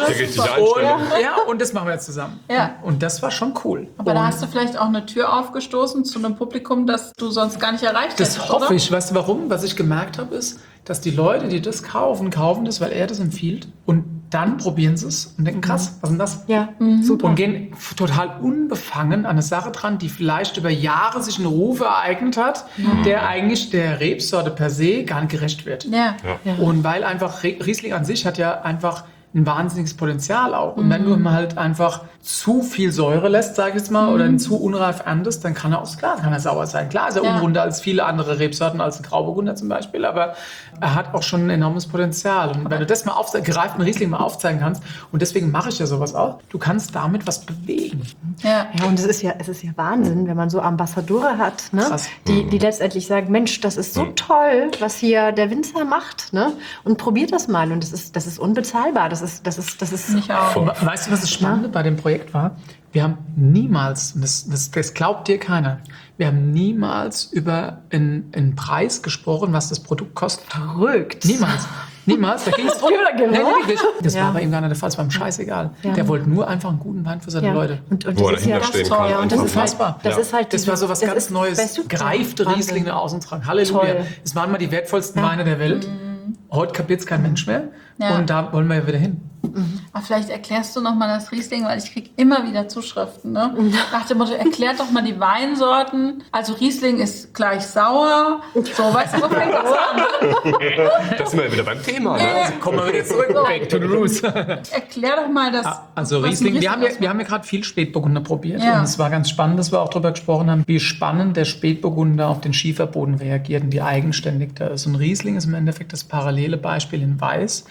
B: Und das machen wir jetzt zusammen.
A: Ja.
B: Und das war schon cool.
A: Aber da hast du vielleicht auch eine Tür aufgestoßen zu einem Publikum, das du sonst gar nicht erreicht hättest,
B: Das hoffe
A: oder?
B: ich. Weißt du warum? Was ich gemerkt habe, ist, dass die Leute, die das kaufen das, weil er das empfiehlt. Und dann probieren sie es und denken, krass, was ist denn das?
C: Ja, super.
B: Und gehen total unbefangen an eine Sache dran, die vielleicht über Jahre sich einen Ruf ereignet hat, der eigentlich der Rebsorte per se gar nicht gerecht wird.
A: Ja.
B: Und weil einfach Riesling an sich hat ja einfach ein wahnsinniges Potenzial auch. Und wenn du ihm halt einfach zu viel Säure lässt, sage ich jetzt mal, oder ihn zu unreif erntest, dann kann er sauer sein. Klar ist er unrunder als viele andere Rebsorten, als ein Grauburgunder zum Beispiel, aber er hat auch schon ein enormes Potenzial. Und wenn du das mal gereiften Riesling mal aufzeigen kannst, und deswegen mache ich ja sowas auch, du kannst damit was bewegen.
A: Ja.
C: Ja, und es ist ja Wahnsinn, wenn man so Ambassadore hat, ne?
B: Krass.
C: Die letztendlich sagen, Mensch, das ist so toll, was hier der Winzer macht, ne? Und probiert das mal. Und das ist unbezahlbar. Das ist
A: Ich auch.
B: Und weißt du, was das Spannende bei dem Projekt war? Wir haben niemals, und das glaubt dir keiner, wir haben niemals über einen Preis gesprochen, was das Produkt kostet.
C: verrückt.
B: Niemals. Da ging es drum. Das war bei ihm gar nicht der Fall. Es war ihm scheißegal.
C: Ja.
B: Der wollte nur einfach einen guten Wein für seine Leute.
C: Und
D: Wo er
C: das ist ja
D: dahinter stehen kann.
C: ja, und das ist
B: Unfassbar.
C: halt, das ist halt
B: Das war so was
C: das
B: ganz
C: ist
B: Neues,
C: bei Super.
B: gereifte
C: Wahnsinn.
B: Riesling nach außen tragen. Halleluja.
C: Toll.
B: Es waren mal die wertvollsten Weine der Welt. Heute kapiert es kein Mensch mehr.
A: Ja.
B: Und da wollen wir ja wieder hin.
A: Aber vielleicht erklärst du noch mal das Riesling, weil ich kriege immer wieder Zuschriften. Ne? Nach dem Motto, erklärt doch mal die Weinsorten. Also Riesling ist gleich sauer. So, weißt du, so fängt das an.
D: Da sind wir ja wieder beim Thema. Ne?
B: Kommen wir wieder zurück. Back to the roots.
A: Erklär doch mal das.
B: Also
A: was ein
B: Riesling, wir haben
A: ausmacht.
B: ja gerade viel Spätburgunder probiert.
A: Ja.
B: Und es war ganz spannend, dass wir auch darüber gesprochen haben, wie spannend der Spätburgunder auf den Schieferboden reagiert und wie eigenständig der ist. Und Riesling ist im Endeffekt das parallele Beispiel in Weiß.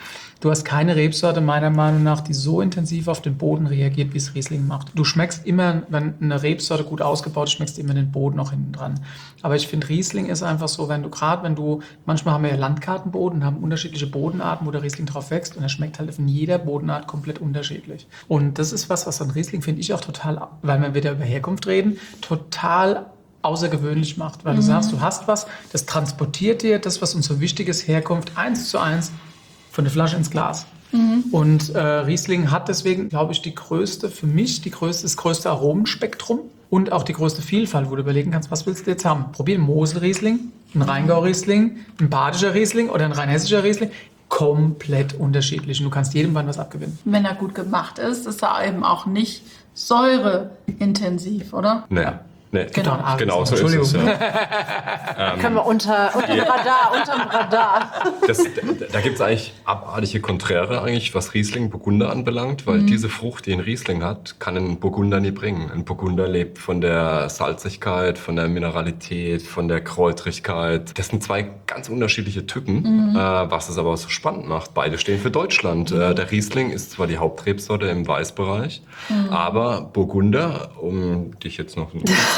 B: Du hast keine Rebsorte meiner Meinung nach, die so intensiv auf den Boden reagiert, wie es Riesling macht. Du schmeckst immer, wenn eine Rebsorte gut ausgebaut ist, schmeckst du immer den Boden auch hinten dran. Aber ich finde, Riesling ist einfach so, wenn du, manchmal haben wir ja Landkartenboden, haben unterschiedliche Bodenarten, wo der Riesling drauf wächst und er schmeckt halt von jeder Bodenart komplett unterschiedlich. Und das ist was an Riesling, finde ich auch total, weil wir wieder über Herkunft reden, total außergewöhnlich macht. Weil du sagst, du hast was, das transportiert dir das, was uns so wichtig ist, Herkunft 1:1 von der Flasche ins Glas. Und Riesling hat deswegen, glaube ich, das größte Aromenspektrum und auch die größte Vielfalt, wo du überlegen kannst, was willst du jetzt haben? Probier einen Mosel-Riesling, einen Rheingau-Riesling, ein badischer Riesling oder ein rheinhessischer Riesling. Komplett unterschiedlich. Und du kannst jedem Wein was abgewinnen.
A: Wenn er gut gemacht ist er eben auch nicht säureintensiv, oder?
D: Nee. Genau so ist es. Ja.
C: Können wir unterm Radar.
D: Da gibt es eigentlich abartige Konträre, eigentlich, was Riesling Burgunder anbelangt, weil diese Frucht, die ein Riesling hat, kann ein Burgunder nie bringen. Ein Burgunder lebt von der Salzigkeit, von der Mineralität, von der Kräutrigkeit. Das sind zwei ganz unterschiedliche Typen, was es aber so spannend macht. Beide stehen für Deutschland. Der Riesling ist zwar die Hauptrebsorte im Weißbereich, aber Burgunder, um dich jetzt noch...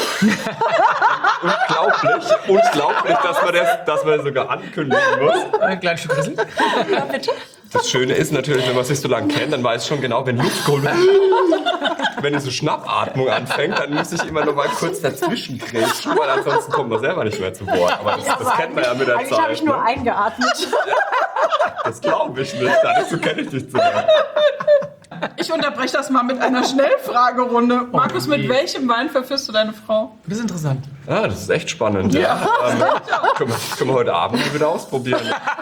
D: Unglaublich, dass man das sogar ankündigen muss.
B: Ein kleines Stück Riesling.
C: Ja, bitte.
D: Das Schöne ist natürlich, wenn man sich so lange kennt, dann weiß ich schon genau, wenn Luft kommt, wenn diese Schnappatmung anfängt, dann muss ich immer noch mal kurz dazwischen grätschen, weil ansonsten kommt man selber nicht mehr zu Wort. Aber das kennt man ja mit der Zeit.
C: Eigentlich habe ich nur
D: ne?
C: eingeatmet.
D: Das glaube ich nicht, dazu kenne ich dich zu lange.
A: Ich unterbreche das mal mit einer Schnellfragerunde. Markus, mit welchem Wein verführst du deine Frau?
B: Das ist interessant.
D: Ja, das ist echt spannend. Ja. Können wir heute Abend mal wieder ausprobieren.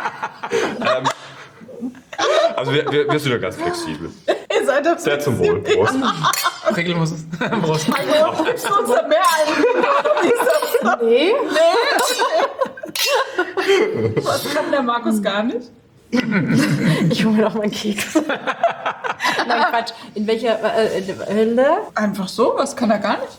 D: Also wir sind ja ganz flexibel.
A: Ihr seid doch
D: Sehr zum Wohl. Prost.
B: Regel muss es. Prost.
A: Also, gibst du uns da mehr ein?
C: Nee.
A: Was kann der Markus gar nicht?
C: Ich hole mir noch meinen Keks. Nein, Quatsch. In welcher
A: Einfach so? Was kann er gar nicht?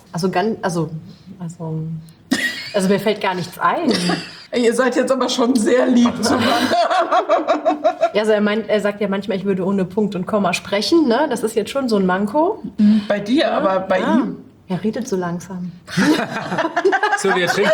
C: Also mir fällt gar nichts ein.
A: Ihr seid jetzt aber schon sehr lieb zueinander.
C: Ja, also er sagt ja manchmal, ich würde ohne Punkt und Komma sprechen. Ne? Das ist jetzt schon so ein Manko.
A: Bei dir, aber bei ihm?
C: Er redet so langsam.
B: So wie jetzt.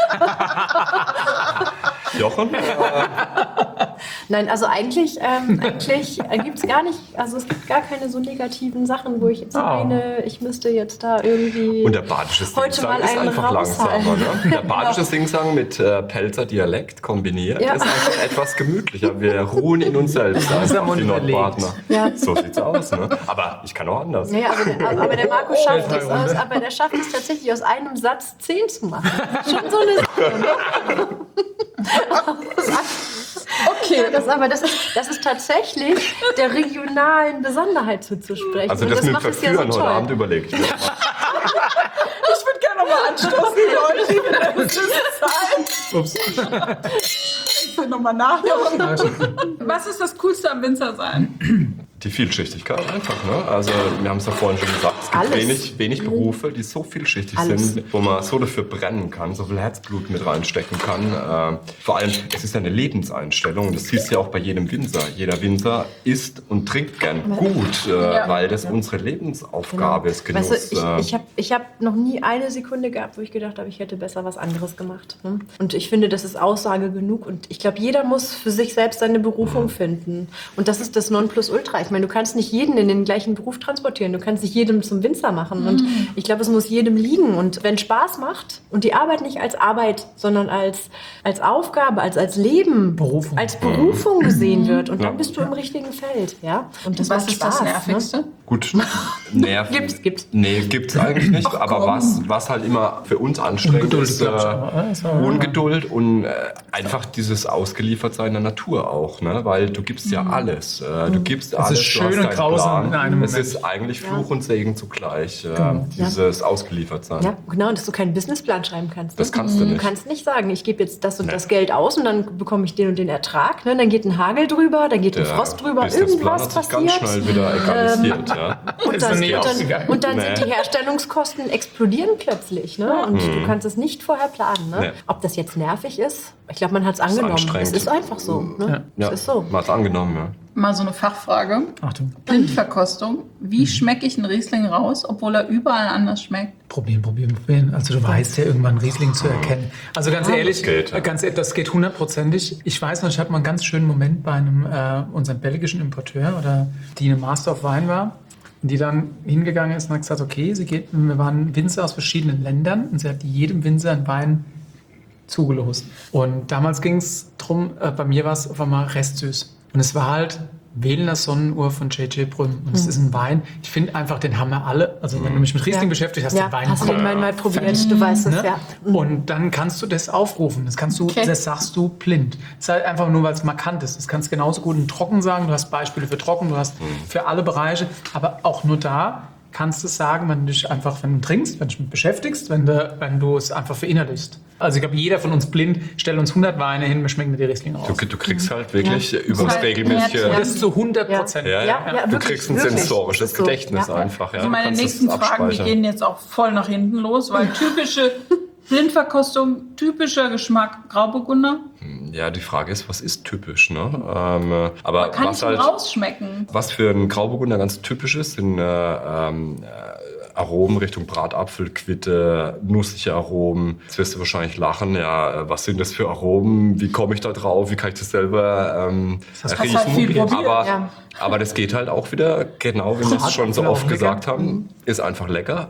D: Jochen?
C: Nein, also eigentlich gibt es gar nicht, also es gibt gar keine so negativen Sachen, wo ich jetzt meine, ich müsste jetzt da irgendwie
D: Und der badische
C: heute
D: Singsang
C: mal
D: ist
C: einen
D: einfach
C: raushalten.
D: langsamer. Ne? Der badische Singsang mit Pelzer Dialekt kombiniert
C: Ja.
D: ist einfach etwas gemütlicher. Wir ruhen in uns selbst, einfach die Nordpartner.
C: Ja.
D: So sieht's aus. Ne? Aber ich kann auch anders.
C: Ja, aber der Markus schafft es tatsächlich aus einem Satz 10 zu machen. Schon so eine Sache.
A: Okay.
C: Das ist tatsächlich der regionalen Besonderheit zuzusprechen.
D: Also
C: Und
D: das mit
C: macht es
D: Verführen
C: ja so
D: heute
C: toll.
D: Abend überlegt.
A: Ich würde gerne nochmal anstoßen, Leute. Es ist Zeit.
B: Ups.
A: Ich will nochmal nachhören. Was ist das Coolste am Winzer sein?
D: Die Vielschichtigkeit einfach. Ne? Also wir haben es ja vorhin schon gesagt, es gibt
C: Alles.
D: wenig Berufe, die so vielschichtig
C: Alles.
D: sind, wo man so dafür brennen kann, so viel Herzblut mit reinstecken kann. Vor allem, es ist ja eine Lebenseinstellung und das siehst du ja auch bei jedem Winzer. Jeder Winzer isst und trinkt gern gut, weil das unsere Lebensaufgabe ist. Genuss.
C: Weißt du, ich hab noch nie eine Sekunde gehabt, wo ich gedacht habe, ich hätte besser was anderes gemacht. Ne? Und ich finde, das ist Aussage genug. Und ich glaube, jeder muss für sich selbst seine Berufung finden. Und das ist das Nonplusultra. Ich meine, du kannst nicht jeden in den gleichen Beruf transportieren. Du kannst nicht jedem zum Winzer machen. Und ich glaube, es muss jedem liegen. Und wenn Spaß macht und die Arbeit nicht als Arbeit, sondern als Aufgabe, als Leben,
B: Berufung.
C: als Berufung gesehen wird, und dann bist du im richtigen Feld. Ja? Und das
A: Was
C: macht
A: ist das
C: Spaß,
A: Nervigste?
C: Ne?
D: Gut, Nerven.
C: Gibt's.
D: Nee, gibt's eigentlich nicht.
A: Ach,
D: aber
A: komm.
D: was halt immer für uns anstrengend
B: Ungeduld,
D: ist,
B: glaub ich, aber, so,
D: Ungeduld und einfach dieses Ausgeliefertsein der Natur auch, ne? Weil du gibst ja alles. Du gibst
B: Es
D: alles.
B: ist
D: du hast
B: schön und
D: deinen
B: grausam in einem
D: Es
B: Moment.
D: ist eigentlich Fluch und Segen zugleich,
B: Genau.
D: dieses Ausgeliefertsein.
C: Ja, genau, und dass du keinen Businessplan schreiben kannst.
D: Das kannst du nicht.
C: Du kannst nicht sagen, ich gebe jetzt das und das Geld aus und dann bekomme ich den und den Ertrag. Ne? Dann geht ein Hagel drüber, dann geht ein Frost drüber,
D: Businessplan
C: irgendwas
D: hat sich
C: passiert.
D: ganz schnell wieder egalisiert. Ja.
B: Ist noch nie ausgegangen.
C: Und dann
D: Nee.
C: sind die Herstellungskosten explodieren plötzlich. Ne? Und du kannst es nicht vorher planen. Ne?
D: Nee.
C: Ob das jetzt nervig ist, ich glaube, man hat es angenommen.
D: anstrengend.
C: Es ist einfach so. Ne?
D: Ja,
C: Es ist so.
D: man hat's angenommen, ja.
A: Mal so eine Fachfrage.
B: Achtung.
A: Blindverkostung. Wie schmecke ich einen Riesling raus, obwohl er überall anders schmeckt?
B: Probieren. Also du weißt ja irgendwann Riesling zu erkennen. Also ganz ehrlich, das geht 100%ig. Ich weiß noch, ich hatte mal einen ganz schönen Moment bei unserem belgischen Importeur, oder die eine Master of Wine war, die dann hingegangen ist und hat gesagt, okay, wir waren Winzer aus verschiedenen Ländern und sie hat jedem Winzer einen Wein zugelost. Und damals ging es darum, bei mir war es auf einmal restsüß. Und es war halt Wählener Sonnenuhr von J.J. Brüm. Und es ist ein Wein, ich finde einfach, den haben wir alle. Also wenn du mich mit Riesling beschäftigst, hast du den Wein.
C: Hast du den Wein mal probiert, du weißt es, ja.
B: Und dann kannst du das aufrufen. Das sagst du blind. Das ist halt einfach nur, weil es markant ist. Das kannst du genauso gut in Trocken sagen. Du hast Beispiele für Trocken, du hast für alle Bereiche. Aber auch nur da kannst du sagen, wenn du trinkst, wenn du dich mit beschäftigst, wenn du es einfach verinnerlichst. Also ich glaube, jeder von uns blind stellt uns 100 Weine hin, wir schmecken die Riesling aus.
D: Du kriegst halt wirklich über das regelmäßige...
B: Das ist zu 100%.
D: Ja, du kriegst ein sensorisches Gedächtnis einfach. Ja.
A: Also meine nächsten Fragen, die gehen jetzt auch voll nach hinten los, weil typische Blindverkostung, typischer Geschmack Grauburgunder.
D: Ja, die Frage ist, was ist typisch? Ne? Aber
A: kann
D: was
A: ich ihn rausschmecken?
D: Was für einen Grauburgunder ganz typisch ist, sind Aromen Richtung Bratapfel, Quitte, nussige Aromen. Jetzt wirst du wahrscheinlich lachen, ja, was sind das für Aromen? Wie komme ich da drauf? Wie kann ich das selber riechen?
A: Halt viel probiert,
D: aber das geht halt auch wieder, genau wie wir es schon so oft gesagt haben, ist einfach lecker.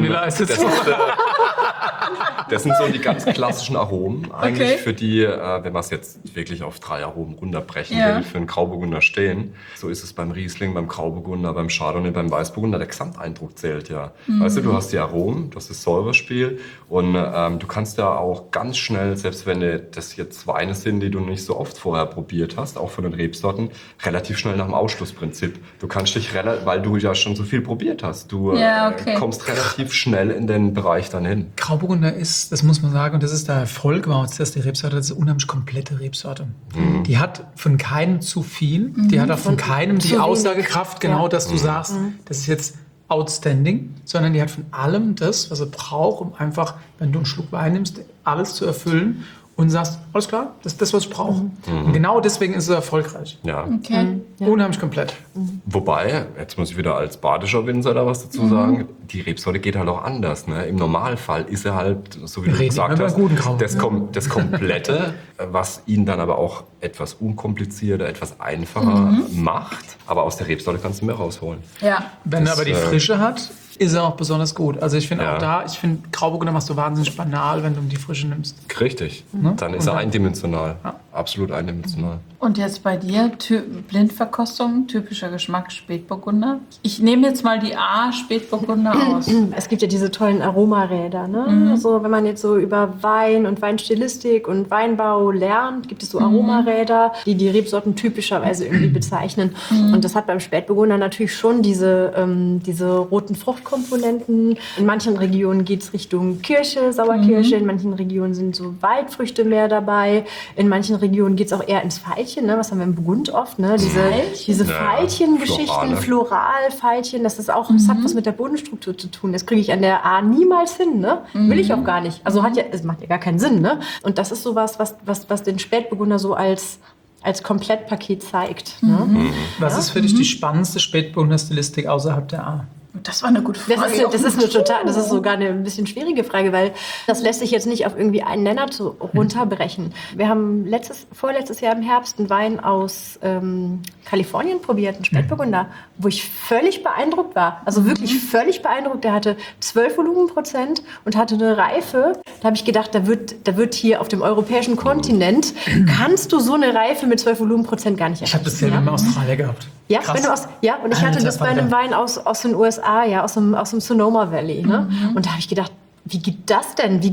D: Das sind so die ganz klassischen Aromen eigentlich, für die, wenn man es jetzt wirklich auf 3 Aromen runterbrechen will, für einen Grauburgunder stehen. So ist es beim Riesling, beim Grauburgunder, beim Chardonnay, beim Weißburgunder. Der Gesamteindruck zählt ja. Weißt du hast die Aromen, das ist Säurespiel und du kannst ja auch ganz schnell, selbst wenn das jetzt Weine sind, die du nicht so oft vorher probiert hast, auch von den Rebsorten, relativ schnell nach dem Ausschlussprinzip. Du kannst dich, weil du ja schon so viel probiert hast, du kommst relativ schnell in den Bereich dann hin.
B: Grauburgunder ist, das muss man sagen, und das ist der Erfolg, das ist die Rebsorte, das ist eine unheimlich komplette Rebsorte. Die hat von keinem zu viel, die hat auch von keinem die Aussagekraft, dass du sagst, das ist jetzt outstanding, sondern die hat von allem das, was er braucht, um einfach, wenn du einen Schluck Wein nimmst, alles zu erfüllen und sagst, alles klar, das ist das, was ich brauche. Und genau deswegen ist es erfolgreich.
D: Ja.
A: Okay.
B: Unheimlich komplett.
D: Wobei, jetzt muss ich wieder als badischer Winzer da was dazu sagen, die Rebsorte geht halt auch anders. Ne? Im Normalfall ist er halt, so wie du gesagt hast, das Komplette, was ihn dann aber auch etwas unkomplizierter, etwas einfacher macht. Aber aus der Rebsorte kannst du mehr rausholen.
A: Ja.
B: Wenn er aber die Frische hat, ist er auch besonders gut. Also ich finde Grauburgunder machst du wahnsinnig banal, wenn du die Frische nimmst.
D: Richtig. Dann ist er eindimensional. Ja. Absolut eindimensional.
A: Und jetzt bei dir, Blindverkostung, typischer Geschmack Spätburgunder. Ich nehme jetzt mal die Spätburgunder aus.
C: Es gibt ja diese tollen Aromaräder. Ne? Also wenn man jetzt so über Wein und Weinstilistik und Weinbau lernt, gibt es so Aromaräder, die Rebsorten typischerweise irgendwie bezeichnen. Und das hat beim Spätburgunder natürlich schon diese roten Fruchtkomponenten. In manchen Regionen geht es Richtung Kirsche, Sauerkirsche. In manchen Regionen sind so Waldfrüchte mehr dabei. In manchen Regionen geht es auch eher ins Veilchen. Ne? Was haben wir im Burgund oft? Ne? Diese Veilchen-Geschichten, Floral-Veilchen, das ist auch, das hat was mit der Bodenstruktur zu tun. Das kriege ich an der A niemals hin. Ne? Will ich auch gar nicht. Also es macht ja gar keinen Sinn. Ne? Und das ist sowas, was den Spätburgunder so als Komplettpaket zeigt. Ne?
B: Was ist für dich die spannendste Spätburgunder-Stilistik außerhalb der A?
A: Das war eine gute Frage.
C: Das ist sogar eine ein bisschen schwierige Frage, weil das lässt sich jetzt nicht auf irgendwie einen Nenner runterbrechen. Wir haben vorletztes Jahr im Herbst einen Wein aus Kalifornien probiert, einen Spätburgunder, wo ich völlig beeindruckt war. Also wirklich völlig beeindruckt. Der hatte 12 Volumenprozent und hatte eine Reife. Da habe ich gedacht, da wird hier auf dem europäischen Kontinent, kannst du so eine Reife mit 12 Volumenprozent gar nicht erreichen.
B: Ich habe das selber in Australien gehabt.
C: Ja, und ich hatte das bei einem Wein aus den USA, aus dem Sonoma Valley. Ne? Und da habe ich gedacht, wie geht das denn?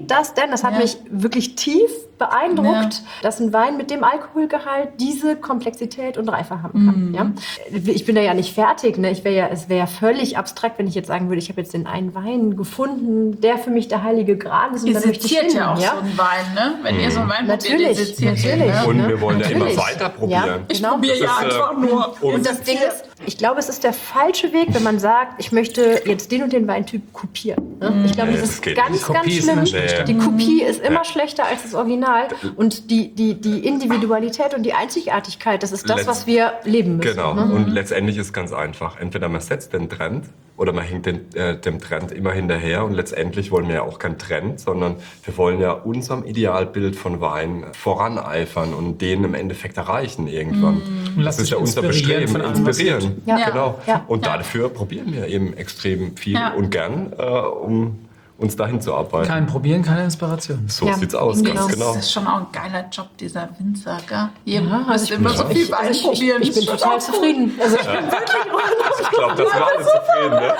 C: Das hat mich wirklich tief beeindruckt, dass ein Wein mit dem Alkoholgehalt diese Komplexität und Reife haben kann. Ja? Ich bin da ja nicht fertig. Ne? Es wäre ja völlig abstrakt, wenn ich jetzt sagen würde, ich habe jetzt den einen Wein gefunden, der für mich der heilige Gral ist. Und
A: ihr seziert ja auch so einen Wein, ne? Wenn ihr so einen Wein probiert, ihr seziert den. Ne?
D: Und wir wollen ja immer weiter probieren.
C: Ja,
A: ich probiere einfach nur.
C: Und das Ding ist, ich glaube, es ist der falsche Weg, wenn man sagt, ich möchte jetzt den und den Weintyp kopieren. Ne? Ich glaube, das ist ganz, ganz schlimm. Die Kopie ist immer schlechter als das Original. total. Und die Individualität und die Einzigartigkeit, das ist das, was wir leben müssen.
D: Genau.
C: Ne?
D: Und letztendlich ist es ganz einfach. Entweder man setzt den Trend oder man hängt dem Trend immer hinterher. Und letztendlich wollen wir ja auch keinen Trend, sondern wir wollen ja unserem Idealbild von Wein voraneifern und den im Endeffekt erreichen irgendwann.
B: Und
D: Das ist ja unser Bestreben, inspirieren.
C: Ja.
D: Genau.
C: Ja.
D: Und dafür probieren wir eben extrem viel
A: Ja.
D: und gern, um uns dahin zu arbeiten.
B: Kein Probieren, keine Inspiration.
D: So
C: Ja,
D: sieht's aus,
C: genau.
D: ganz genau.
A: Das ist schon auch ein geiler Job, dieser Winzer, gell? Ihr
C: Ja,
A: müsst immer so viel Wein probieren.
C: Ich bin total zufrieden. Also ich bin
D: Ich glaube, das sind alle zufrieden.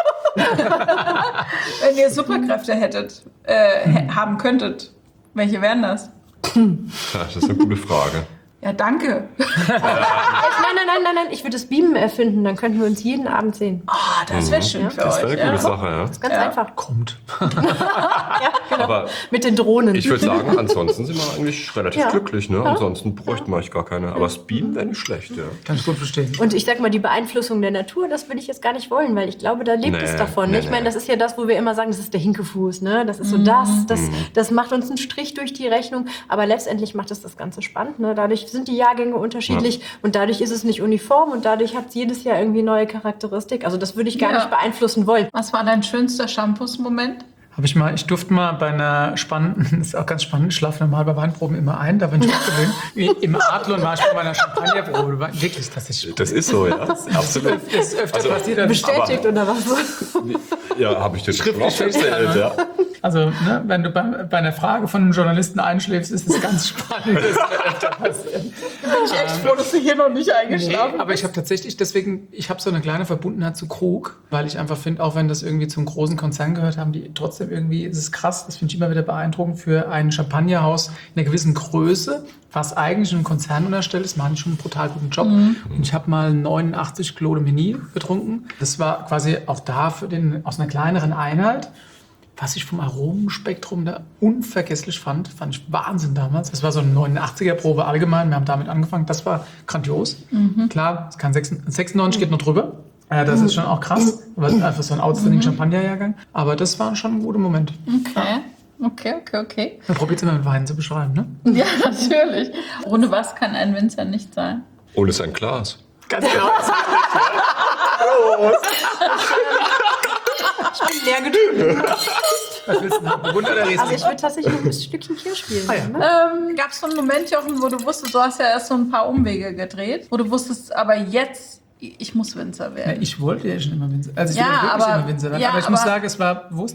D: Ne?
A: Wenn ihr Superkräfte hättet, haben könntet, welche wären das?
D: Ja, das ist eine gute Frage.
A: Ja, danke.
C: Nein, ich würde das Beamen erfinden, dann könnten wir uns jeden Abend sehen.
A: Ah, das wäre schön für
D: Das
A: euch.
D: wäre eine gute Sache, ja.
C: Das ist ganz
A: Ja.
C: einfach.
B: Kommt.
C: Ja, genau.
D: Aber
C: Mit den Drohnen.
D: ich würde sagen, ansonsten sind wir eigentlich relativ
C: Ja.
D: glücklich. Ne? Ansonsten bräuchten wir eigentlich gar keine. Aber das Beam wäre nicht schlecht, ja.
B: Kann ich gut verstehen.
C: Und ich sag mal, die Beeinflussung der Natur, das würde ich jetzt gar nicht wollen, weil ich glaube, da lebt es davon. Ich meine, das ist ja das, wo wir immer sagen, das ist der Hinkefuß, ne? Das ist so das macht uns einen Strich durch die Rechnung, aber letztendlich macht es das Ganze spannend, ne? Dadurch sind die Jahrgänge unterschiedlich und dadurch ist es nicht uniform und dadurch hat es jedes Jahr irgendwie neue Charakteristik. Also das würde ich gar
A: Ja.
C: nicht beeinflussen wollen.
A: Was war dein schönster Shampoos-Moment?
B: Ich durfte mal bei einer spannenden, das ist auch ganz spannend, ich schlafe normal bei Weinproben immer ein, da bin ich auch gewöhnt. Im Adlon war ich bei meiner Champagnerprobe, wirklich tatsächlich.
D: Das ist so, ja. Absolut.
B: Das ist öfter passiert.
C: Bestätigt oder was?
D: Ja, habe ich dir schon
B: Schriftlich
D: auch erzählt, ja.
B: Also, ne, wenn du bei einer Frage von einem Journalisten einschläfst, ist es ganz spannend. Das ist öfter passiert.
A: Bin ich echt froh, dass du hier noch nicht eingeschlafen
B: Nee, aber ich habe tatsächlich ich habe so eine kleine Verbundenheit zu Krug, weil ich einfach finde, auch wenn das irgendwie zum großen Konzern gehört, haben die trotzdem irgendwie, es ist krass, das finde ich immer wieder beeindruckend, für ein Champagnerhaus in einer gewissen Größe, was eigentlich einem Konzern unterstellt ist, machen die schon einen brutal guten Job. Und ich habe mal 89 Clos de Meny getrunken. Das war quasi auch da aus einer kleineren Einheit. Was ich vom Aromenspektrum da unvergesslich fand ich Wahnsinn damals. Das war so eine 89er-Probe allgemein. Wir haben damit angefangen. Das war grandios. Klar, es kann 96 geht noch drüber. Das ist schon auch krass. Aber einfach so ein outstanding Champagner-Jahrgang. Aber das war schon ein guter Moment.
A: Okay.
B: Man probiert es immer mit Wein zu beschreiben, ne?
A: Ja, natürlich. Ohne was kann ein Winzer nicht sein?
D: Ohne sein Glas.
B: Ganz genau.
C: Ich bin leer getrunken.
B: Was willst du noch? Burgunder oder Riesling?
C: Also ich würde tatsächlich noch ein Stückchen Kirsch spielen.
B: Ah, ja.
C: Ne?
A: Gab es so einen Moment, Jochen, wo du wusstest, du hast ja erst so ein paar Umwege gedreht, wo du wusstest, aber jetzt, ich muss Winzer
B: Ja,
A: werden.
B: ich wollte ja schon immer Winzer. Also ich
A: Ja,
B: wollte wirklich
A: aber-
B: immer Winzer werden.
A: ja,
B: aber ich muss
A: aber-
B: sagen, es war bewusst.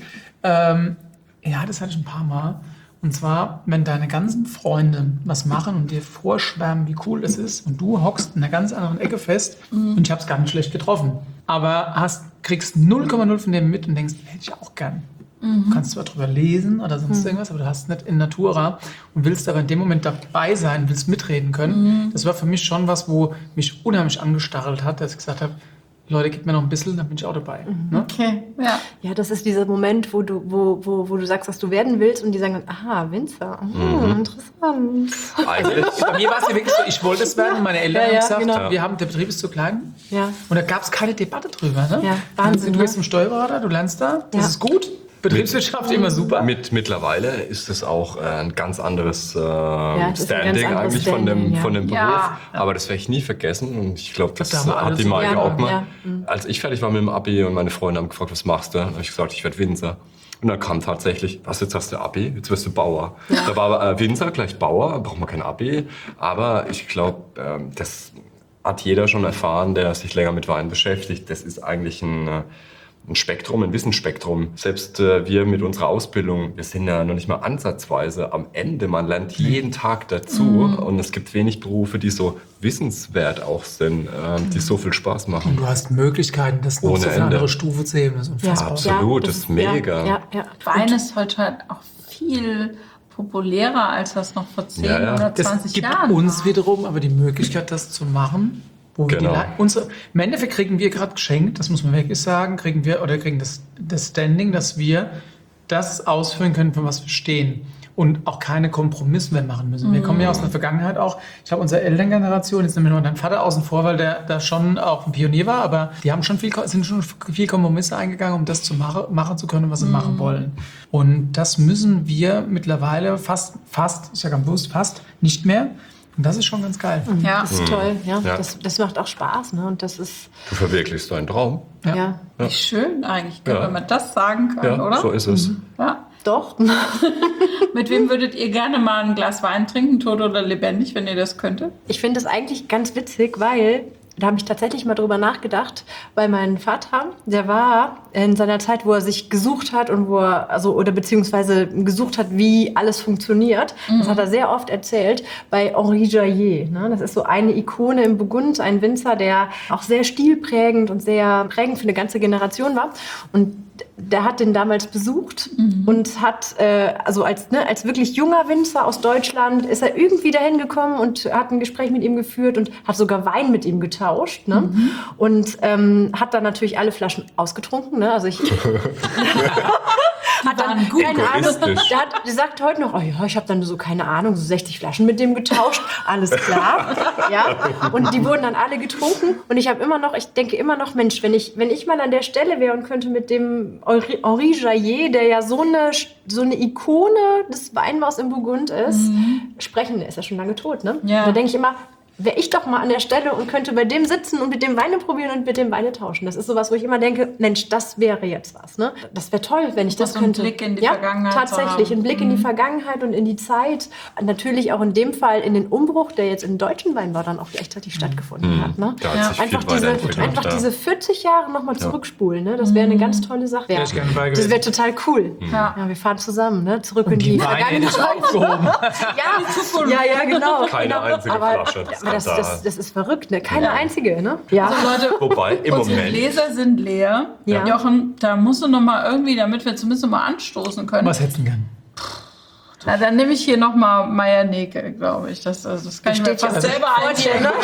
B: Ja, das hatte ich ein paar Mal. Und zwar, wenn deine ganzen Freunde was machen und dir vorschwärmen, wie cool das ist, und du hockst in einer ganz anderen Ecke fest, und ich habe es gar nicht schlecht getroffen, aber kriegst 0,0 von dem mit und denkst, hätte ich auch gern. Du kannst zwar drüber lesen oder sonst irgendwas, aber du hast es nicht in Natura und willst aber in dem Moment dabei sein, willst mitreden können. Das war für mich schon was, wo mich unheimlich angestarrt hat, dass ich gesagt habe, Leute, gib mir noch ein bisschen, dann bin ich auch dabei. Ne?
A: Okay, ja.
C: Ja, das ist dieser Moment, wo du sagst, was du werden willst und die sagen dann, aha, Winzer, interessant.
D: Eigentlich.
B: Bei mir war es ja wirklich so, ich wollte es werden und meine Eltern
C: Ja,
B: haben
C: ja,
B: gesagt,
C: genau.
B: der Betrieb ist zu klein.
C: Ja.
B: Und da gab es keine Debatte drüber. Ne?
C: Ja, Wahnsinn,
B: Du bist
C: ne?
B: zum Steuerberater, du lernst da, das
C: Ja.
B: ist gut. Betriebswirtschaft immer super.
D: Mittlerweile ist es auch ein ganz anderes
C: das ist ein ganz
D: Standing
C: anderes
D: eigentlich
C: Standing,
D: von dem Beruf.
A: Ja.
D: Aber das werde ich nie vergessen. Und ich glaube, das
B: Da haben wir
D: hat
B: alles
D: die
B: so.
D: Maike
C: Ja,
D: auch mal.
C: ja.
D: Als ich fertig war mit dem Abi und meine Freunde haben gefragt, was machst du? Dann habe ich gesagt, ich werde Winzer. Und dann kam tatsächlich, was, jetzt hast du Abi, jetzt wirst du Bauer. Da war Winzer gleich Bauer, braucht man kein Abi. Aber ich glaube, das hat jeder schon erfahren, der sich länger mit Wein beschäftigt. Das ist eigentlich ein Spektrum, ein Wissensspektrum. Selbst wir mit unserer Ausbildung, wir sind ja noch nicht mal ansatzweise am Ende. Man lernt jeden Tag dazu und es gibt wenig Berufe, die so wissenswert auch sind, die so viel Spaß
B: Und
D: machen.
B: du hast Möglichkeiten, das noch
D: Ohne
B: so auf eine
D: Ende.
B: andere Stufe zu heben. Das ist unfassbar.
D: Absolut, das ist mega.
C: Ja.
A: Wein ist heute halt auch viel populärer, als das noch vor 10
D: Ja, ja.
A: oder
B: Das
A: 20
B: gibt
A: Jahren
B: uns
A: war.
B: wiederum aber die Möglichkeit, das zu machen. Wo wir
D: Genau.
B: Im Endeffekt kriegen wir gerade geschenkt, das muss man wirklich sagen, kriegen das Standing, dass wir das ausführen können, für was wir stehen. und auch keine Kompromisse mehr machen müssen. Wir kommen ja aus der Vergangenheit auch. Ich glaube, unsere Elterngeneration, jetzt nehmen wir nur deinen Vater außen vor, weil der da schon auch ein Pionier war, aber die haben sind schon viel Kompromisse eingegangen, um das zu machen zu können, was sie machen wollen. Und das müssen wir mittlerweile fast, ich sage am bewusst fast, nicht mehr. Und das ist schon ganz geil.
A: Ja.
C: Das ist toll, ja.
D: Ja.
C: Das macht auch Spaß, ne? Und das ist,
D: Du verwirklichst deinen Traum.
C: ja.
A: Wie schön eigentlich,
D: Ja.
A: wenn man das sagen kann, oder?
D: so ist es.
A: Ja.
C: Doch.
A: Mit wem würdet ihr gerne mal ein Glas Wein trinken, tot oder lebendig, wenn ihr das könntet?
C: Ich finde das eigentlich ganz witzig, weil da habe ich tatsächlich mal drüber nachgedacht, weil mein Vater, der war in seiner Zeit, wo er sich gesucht hat und wo er, oder beziehungsweise gesucht hat, wie alles funktioniert, das hat er sehr oft erzählt, bei Henri Jayer. Ne? Das ist so eine Ikone im Burgund, ein Winzer, der auch sehr stilprägend und sehr prägend für eine ganze Generation war. Und der hat den damals besucht und hat, als wirklich junger Winzer aus Deutschland, ist er irgendwie dahin gekommen und hat ein Gespräch mit ihm geführt und hat sogar Wein mit ihm getauscht. Ne? Und hat dann natürlich alle Flaschen ausgetrunken. Ne? Also ich hat dann
A: gut
C: keine Ahnung.
D: egoistisch.
C: Der sagt heute noch, oh ja, ich habe dann so, keine Ahnung, so 60 Flaschen mit dem getauscht. Alles klar. Ja. Und die wurden dann alle getrunken. Und ich denke immer noch, Mensch, wenn ich mal an der Stelle wäre und könnte mit dem Henri Jayer, der ja so eine Ikone des Weinbaus im Burgund ist, sprechen, der ist ja schon lange tot, ne?
A: Ja.
C: Da denke ich immer, wäre ich doch mal an der Stelle und könnte bei dem sitzen und mit dem Weine probieren und mit dem Weine tauschen. Das ist sowas, wo ich immer denke, Mensch, das wäre jetzt was. Ne? Das wäre toll, wenn ich das
A: So einen
C: könnte.
A: Blick in die Vergangenheit zu
C: tatsächlich,
A: haben.
C: ein Blick in die Vergangenheit und in die Zeit. Natürlich auch in dem Fall in den Umbruch, der jetzt im deutschen Weinbau dann auch gleichzeitig stattgefunden hat. Ne?
D: Da hat sich
C: Einfach,
D: viel weiterentwickelt,
C: einfach
D: ja.
C: diese 40 Jahre nochmal zurückspulen. Ne? Das wäre eine ganz tolle Sache.
B: Wäre ich gerne bei
C: Das
B: gewesen.
C: wäre total cool.
A: Ja.
C: Ja, wir fahren zusammen, ne? Zurück in die
B: Weine hätte ich
C: Vergangenheit.
B: aufgehoben.
C: Ja, genau.
D: Keine
C: genau.
D: einzige
C: aber,
D: Flasche.
C: Aber das ist verrückt, ne? Keine einzige, ne? Ja.
A: Also Leute,
D: Wobei, im
A: unsere
D: Moment.
A: Gläser sind leer.
C: Ja.
A: Jochen, da musst du noch mal irgendwie, damit wir zumindest noch mal anstoßen können.
B: Was hättest du denn gern?
A: Na, dann nehme ich hier noch mal Meier-Neke, glaube ich. Das kann ich mir
C: Steht ja
A: fast
C: so
A: selber
C: vor dir,
A: einschenken.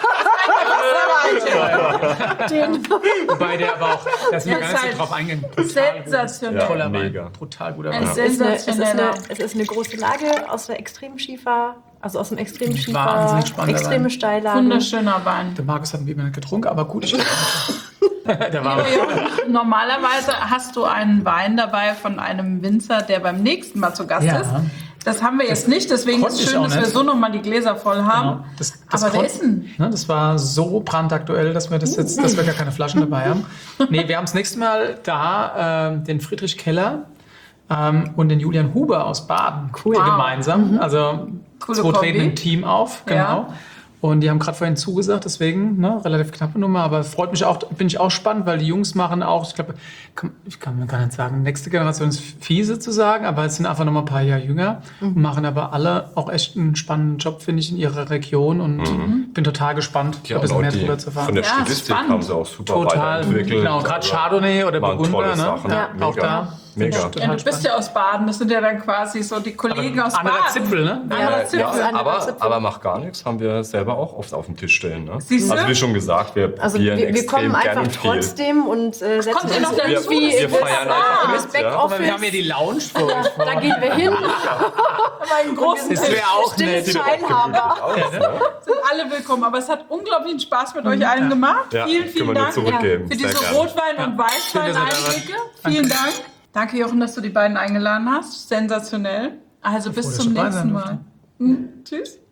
B: Wobei der aber auch, da sind wir
A: Ja,
B: gar nicht
A: ist
B: so drauf eingehen.
A: Sensationell.
D: Ja,
B: Toller Wein.
D: mega.
B: Brutal guter
A: Ein
B: Wein.
A: sensationeller.
C: Es ist eine große Lage aus der Extremschiefer, also aus dem Extremschiefer,
B: Wahnsinnig spannender
C: extreme
B: Wein.
C: Steillagen.
A: Wunderschöner Wein.
B: Der Markus hat wie immer nicht getrunken, aber gut. Der war
A: Normalerweise hast du einen Wein dabei von einem Winzer, der beim nächsten Mal zu Gast
B: Ja.
A: ist. Das haben wir jetzt nicht, deswegen
B: konnte
A: ist es
B: ich
A: schön,
B: auch
A: dass wir
B: nicht.
A: so nochmal die Gläser voll haben.
B: Genau. Das
A: Aber wer
B: konnte-
A: ist denn?
B: Ne, das war so brandaktuell, dass wir gar keine Flaschen dabei haben. Nee, wir haben das nächste Mal da den Friedrich Keller und den Julian Huber aus Baden
C: Cool.
B: gemeinsam. Also
A: Coole
B: zwei treten
A: Kombi.
B: im Team auf, genau.
A: Ja.
B: Und die haben gerade vorhin zugesagt, deswegen relativ knappe Nummer, aber freut mich auch, bin ich auch spannend, weil die Jungs machen auch, ich glaube, ich kann gar nicht sagen, nächste Generation ist fiese zu sagen, aber es sind einfach noch mal ein paar Jahre jünger und machen aber alle auch echt einen spannenden Job, finde ich, in ihrer Region und bin total gespannt,
D: Ja,
B: ein bisschen
D: und
B: mehr
D: auch die,
B: drüber zu
D: von
B: fahren.
D: der
A: Ja,
D: Stilistik
A: spannend.
D: haben sie auch super
B: Total,
D: weiterentwickelt.
B: genau, gerade
D: Also,
B: Chardonnay oder
D: waren
B: Burgunder,
D: tolle
B: ne?
D: Sachen.
C: Ja,
B: Auch da.
D: Mega.
B: Total
A: Ja, du bist ja aus Baden, das sind ja dann quasi so die Kollegen aus
B: anderer
A: Baden.
B: Zipfel, ne?
A: Anderer Zipfel.
D: aber macht gar nichts, haben wir selber auch oft auf dem Tisch stehen. Ne?
A: Siehst du?
D: Also wie schon gesagt, wir
C: Also
D: probieren
C: wir
D: extrem
C: kommen einfach
D: gerne viel.
C: trotzdem und setzen
A: kommt ihr noch
C: uns
A: dazu?
C: irgendwie
D: Wir
C: in das
D: feiern einfach
C: das
D: mit, ja.
B: Aber wir haben ja
C: Backoffice.
B: die Lounge für euch.
C: Da gehen wir hin.
A: Aber einen großen
B: Das wäre auch nett.
C: Stilles Teilhaber.
A: sind alle willkommen. Aber es hat unglaublichen Spaß mit euch allen gemacht.
D: Ja,
A: vielen,
D: können
A: vielen
D: wir nur
A: Dank
D: zurückgeben.
A: für
D: Sehr
A: diese
D: gerne.
A: Rotwein- und
B: Schön, dass ihr da wart.
A: Weißwein-Einblicke. Vielen Dank. Danke, Jochen, dass du die beiden eingeladen hast. Sensationell. Also bis
B: dass
A: zum
B: ich dabei
A: nächsten
B: sein
A: Mal. Tschüss.